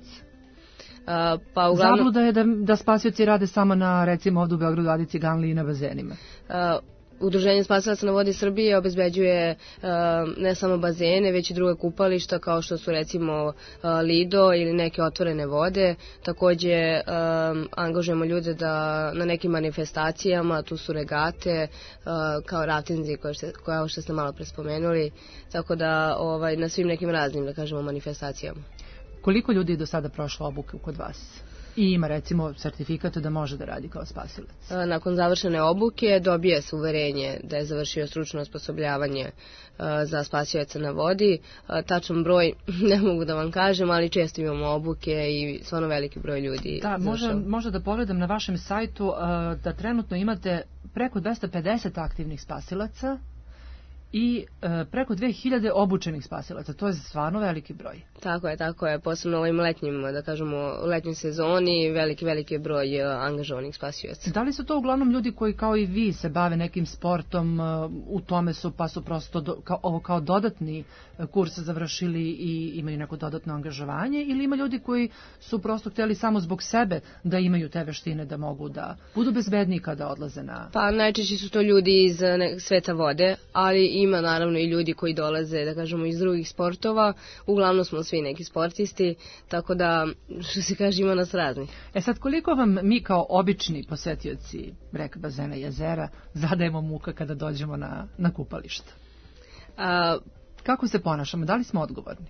Uh, pa uglavnom... Zabluda je da, da spasioci rade samo na, recimo ovdje u Beogradu, Adici, Ganli i na bazenima. Uh, Udruženje spasilaca na vodi Srbije obezbeđuje uh, ne samo bazene, već i druge kupališta kao što su recimo uh, Lido ili neke otvorene vode. Takođe um, angažujemo ljude da na nekim manifestacijama, tu su regate, uh, kao raftinzi koje što, koje što ste malo prespomenuli, tako da ovaj, na svim nekim raznim, da kažemo, manifestacijama. Koliko ljudi je do sada prošlo obuku kod vas? I ima recimo sertifikat da može da radi kao spasilac? Nakon završene obuke dobije se uverenje da je završio stručno osposobljavanje za spasioca na vodi. Tačan broj ne mogu da vam kažem, ali često imamo obuke i stvarno veliki broj ljudi. Da, može, može da pogledam na vašem sajtu da trenutno imate preko dvesta pedeset aktivnih spasilaca i e, preko dve hiljade obučenih spasilaca. To je stvarno veliki broj. Tako je, tako je. Posebno ovim letnjim, da kažemo, u letnjoj sezoni veliki, veliki broj e, angažovanih spasilaca. Da li su to uglavnom ljudi koji kao i vi se bave nekim sportom, e, u tome su, pa su prosto do, kao, ovo kao dodatni kurs završili i imaju neko dodatno angažovanje, ili ima ljudi koji su prosto htjeli samo zbog sebe da imaju te veštine, da mogu da budu bezbedniji kada odlaze na... Pa najčešće su to ljudi iz ne, sveta vode, ali ima naravno i ljudi koji dolaze, da kažemo, iz drugih sportova. Uglavnom smo svi neki sportisti, tako da, što se kaže, ima nas raznih. E sad, koliko vam mi kao obični posetioci reka, bazena, jezera zadajemo muka kada dođemo na, na kupalište? A, kako se ponašamo? Da li smo odgovorni?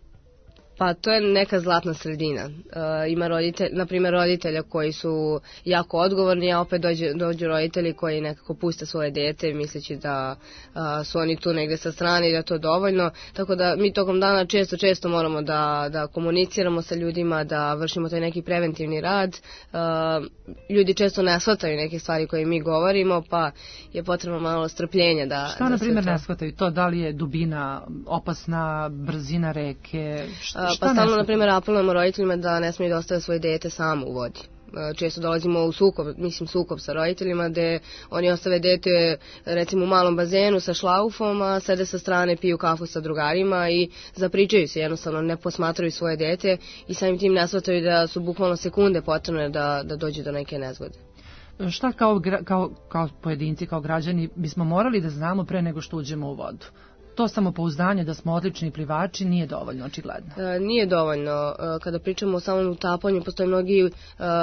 Pa to je neka zlatna sredina. E, ima roditelj, na primjer roditelja koji su jako odgovorni, a opet dođu, dođu roditelji koji nekako puste svoje dete misleći da a, su oni tu negde sa strane i da je to dovoljno. Tako da mi tokom dana često, često moramo da, da komuniciramo sa ljudima, da vršimo taj neki preventivni rad. E, ljudi često ne shvataju neke stvari koje mi govorimo, pa je potrebno malo strpljenja da... Šta, da na primjer, to... ne shvataju? To da li je dubina opasna, brzina reke... Šta? Pa stalno, na primjer, apelujemo roditeljima da ne smiju da ostave svoje dete samo u vodi. Često dolazimo u sukob, mislim sukob sa roditeljima, gde oni ostave dete recimo u malom bazenu sa šlaufom, a sede sa strane, piju kafu sa drugarima i zapričaju se, jednostavno ne posmatraju svoje dete i samim tim ne shvataju da su bukvalno sekunde potrebne da, da dođe do neke nezgode. Šta kao, kao, kao pojedinci, kao građani bismo morali da znamo pre nego što uđemo u vodu? To samopouzdanje da smo odlični plivači nije dovoljno, očigledno. E, nije dovoljno. E, kada pričamo o samom utapanju, postoje mnogi e,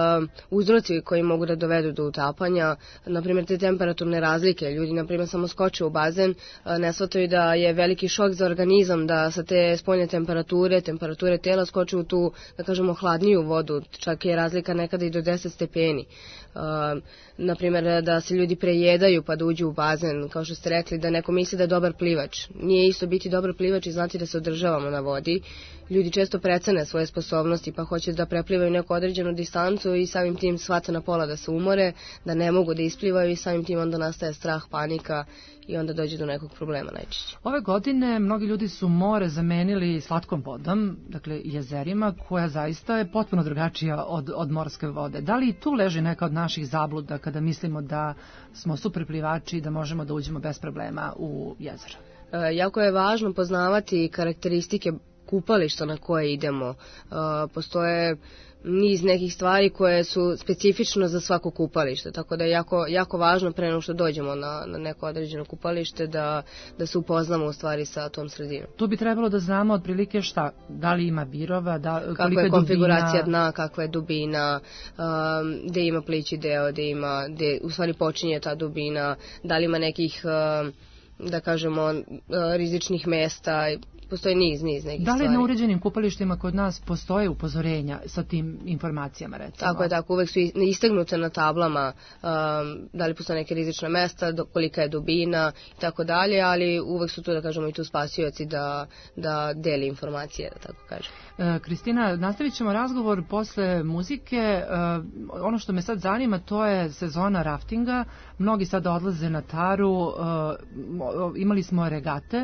uzroci koji mogu da dovedu do utapanja. Naprimjer, te temperaturne razlike. Ljudi, naprimjer, samo skoče u bazen, e, ne shvataju da je veliki šok za organizam, da sa te spoljne temperature, temperature tela skoče u tu, da kažemo, hladniju vodu. Čak je razlika nekada i do deset stepeni. Uh, naprimjer, da se ljudi prejedaju pa da uđu u bazen, kao što ste rekli, da neko misli da je dobar plivač. Nije isto biti dobar plivač i znati da se održavamo na vodi. Ljudi često precene svoje sposobnosti pa hoće da preplivaju neku određenu distancu i samim tim shvate na pola da se umore, da ne mogu da isplivaju i samim tim onda nastaje strah, panika i onda dođe do nekog problema najčešće. Ove godine mnogi ljudi su more zamenili slatkom vodom, dakle jezerima, koja zaista je potpuno drugačija od, od morske vode. Da li tu leži neka od naših zabluda kada mislimo da smo super plivači i da možemo da uđemo bez problema u jezero? E, jako je važno poznavati karakteristike kupališta na koje idemo. E, postoje niz nekih stvari koje su specifično za svako kupalište, tako da je jako, jako važno pre nego što dođemo na, na neko određeno kupalište da, da se upoznamo u stvari sa tom sredinom. Tu bi trebalo da znamo otprilike šta, da li ima virova, da, kakva je konfiguracija dna, kakva je dubina, um, gde ima plići deo, gde ima, gde u stvari počinje ta dubina, da li ima nekih, um, da kažemo, rizičnih mesta. Postoji niz, niz nekih stvari. Da li na uređenim kupalištima kod nas postoje upozorenja sa tim informacijama, recimo? Tako je, tako, uvek su istegnute na tablama um, da li postoje neke rizična mesta, kolika je dubina i tako dalje, ali uvek su tu, da kažemo, i tu spasioci da, da deli informacije, da tako kažem. E, Kristina, nastavit ćemo razgovor posle muzike. E, ono što me sad zanima, to je sezona raftinga. Mnogi sada odlaze na Taru, e, imali smo regate.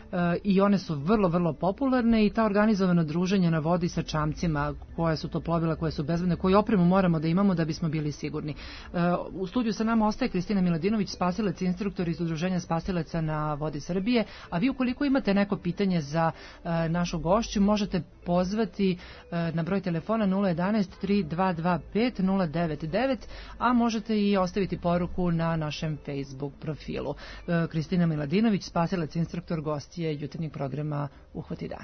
i one su vrlo, vrlo popularne i ta organizovano druženje na vodi sa čamcima, koje su to plovila, koje su bezbedne, koju opremu moramo da imamo da bismo bili sigurni. U studiju sa nama ostaje Kristina Miladinović, spasilac, instruktor iz Udruženja spasilaca na vodi Srbije, a vi ukoliko imate neko pitanje za našu gošću, možete pozvati na broj telefona nula jedanaest tri dva dva pet nula devet devet, a možete i ostaviti poruku na našem Facebook profilu. Kristina Miladinović, spasilac, instruktor, gost je jutarnjeg programa Uhvati dan.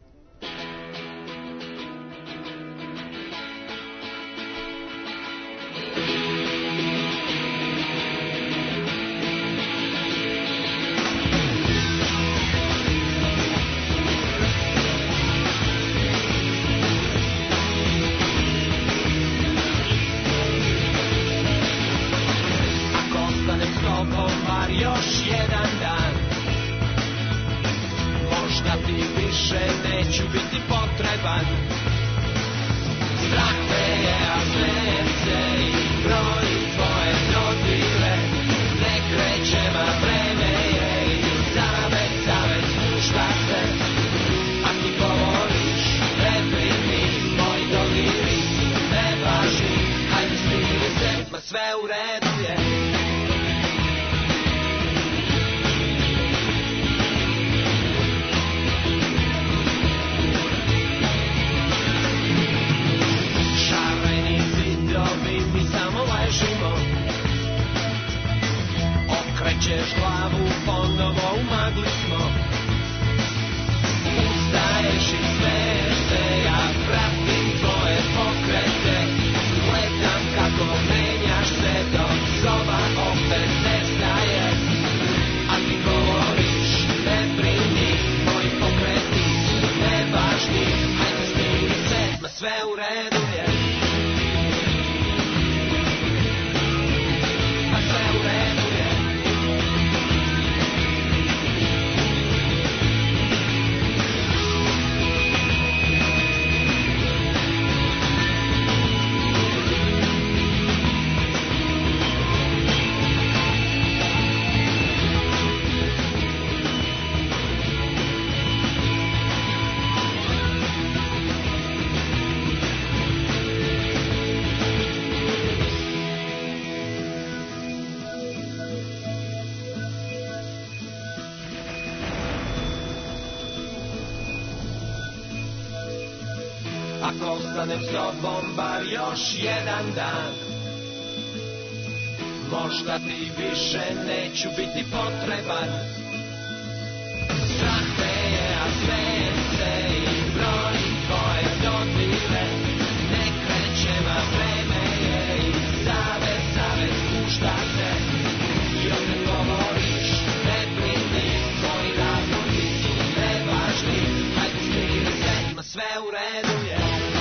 Ako ostanem s tobom bar još jedan dan, možda ti više neću biti potreban. Strah me je, a smejem se i brojim tvoje dodire. Ne krećem, a vreme je i zavez, zavez pušta se. I opet govoriš, ne brini, tvoji razlozi su nevažni. Hajde smiri se, ma sve u redu je.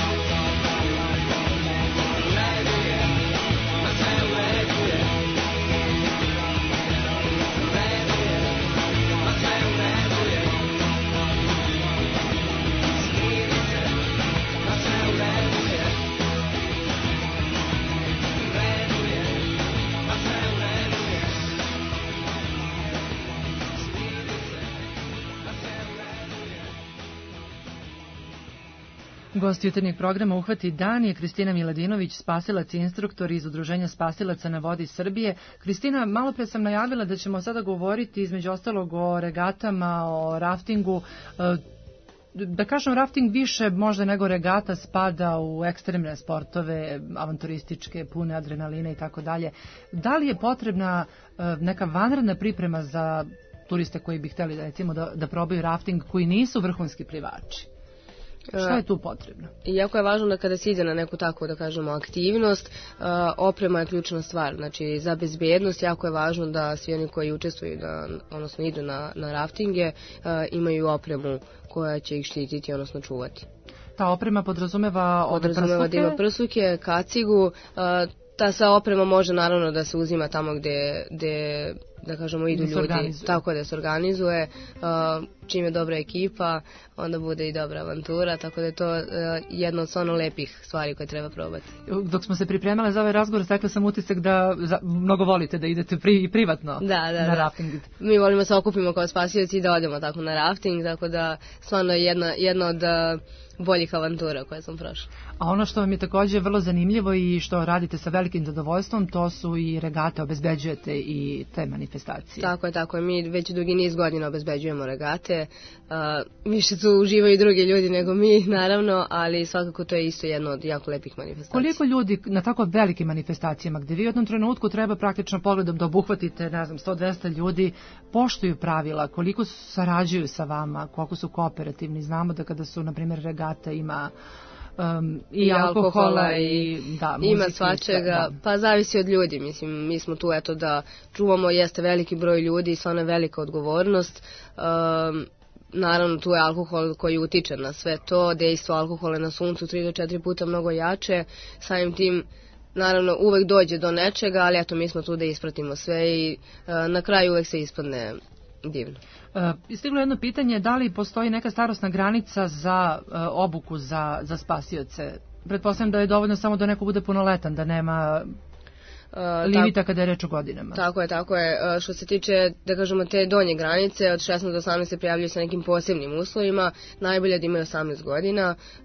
Gost jutarnjeg programa Uhvati dan je Kristina Miladinović, spasilac i instruktor iz Udruženja spasilaca na vodi Srbije. Kristina, malo pre sam najavila da ćemo sada govoriti između ostalog o regatama, o raftingu. Da kažem, rafting više možda nego regata spada u ekstremne sportove, avanturističke, pune adrenalina i tako dalje. Da li je potrebna neka vanredna priprema za turiste koji bi hteli da, recimo, da, da probaju rafting, koji nisu vrhunski plivači? Šta je tu potrebno? Jako je važno da kada se ide na neku takvu, da kažemo, aktivnost, oprema je ključna stvar. Znači, za bezbednost jako je važno da svi oni koji učestvuju, da, odnosno idu na, na raftinge, imaju opremu koja će ih štititi, odnosno čuvati. Ta oprema podrazumeva ove prsuke? Podrazumeva da ima prsuke, kacigu. Ta sva oprema može naravno da se uzima tamo gde, gde da kažemo, idu Da se ljudi. organizuje. Tako da se organizuje. Uh, čim je dobra ekipa, onda bude i dobra avantura, tako da je to uh, jedna od stvarno lepih stvari koje treba probati. Dok smo se pripremale za ovaj razgovor, stekla sam utisak da za, mnogo volite da idete pri, privatno Da, da, na da. rafting. Mi volimo se okupimo kao spasioci i da odemo tako na rafting, tako da stvarno je jedna, jedna od uh, boljih avantura koje sam prošla. A ono što vam je također vrlo zanimljivo i što radite sa velikim zadovoljstvom, to su i regate, obezbeđujete i te manifestacije. Tako je, tako je. Mi već dugi niz godina obezbeđujemo regate. Uh, više tu uživaju i drugi ljudi nego mi, naravno, ali svakako to je isto jedno od jako lepih manifestacija. Koliko ljudi na tako velikim manifestacijama, gdje vi u jednom trenutku treba praktično pogledom da obuhvatite, ne znam, sto do dvesta ljudi, poštuju pravila, koliko sarađuju sa vama, koliko su kooperativni? Znamo da kada su, na primjer, regate ima Um, i, I alkohola, alkohola i da, ima muzike, svačega, da. pa zavisi od ljudi, mislim, mi smo tu eto da čuvamo, jeste veliki broj ljudi i stvarno je velika odgovornost. Um, naravno tu je alkohol koji utiče na sve to, dejstvo alkohola na suncu tri do četiri puta mnogo jače, samim tim naravno uvek dođe do nečega, ali eto mi smo tu da ispratimo sve i uh, na kraju uvek se ispadne divno. Uh, stiglo jedno pitanje, da li postoji neka starosna granica za uh, obuku za, za spasioce? Pretpostavljam da je dovoljno samo da neko bude punoletan, da nema Uh, limita tako, kada je reč o godinama. Tako je, tako je. Uh, što se tiče, da kažemo, te donje granice, od šesnaest do osamnaest se prijavljuju sa nekim posebnim uslovima, najbolje da imaju osamnaest godina uh,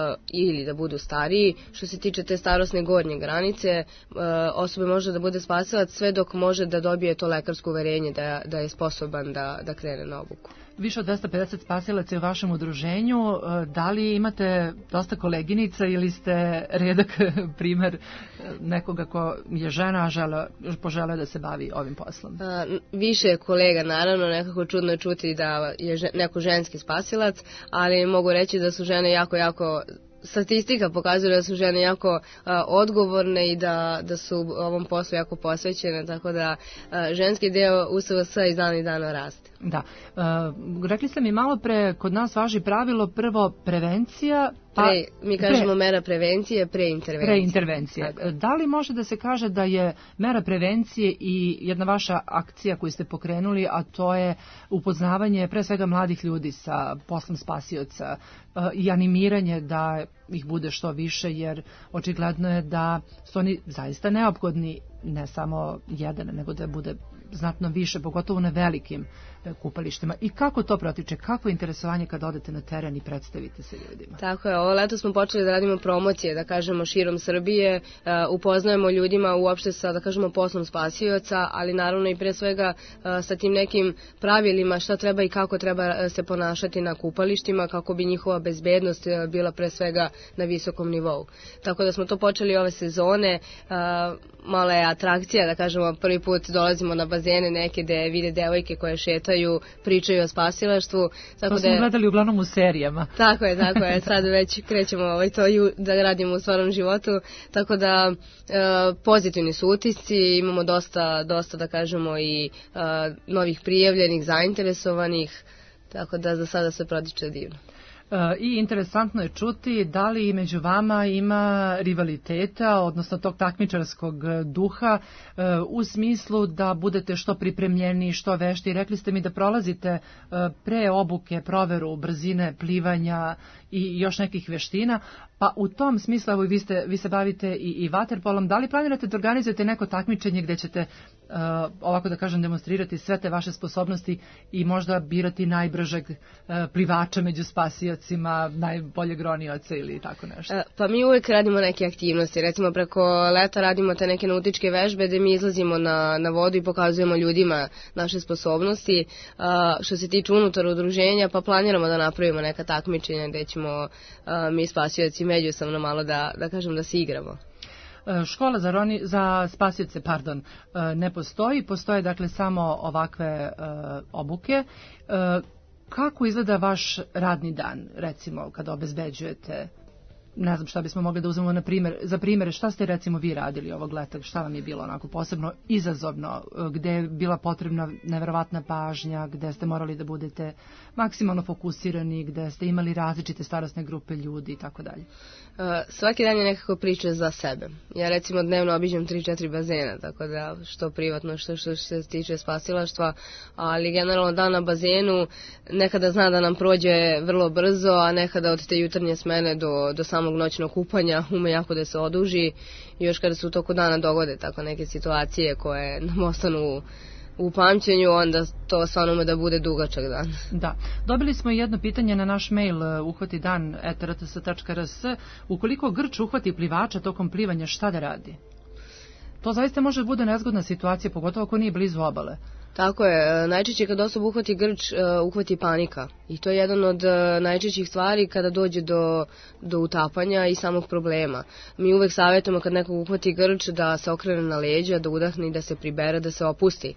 ili da budu stariji. Što se tiče te starosne gornje granice, uh, osobe može da bude spasilac sve dok može da dobije to lekarsko uverenje da, da je sposoban da, da krene na obuku. Više od dvesta pedeset spasilaca je u vašem udruženju. Da li imate dosta koleginica ili ste redak primer nekoga ko je žena, a žele, požele da se bavi ovim poslom? A, više je kolega, naravno, nekako čudno je čuti da je že, neko ženski spasilac, ali mogu reći da su žene jako, jako... Statistika pokazuje da su žene jako a, odgovorne i da, da su ovom poslu jako posvećene, tako da a, ženski deo U S V S iz dana i dana raste. Da. E, rekli ste mi malo pre, kod nas važi pravilo prvo prevencija, pa... Pre, mi kažemo pre, mera prevencije, preintervencije. Preintervencije. Da li može da se kaže da je mera prevencije i jedna vaša akcija koju ste pokrenuli, a to je upoznavanje pre svega mladih ljudi sa poslom spasioca i animiranje da ih bude što više, jer očigledno je da su oni zaista neophodni, ne samo jedan, nego da bude znatno više, pogotovo na velikim kupalištima. I kako to protiče? Kakvo je interesovanje kad odete na teren i predstavite se ljudima? Tako je, ovo leto smo počeli da radimo promocije, da kažemo, širom Srbije, uh, upoznajemo ljudima uopšte sa, da kažemo, poslom spasioca, ali naravno i pre svega uh, sa tim nekim pravilima šta treba i kako treba se ponašati na kupalištima, kako bi njihova bezbednost uh, bila pre svega na visokom nivou. Tako da smo to počeli ove sezone, uh, mala je atrakcija, da kažemo, prvi put dolazimo na bazene neke gde vide devojke koje šetaju, pričaju o spasilaštvu. Tako to smo da je, gledali uglavnom u serijama. Tako je, tako je. Sad već krećemo ovaj, to ju, da radimo u stvarnom životu. Tako da e, pozitivni su utisci, imamo dosta, dosta da kažemo i e, novih prijavljenih, zainteresovanih, tako da za sada se protiče divno. I interesantno je čuti da li među vama ima rivaliteta, odnosno tog takmičarskog duha u smislu da budete što pripremljeni, što vešti. Rekli ste mi da prolazite pre obuke, proveru, brzine, plivanja i još nekih veština, pa u tom smislu, evo vi, ste, vi se bavite i, i vaterpolom, da li planirate da organizujete neko takmičenje gde ćete, uh, ovako da kažem, demonstrirati sve te vaše sposobnosti i možda birati najbržeg uh, plivača među spasiocima, najboljeg ronioca ili tako nešto? E, pa mi uvek radimo neke aktivnosti, recimo preko leta radimo te neke nautičke vežbe gde mi izlazimo na, na vodu i pokazujemo ljudima naše sposobnosti. Uh, što se tiče unutar udruženja, pa planiramo da napravimo neka takmičenja gde ćemo uh, mi spasioci međusobno malo da, da kažem da se igramo. Škola za, roni, za spasioce, pardon, ne postoji, postoje dakle samo ovakve uh, obuke. Uh, kako izgleda vaš radni dan, recimo, kada obezbeđujete ne znam šta bismo mogli da uzmemo na primjer, za primjere, šta ste recimo vi radili ovog leta, šta vam je bilo onako posebno izazovno, gde je bila potrebna neverovatna pažnja, gde ste morali da budete maksimalno fokusirani, gde ste imali različite starosne grupe ljudi i tako dalje? Svaki dan je nekako priča za sebe. Ja recimo dnevno obiđem tri četiri bazena, tako da što privatno, što, što se tiče spasilaštva, ali generalno dan na bazenu nekada zna da nam prođe vrlo brzo, a nekada od te jutarnje smene do, do samog noćnog kupanja ume jako da se oduži i još kada se u toku dana dogode tako neke situacije koje nam ostanu u pamćenju, onda to stvarno ume da bude dugačak dan. Da. Dobili smo jedno pitanje na naš mail uhvati dan et er te es tačka er es. Ukoliko grč uhvati plivača tokom plivanja, šta da radi? To zaista može da bude nezgodna situacija, pogotovo ako nije blizu obale. Tako je, najčešće kad osoba uhvati grč, uhvati panika i to je jedan od najčešćih stvari kada dođe do, do utapanja i samog problema. Mi uvek savjetujemo kad nekog uhvati grč da se okrene na leđa, da udahne i da se pribere, da se opusti.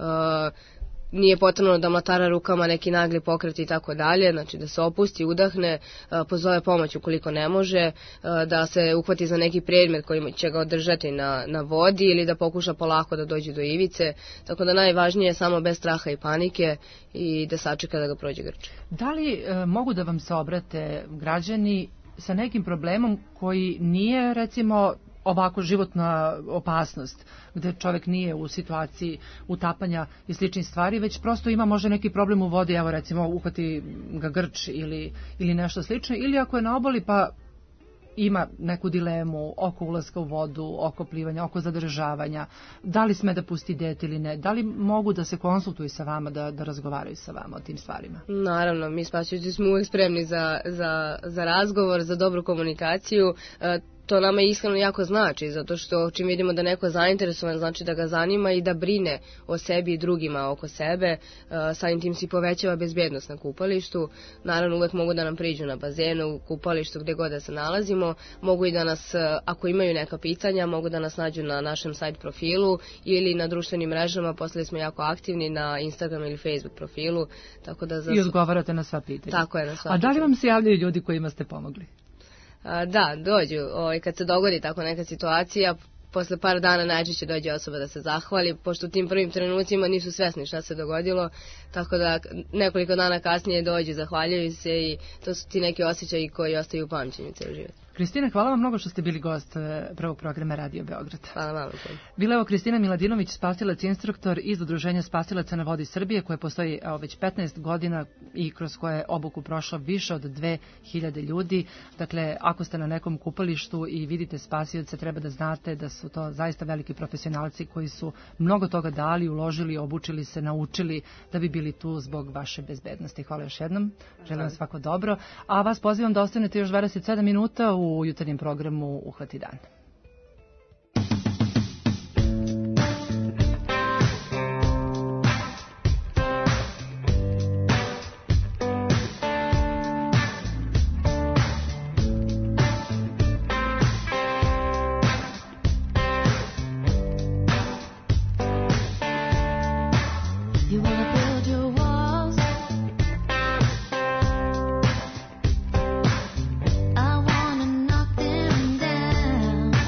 Nije potrebno da mlatara rukama neki nagli pokret i tako dalje, znači da se opusti, udahne, pozove pomoć ukoliko ne može, da se uhvati za neki predmet koji će ga održati na, na vodi ili da pokuša polako da dođe do ivice, tako da najvažnije je samo bez straha i panike i da sačeka da ga prođe grč. Da li e, mogu da vam se obrate građani sa nekim problemom koji nije recimo ovako životna opasnost, gde čovjek nije u situaciji utapanja i sličnih stvari, već prosto ima možda neki problem u vodi, evo recimo uhvati ga grč ili, ili nešto slično, ili ako je na obali pa ima neku dilemu oko ulaska u vodu, oko plivanja, oko zadržavanja, da li sme da pusti dete ili ne, da li mogu da se konsultuju sa vama, da, da razgovaraju sa vama o tim stvarima? Naravno, mi spasioci smo uvijek spremni za, za, za razgovor, za dobru komunikaciju. To nama iskreno jako znači, zato što čim vidimo da neko je zainteresovan, znači da ga zanima i da brine o sebi i drugima oko sebe, samim tim si povećava bezbednost na kupalištu. Naravno, uvek mogu da nam priđu na bazenu, u kupalištu, gde god da se nalazimo, mogu i da nas, ako imaju neka pitanja, mogu da nas nađu na našem sajt profilu ili na društvenim mrežama, postali smo jako aktivni na Instagram ili Facebook profilu. Tako da za... I odgovarate na sva pitanja. Tako je, na sva pitanja. A da li vam se javljaju ljudi kojima ste pomogli? Da, dođu. O, kad se dogodi tako neka situacija, posle par dana najčešće dođe osoba da se zahvali, pošto u tim prvim trenucima nisu svesni šta se dogodilo, tako da nekoliko dana kasnije dođu, zahvaljuju se i to su ti neki osjećaji koji ostaju u pamćenju ceo život. Kristina, hvala vam mnogo što ste bili gost prvog programa Radio Beograd. Hvala vam. Bila je ovo Kristina Miladinović, spasilac instruktor iz Udruženja spasilaca na vodi Srbije, koje postoji evo, već petnaest godina i kroz koje je obuku prošlo više od dve hiljade ljudi. Dakle, ako ste na nekom kupalištu i vidite spasioce, treba da znate da su to zaista veliki profesionalci koji su mnogo toga dali, uložili, obučili se, naučili da bi bili tu zbog vaše bezbednosti. Hvala još jednom. Želim vam svako dobro. A vas pozivam da ostanete još dvadeset sedam minuta u jutarnjem programu Uhvati dan. I wanna knock them down.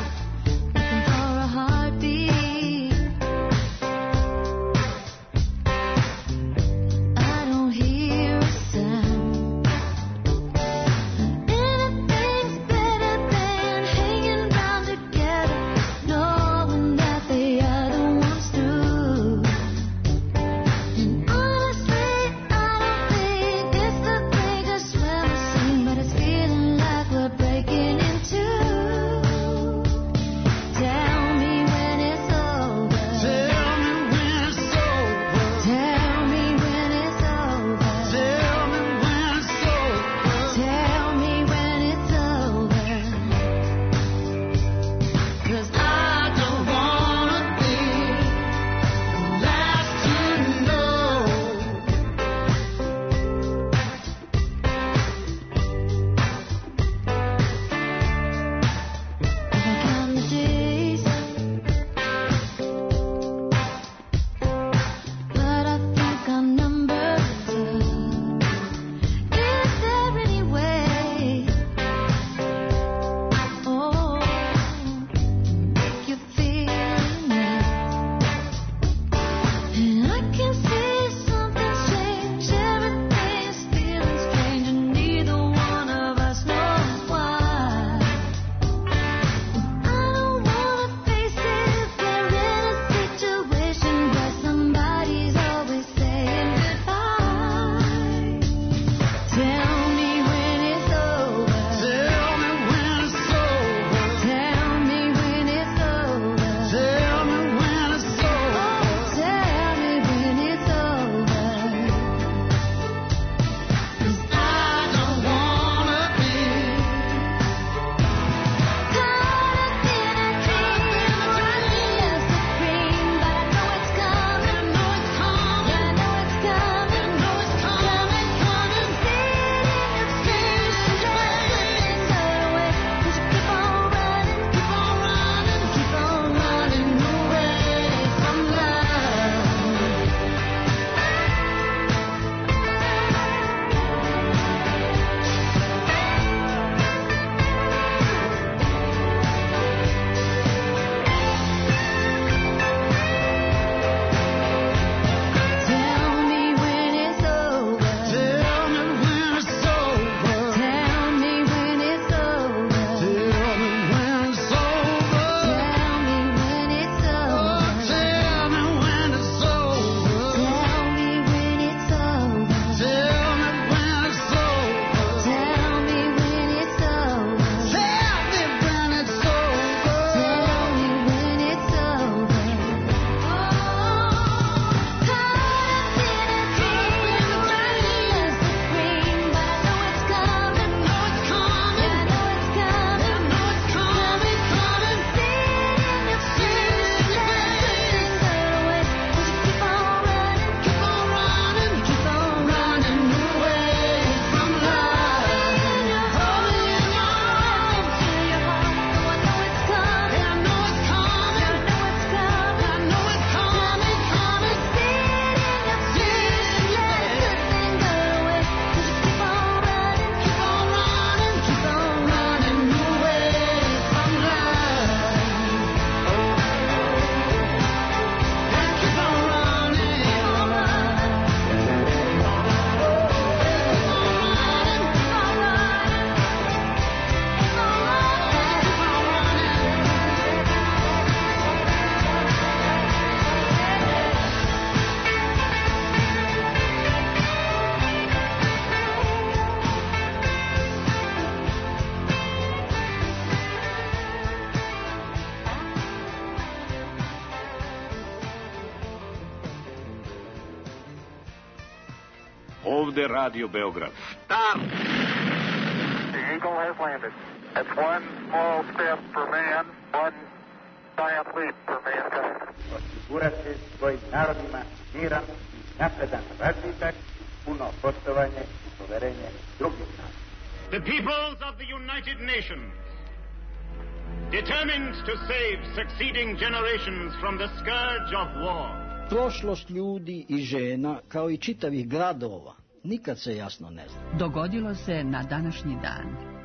ovde Radio Beograd. Stop! The Eagle has landed. It's one small step for man, one giant leap for mankind. Osigurati svojim narodima miran i napredan razvitak, puno poštovanje i poverenje drugih naroda. The peoples of the United Nations, determined to save succeeding generations from the scourge of war. Prošlost ljudi i žena, kao i čitavih gradova, nikad se jasno ne zna. Dogodilo se na današnji dan.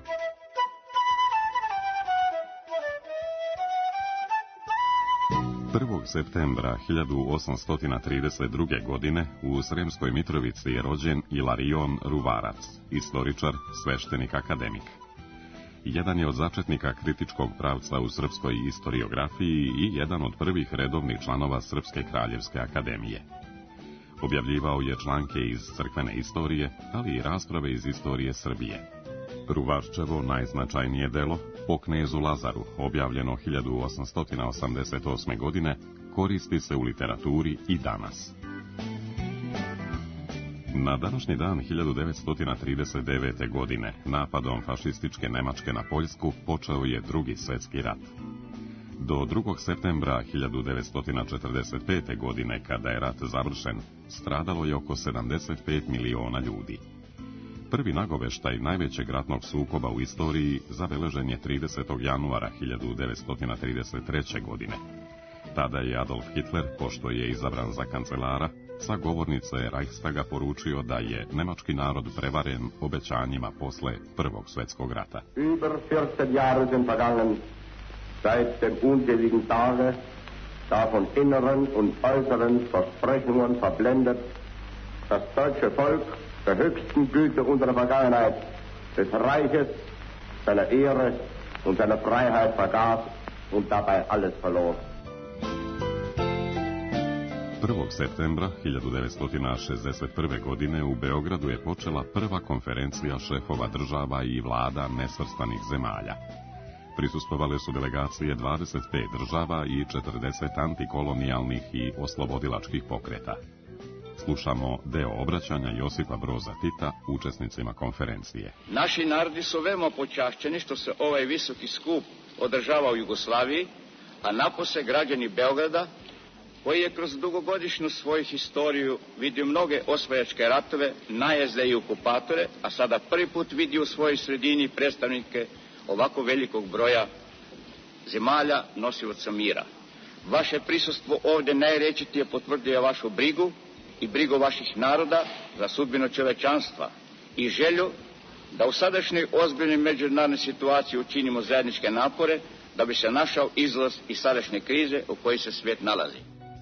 prvog septembra hiljadu osamsto trideset druge. godine u Sremskoj Mitrovici je rođen Ilarion Ruvarac, istoričar, sveštenik, akademik. Jedan je od začetnika kritičkog pravca u srpskoj istoriografiji i jedan od prvih redovnih članova Srpske kraljevske akademije. Objavljivao je članke iz crkvene istorije, ali i rasprave iz istorije Srbije. Ruvarčevo najznačajnije delo, O knezu Lazaru, objavljeno hiljadu osamsto osamdeset osme. godine, koristi se u literaturi i danas. Na današnji dan hiljadu devetsto trideset devete. godine, napadom fašističke Nemačke na Poljsku, počeo je Drugi svjetski rat. Do drugog septembra hiljadu devetsto četrdeset pete. godine, kada je rat završen, stradalo je oko sedamdeset pet miliona ljudi. Prvi nagoveštaj najvećeg ratnog sukoba u istoriji zabeležen je tridesetog januara hiljadu devetsto trideset treće. godine. Tada je Adolf Hitler, pošto je izabran za kancelara, sa govornice Reichstaga poručio da je nemački narod prevaren obećanjima posle Prvog svjetskog rata. Über vierzehn Jahre sind vergangen, seit dem unzähligen Tage, da von inneren und äußeren Versprechungen verblendet, das deutsche Volk der höchsten Güte unserer Vergangenheit, des Reiches, seiner Ehre und seiner Freiheit vergaß und dabei alles verlor. prvog septembra hiljadu devetsto šezdeset prve. godine u Beogradu je počela prva konferencija šefova država i vlada nesvrstanih zemalja. Prisustvovale su delegacije dvadeset pet država i četrdeset antikolonijalnih i oslobodilačkih pokreta. Slušamo deo obraćanja Josipa Broza Tita učesnicima konferencije. Naši narodi su veoma počašćeni što se ovaj visoki skup održava u Jugoslaviji, a napose građani Beograda, koji je kroz dugogodišnju svoju historiju vidio mnoge osvajačke ratove, najezde i okupatore, a sada prvi put vidi u svojoj sredini predstavnike ovako velikog broja zemalja nosilaca mira. Vaše prisustvo ovde najrečitije potvrđuje vašu brigu i brigu vaših naroda za sudbinu čovečanstva i želju da u sadašnjoj ozbiljnoj međunarodnoj situaciji učinimo zajedničke napore da bi se našao izlaz iz sadašnje krize u kojoj se svijet nalazi.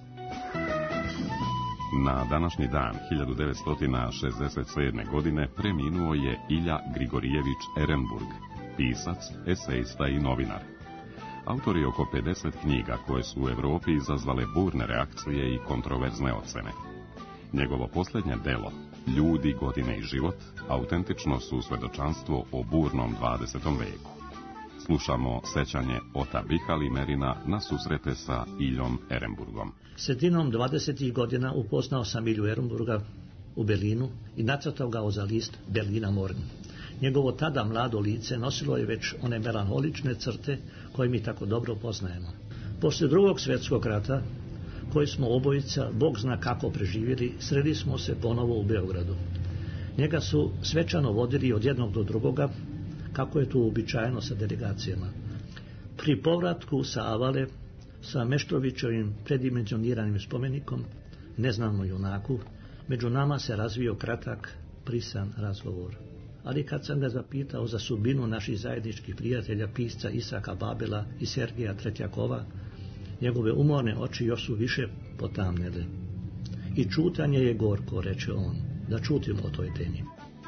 Na današnji dan hiljadu devetsto šezdeset sedme. godine preminuo je Ilja Grigorijević Ehrenburg, pisac, esejista i novinar. Autor je oko pedeset knjiga koje su u Evropi izazvale burne reakcije i kontroverzne ocene. Njegovo posljednje delo, Ljudi, godine i život, autentično su svedočanstvo o burnom dvadesetom veku. Slušamo sećanje Ota Bihali Merina na susrete sa Iljom Ehrenburgom. Sredinom dvadesetih godina upoznao sam Ilju Ehrenburga u Berlinu i nacrtao ga za list Berlina Morgen. Njegovo tada mlado lice nosilo je već one melanholične crte koje mi tako dobro poznajemo. Poslije Drugog svjetskog rata, koji smo obojica, Bog zna kako preživjeli, sreli smo se ponovo u Beogradu. Njega su svečano vodili od jednog do drugoga, kako je to uobičajeno sa delegacijama. Pri povratku sa Avale, sa Meštrovićevim predimenzioniranim spomenikom, neznano junaku, među nama se razvio kratak, prisan razgovor. Ali kad sam ga zapitao za sudbinu naših zajedničkih prijatelja, pisca Isaka Babela i Sergeja Tretjakova, njegove umorne oči još su više potamnele. I čutanje je gorko, reče on, da čutimo o toj temi.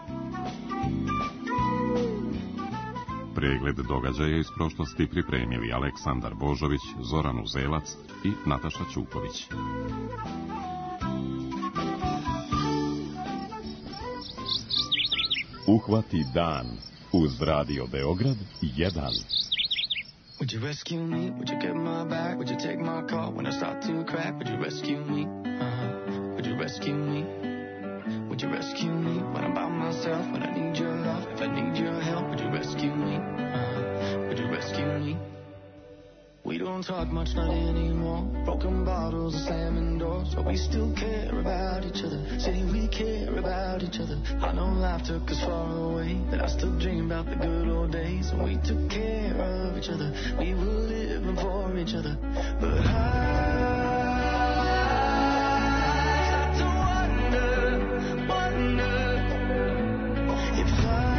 Pregled događaja iz prošlosti pripremili Aleksandar Božović, Zoran Uzelac i Nataša Ćuković. Uhvati dan uz Radio Beograd jedan. Would you rescue me? Would you get my back? Would you take my call when I start to crack? Would you rescue me? Uh-huh. Would you rescue me? would you rescue me when I'm by myself, when I need your love? If I need your help, would you rescue me? Uh, would you rescue me? We don't talk much, not anymore. Broken bottles and slamming doors, but we still care about each other. Say we care about each other. I know life took us far away, but I still dream about the good old days when we took care of each other. We were living for each other. But I start to wonder, wonder if I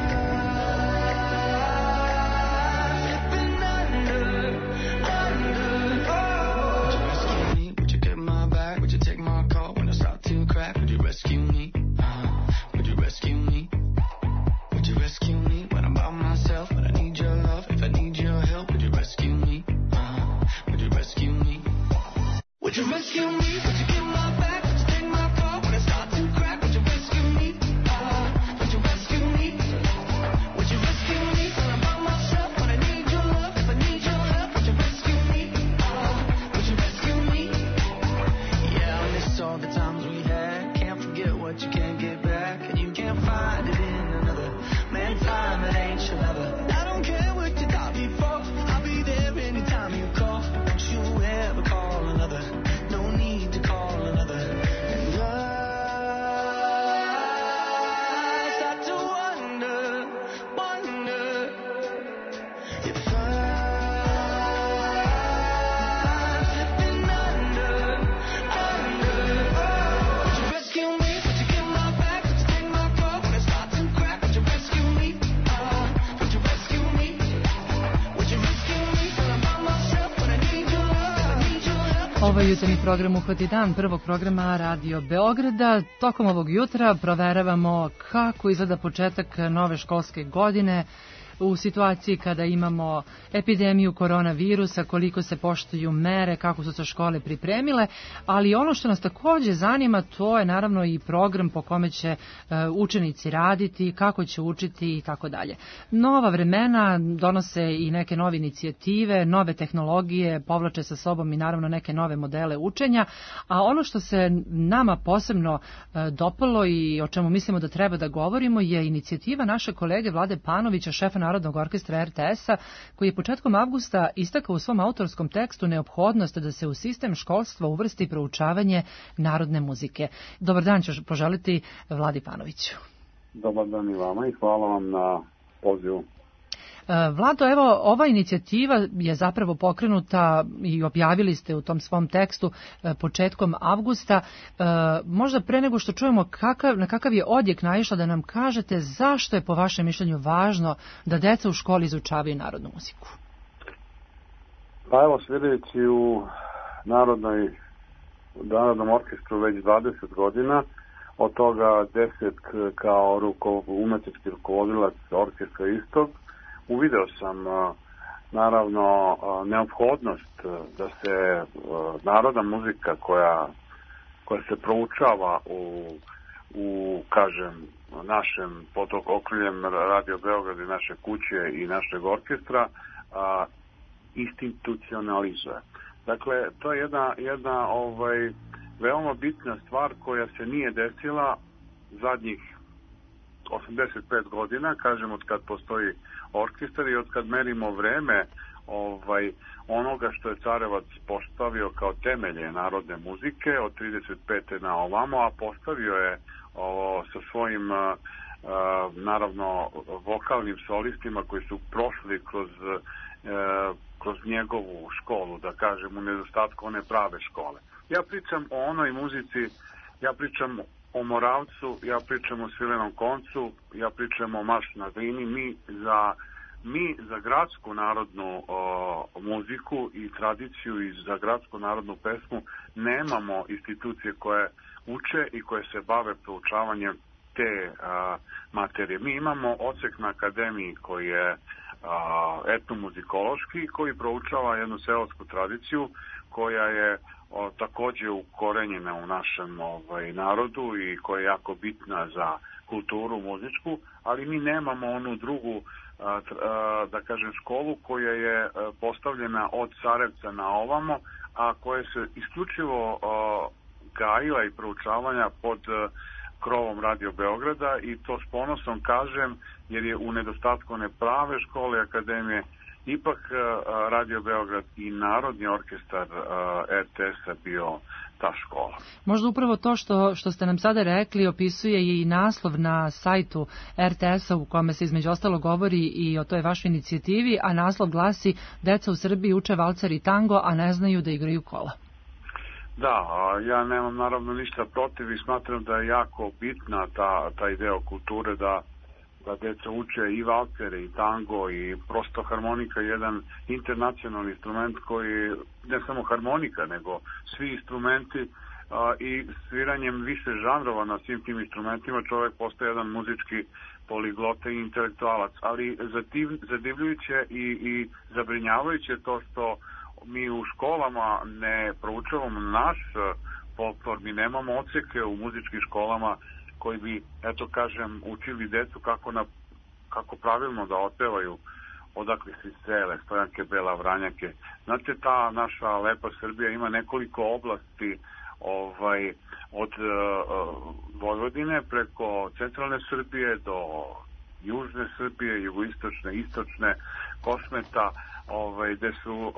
rescue me? Uh, would you rescue me? Would you rescue me when I'm by myself, when I need your love? If I need your help, would you rescue me? Uh, would you rescue me? Would you rescue me? Would you get my back? Would you take my car when I start to crack? Would you rescue me? Uh, would you rescue me? Would you rescue me when I'm by myself, when I need your love? If I need your help, would you rescue me? Uh, would you rescue me? Yeah, I miss all the times we had. What you can't get back, and you can't find it in another. Man, time, it ain't your lover. I don't care what you thought before. I'll be there anytime you call. Don't you ever call another. No need to call another. And I start to wonder, wonder if I'm slipping under, under. Would you rescue me? Ovo je jutarnji program Uhvati dan, prvog programa Radio Beograda. Tokom ovog jutra proveravamo kako izgleda početak nove školske godine u situaciji kada imamo epidemiju koronavirusa, koliko se poštuju mere, kako su se škole pripremile, ali ono što nas takođe zanima, to je naravno i program po kome će učenici raditi, kako će učiti i tako dalje. Nova vremena donose i neke nove inicijative, nove tehnologije, povlače sa sobom i naravno neke nove modele učenja, a ono što se nama posebno dopalo i o čemu mislimo da treba da govorimo je inicijativa naše kolege Vlade Panovića, šefa Narodnog orkestra er te es-a, koji je početkom avgusta istakao u svom autorskom tekstu neophodnost da se u sistem školstva uvrsti proučavanje narodne muzike. Dobar dan ću poželiti Vladi Panoviću. Dobar dan i vama i hvala vam na pozivu. Vlado, evo, ova inicijativa je zapravo pokrenuta i objavili ste u tom svom tekstu početkom avgusta. Možda pre nego što čujemo kakav, na kakav je odjek naišla, da nam kažete zašto je po vašem mišljenju važno da deca u školi izučavaju narodnu muziku? Pa evo, svirajući u Narodnoj, Narodnom orkestru već dvadeset godina, od toga deset kao ruko, umetnički rukovodilac orkestra istog, uvideo sam naravno neophodnost da se narodna muzika koja, koja se proučava u, u kažem, našem pod okriljem Radio Beograd i naše kuće i našeg orkestra a, institucionalizuje. Dakle, to je jedna, jedna ovaj, veoma bitna stvar koja se nije desila zadnjih osamdeset pet godina, kažem, od kad postoji orkestar i od kad merimo vreme ovaj, onoga što je Carevac postavio kao temelje narodne muzike od trideset pete na ovamo, a postavio je o, sa svojim a, a, naravno vokalnim solistima koji su prošli kroz, a, kroz njegovu školu, da kažem, u nedostatku one prave škole. Ja pričam o onoj muzici, ja pričam o Moravcu, ja pričam o Svilenom koncu, ja pričam o Marš na Drini. Mi za, mi za gradsku narodnu o, muziku i tradiciju i za gradsku narodnu pesmu nemamo institucije koje uče i koje se bave proučavanjem te a, materije. Mi imamo odsek na akademiji koji je a, etnomuzikološki, koji proučava jednu seosku tradiciju koja je o, takođe ukorenjena u našem ovaj, narodu i koja je jako bitna za kulturu muzičku, ali mi nemamo onu drugu a, a, da kažem školu koja je a, postavljena od Carevca na ovamo, a koja se isključivo a, gajila i proučavanja pod a, krovom Radio Beograda i to s ponosom kažem jer je u nedostatku one prave škole akademije ipak Radio Beograd i Narodni orkestar er te es-a bio ta škola. Možda upravo to što, što ste nam sada rekli opisuje i naslov na sajtu er te es-a u kome se između ostalo govori i o toj vašoj inicijativi, a naslov glasi Deca u Srbiji uče valcer i tango, a ne znaju da igraju kola. Da, ja nemam naravno ništa protiv i smatram da je jako bitna ta, taj deo kulture da da deca uče i valcere i tango i prosto harmonika je jedan internacionalni instrument koji ne samo harmonika nego svi instrumenti a, i sviranjem više žanrova na svim tim instrumentima čovjek postaje jedan muzički poliglota i intelektualac, ali zativ, zadivljujuće i, i zabrinjavajuće to što mi u školama ne proučavamo naš folklor, mi nemamo odseke u muzičkim školama koji bi, eto kažem, učili decu kako, na, kako pravilno da otpevaju odakle si sele, stojanke, bela, vranjake. Znate, ta naša lepa Srbija ima nekoliko oblasti ovaj, od uh, Vojvodine preko centralne Srbije do južne Srbije, jugoistočne, istočne, Kosmeta, ovaj, gde su uh,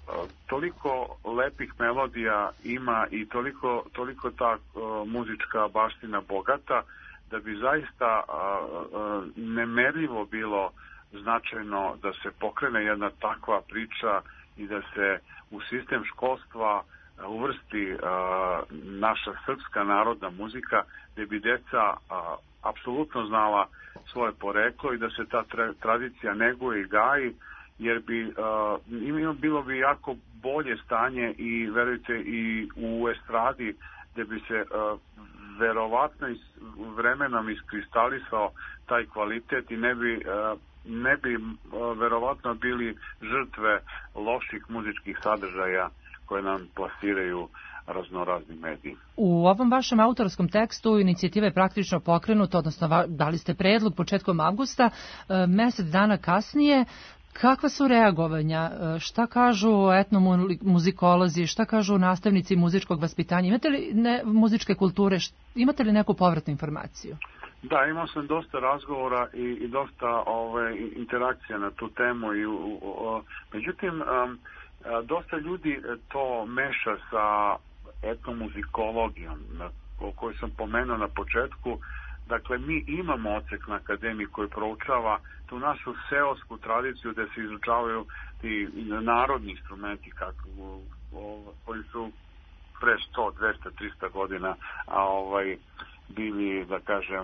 toliko lepih melodija ima i toliko, toliko ta uh, muzička baština bogata da bi zaista uh, uh, nemerljivo bilo značajno da se pokrene jedna takva priča i da se u sistem školstva uvrsti uh, naša srpska narodna muzika gde bi deca uh, apsolutno znala svoje poreklo i da se ta tra- tradicija neguje i gaji, jer bi uh, bilo bi jako bolje stanje i verujte i u estradi gde bi se uh, verovatno is, vremenom iskristalisao taj kvalitet i ne bi, uh, ne bi uh, verovatno bili žrtve loših muzičkih sadržaja koje nam plasiraju raznorazni mediji. U ovom vašem autorskom tekstu inicijativa je praktično pokrenuta, odnosno dali ste predlog početkom avgusta, mesec dana kasnije. Kakva su reagovanja? Šta kažu etnomuzikolozi, šta kažu nastavnici muzičkog vaspitanja? Imate li ne, muzičke kulture, imate li neku povratnu informaciju? Da, imao sam dosta razgovora i, i dosta ove, interakcija na tu temu. I, u, o, međutim, um, dosta ljudi to meša sa etnomuzikologijom, o kojoj sam pomenuo na početku. Dakle, mi imamo odsek na akademiji koji proučava tu našu seosku tradiciju gde se izučavaju ti narodni instrumenti kako, o, koji su pre sto, dvesta, trista godina a ovaj bili, da kažem,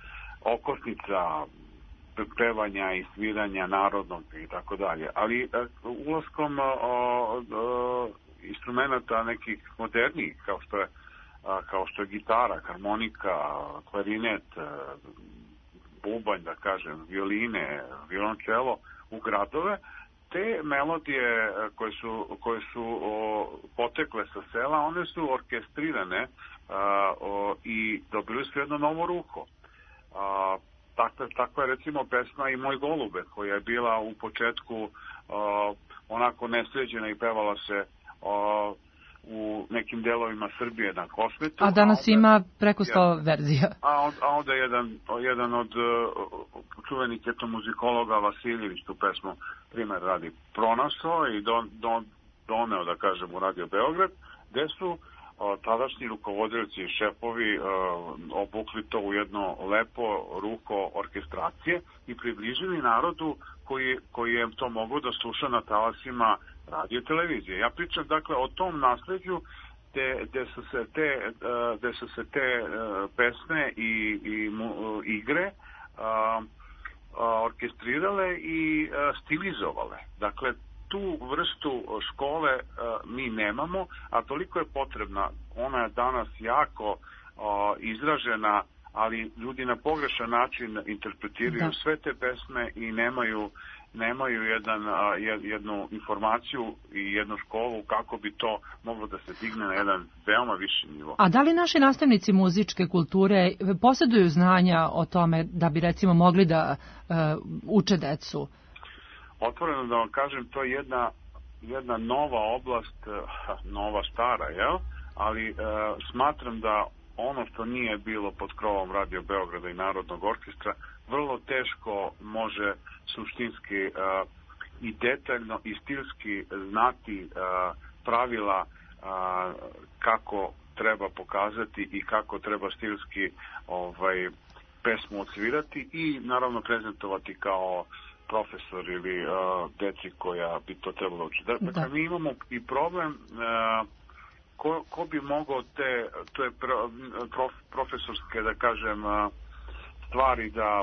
okosnica pevanja i sviranja narodnog i tako dalje. Ali ulaskom instrumenta nekih modernijih, kao što je kao što je gitara, harmonika, klarinet, bubanj, da kažem, violine, violončelo u gradove, te melodije koje su, koje su o, potekle sa sela, one su orkestrirane a, o, i dobili su jedno novo ruho. A, takva, takva je recimo pesma I Moj golube, koja je bila u početku a, onako nesređena i pevala se a, u nekim delovima Srbije na Kosmetu. A danas a onda, ima preko sto ja, verzija. A, on, a onda jedan, jedan od uh, čuvenih etnomuzikologa Vasiljević tu pesmu, primjer radi, pronašao i don, don, doneo, da kažem, u Radio Beograd, gde su uh, tadašnji rukovodioci i šefovi uh, obukli to u jedno lepo ruho orkestracije i približili narodu koji, koji je to mogao da sluša na talasima radio televizije. Ja pričam dakle o tom nasleđu gde, gde su se te, gde su se te pesme i, i mu, igre a, a, orkestrirale i a, stilizovale. Dakle, tu vrstu škole a, mi nemamo, a toliko je potrebna. Ona je danas jako a, izražena, ali ljudi na pogrešan način interpretiraju da. sve te pesme i nemaju nemaju jedan, jednu informaciju i jednu školu kako bi to moglo da se digne na jedan veoma viši nivo. A da li naši nastavnici muzičke kulture posjeduju znanja o tome da bi recimo mogli da uh, uče decu? Otvoreno da vam kažem, to je jedna, jedna nova oblast, nova stara, jel? Ali uh, smatram da ono što nije bilo pod krovom Radio Beograda i Narodnog orkestra vrlo teško može suštinski uh, i detaljno i stilski znati uh, pravila uh, kako treba pokazati i kako treba stilski ovaj, pesmu odsvirati i naravno prezentovati kao profesor ili uh, deci koja bi to trebalo učiti. Dakle, da. Mi imamo i problem uh, ko, ko bi mogao te, to je prof, profesorske, da kažem, uh, stvari da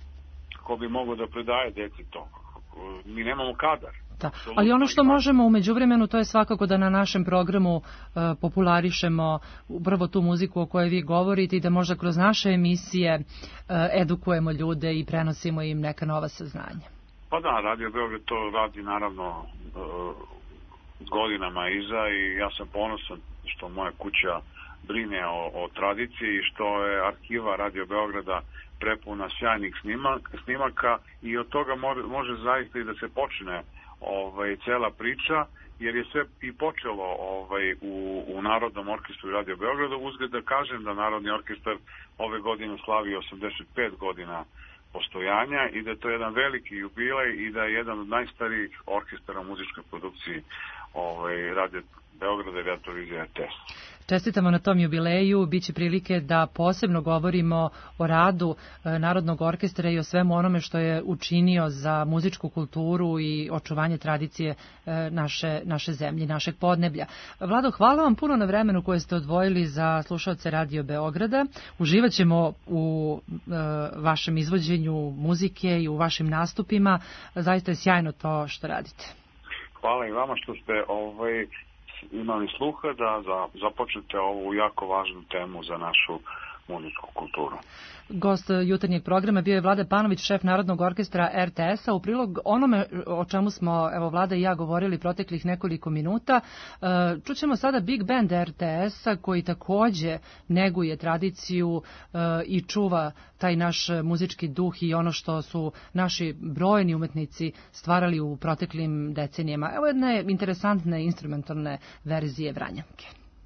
ko bi mogao da predaje deci to. Mi nemamo kadar. Da. Ali ono što možemo u međuvremenu, to je svakako da na našem programu uh, popularišemo upravo tu muziku o kojoj vi govorite i da možda kroz naše emisije uh, edukujemo ljude i prenosimo im neka nova saznanja. Pa da, Radio Beograd to radi naravno uh, godinama iza i ja sam ponosan što moja kuća brine o, o tradiciji i što je arhiva Radio Beograda prepuna sjajnih snimaka, snimaka i od toga može, može zaista i da se počne ovaj, cela priča, jer je sve i počelo ovaj, u, u Narodnom orkestru i Radio Beogradu. Uzgled da kažem da Narodni orkestar ove godine slavi osamdeset pet godina postojanja i da je to jedan veliki jubilej i da je jedan od najstarijih orkestara u muzičkoj produkciji ovaj, Radio Beograda i Radio Televizije R T S. Čestitamo na tom jubileju, bit će prilike da posebno govorimo o radu Narodnog orkestra i o svemu onome što je učinio za muzičku kulturu i očuvanje tradicije naše, naše zemlje, našeg podneblja. Vlado, hvala vam puno na vremenu koje ste odvojili za slušaoce Radio Beograda. Uživat ćemo u e, vašem izvođenju muzike i u vašim nastupima. Zaista je sjajno to što radite. Hvala i vama što ste ovaj, imali sluha da, da započnete ovu jako važnu temu za našu muzičku kulturu. Gost jutarnjeg programa bio je Vlada Panović, šef Narodnog orkestra R T S-a. U prilog onome o čemu smo, evo, Vlada i ja govorili proteklih nekoliko minuta, čućemo sada Big Band R T S-a koji takođe neguje tradiciju i čuva taj naš muzički duh i ono što su naši brojni umetnici stvarali u proteklim decenijama. Evo jedne interesantne instrumentalne verzije Vranjanke.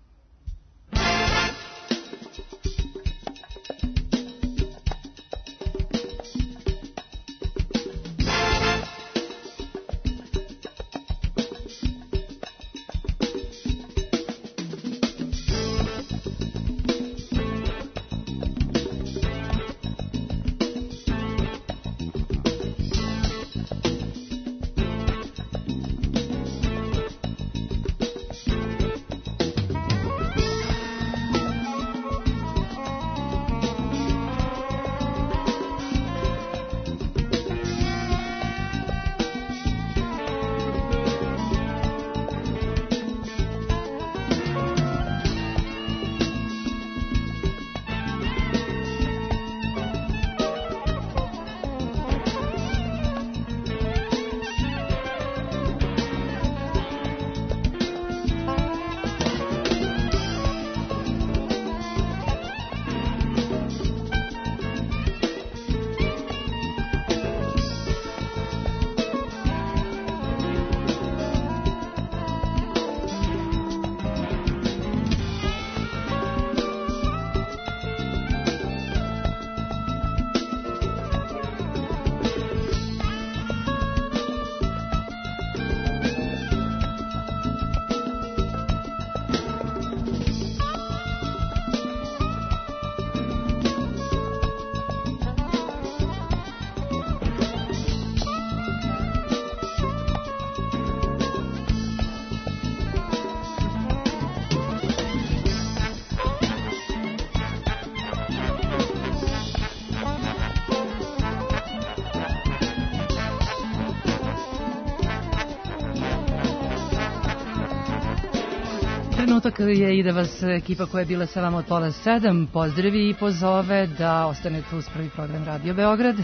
Trenutak je i da vas ekipa koja je bila sa vama od pola sedam pozdravi i pozove da ostanete uz prvi program Radio Beograd.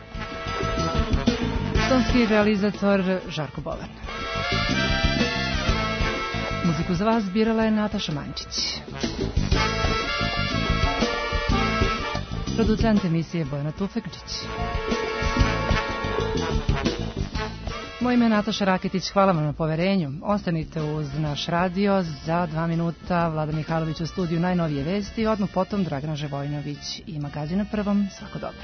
Tonski realizator Žarko Bovan. Muziku za vas birala je Nataša Mančić. Producent emisije Bojana Tufekčić. Moje ime je Nataša Raketić, hvala vam na poverenju. Ostanite uz naš radio, za dva minuta Vlada Mihajlović u studiju najnovije vesti, odmah potom Dragana Živojinović i magazin na Prvom. Svako dobro.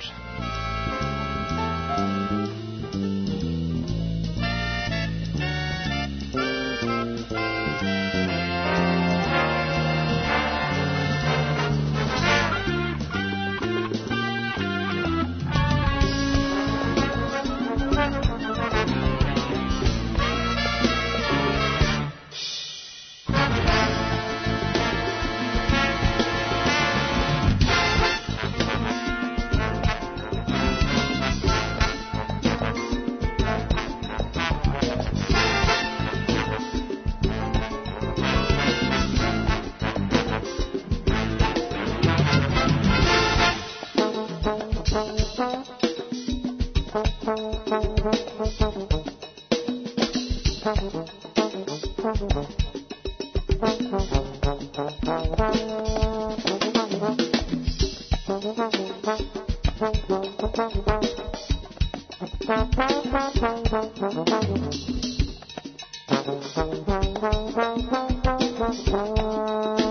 Thank you.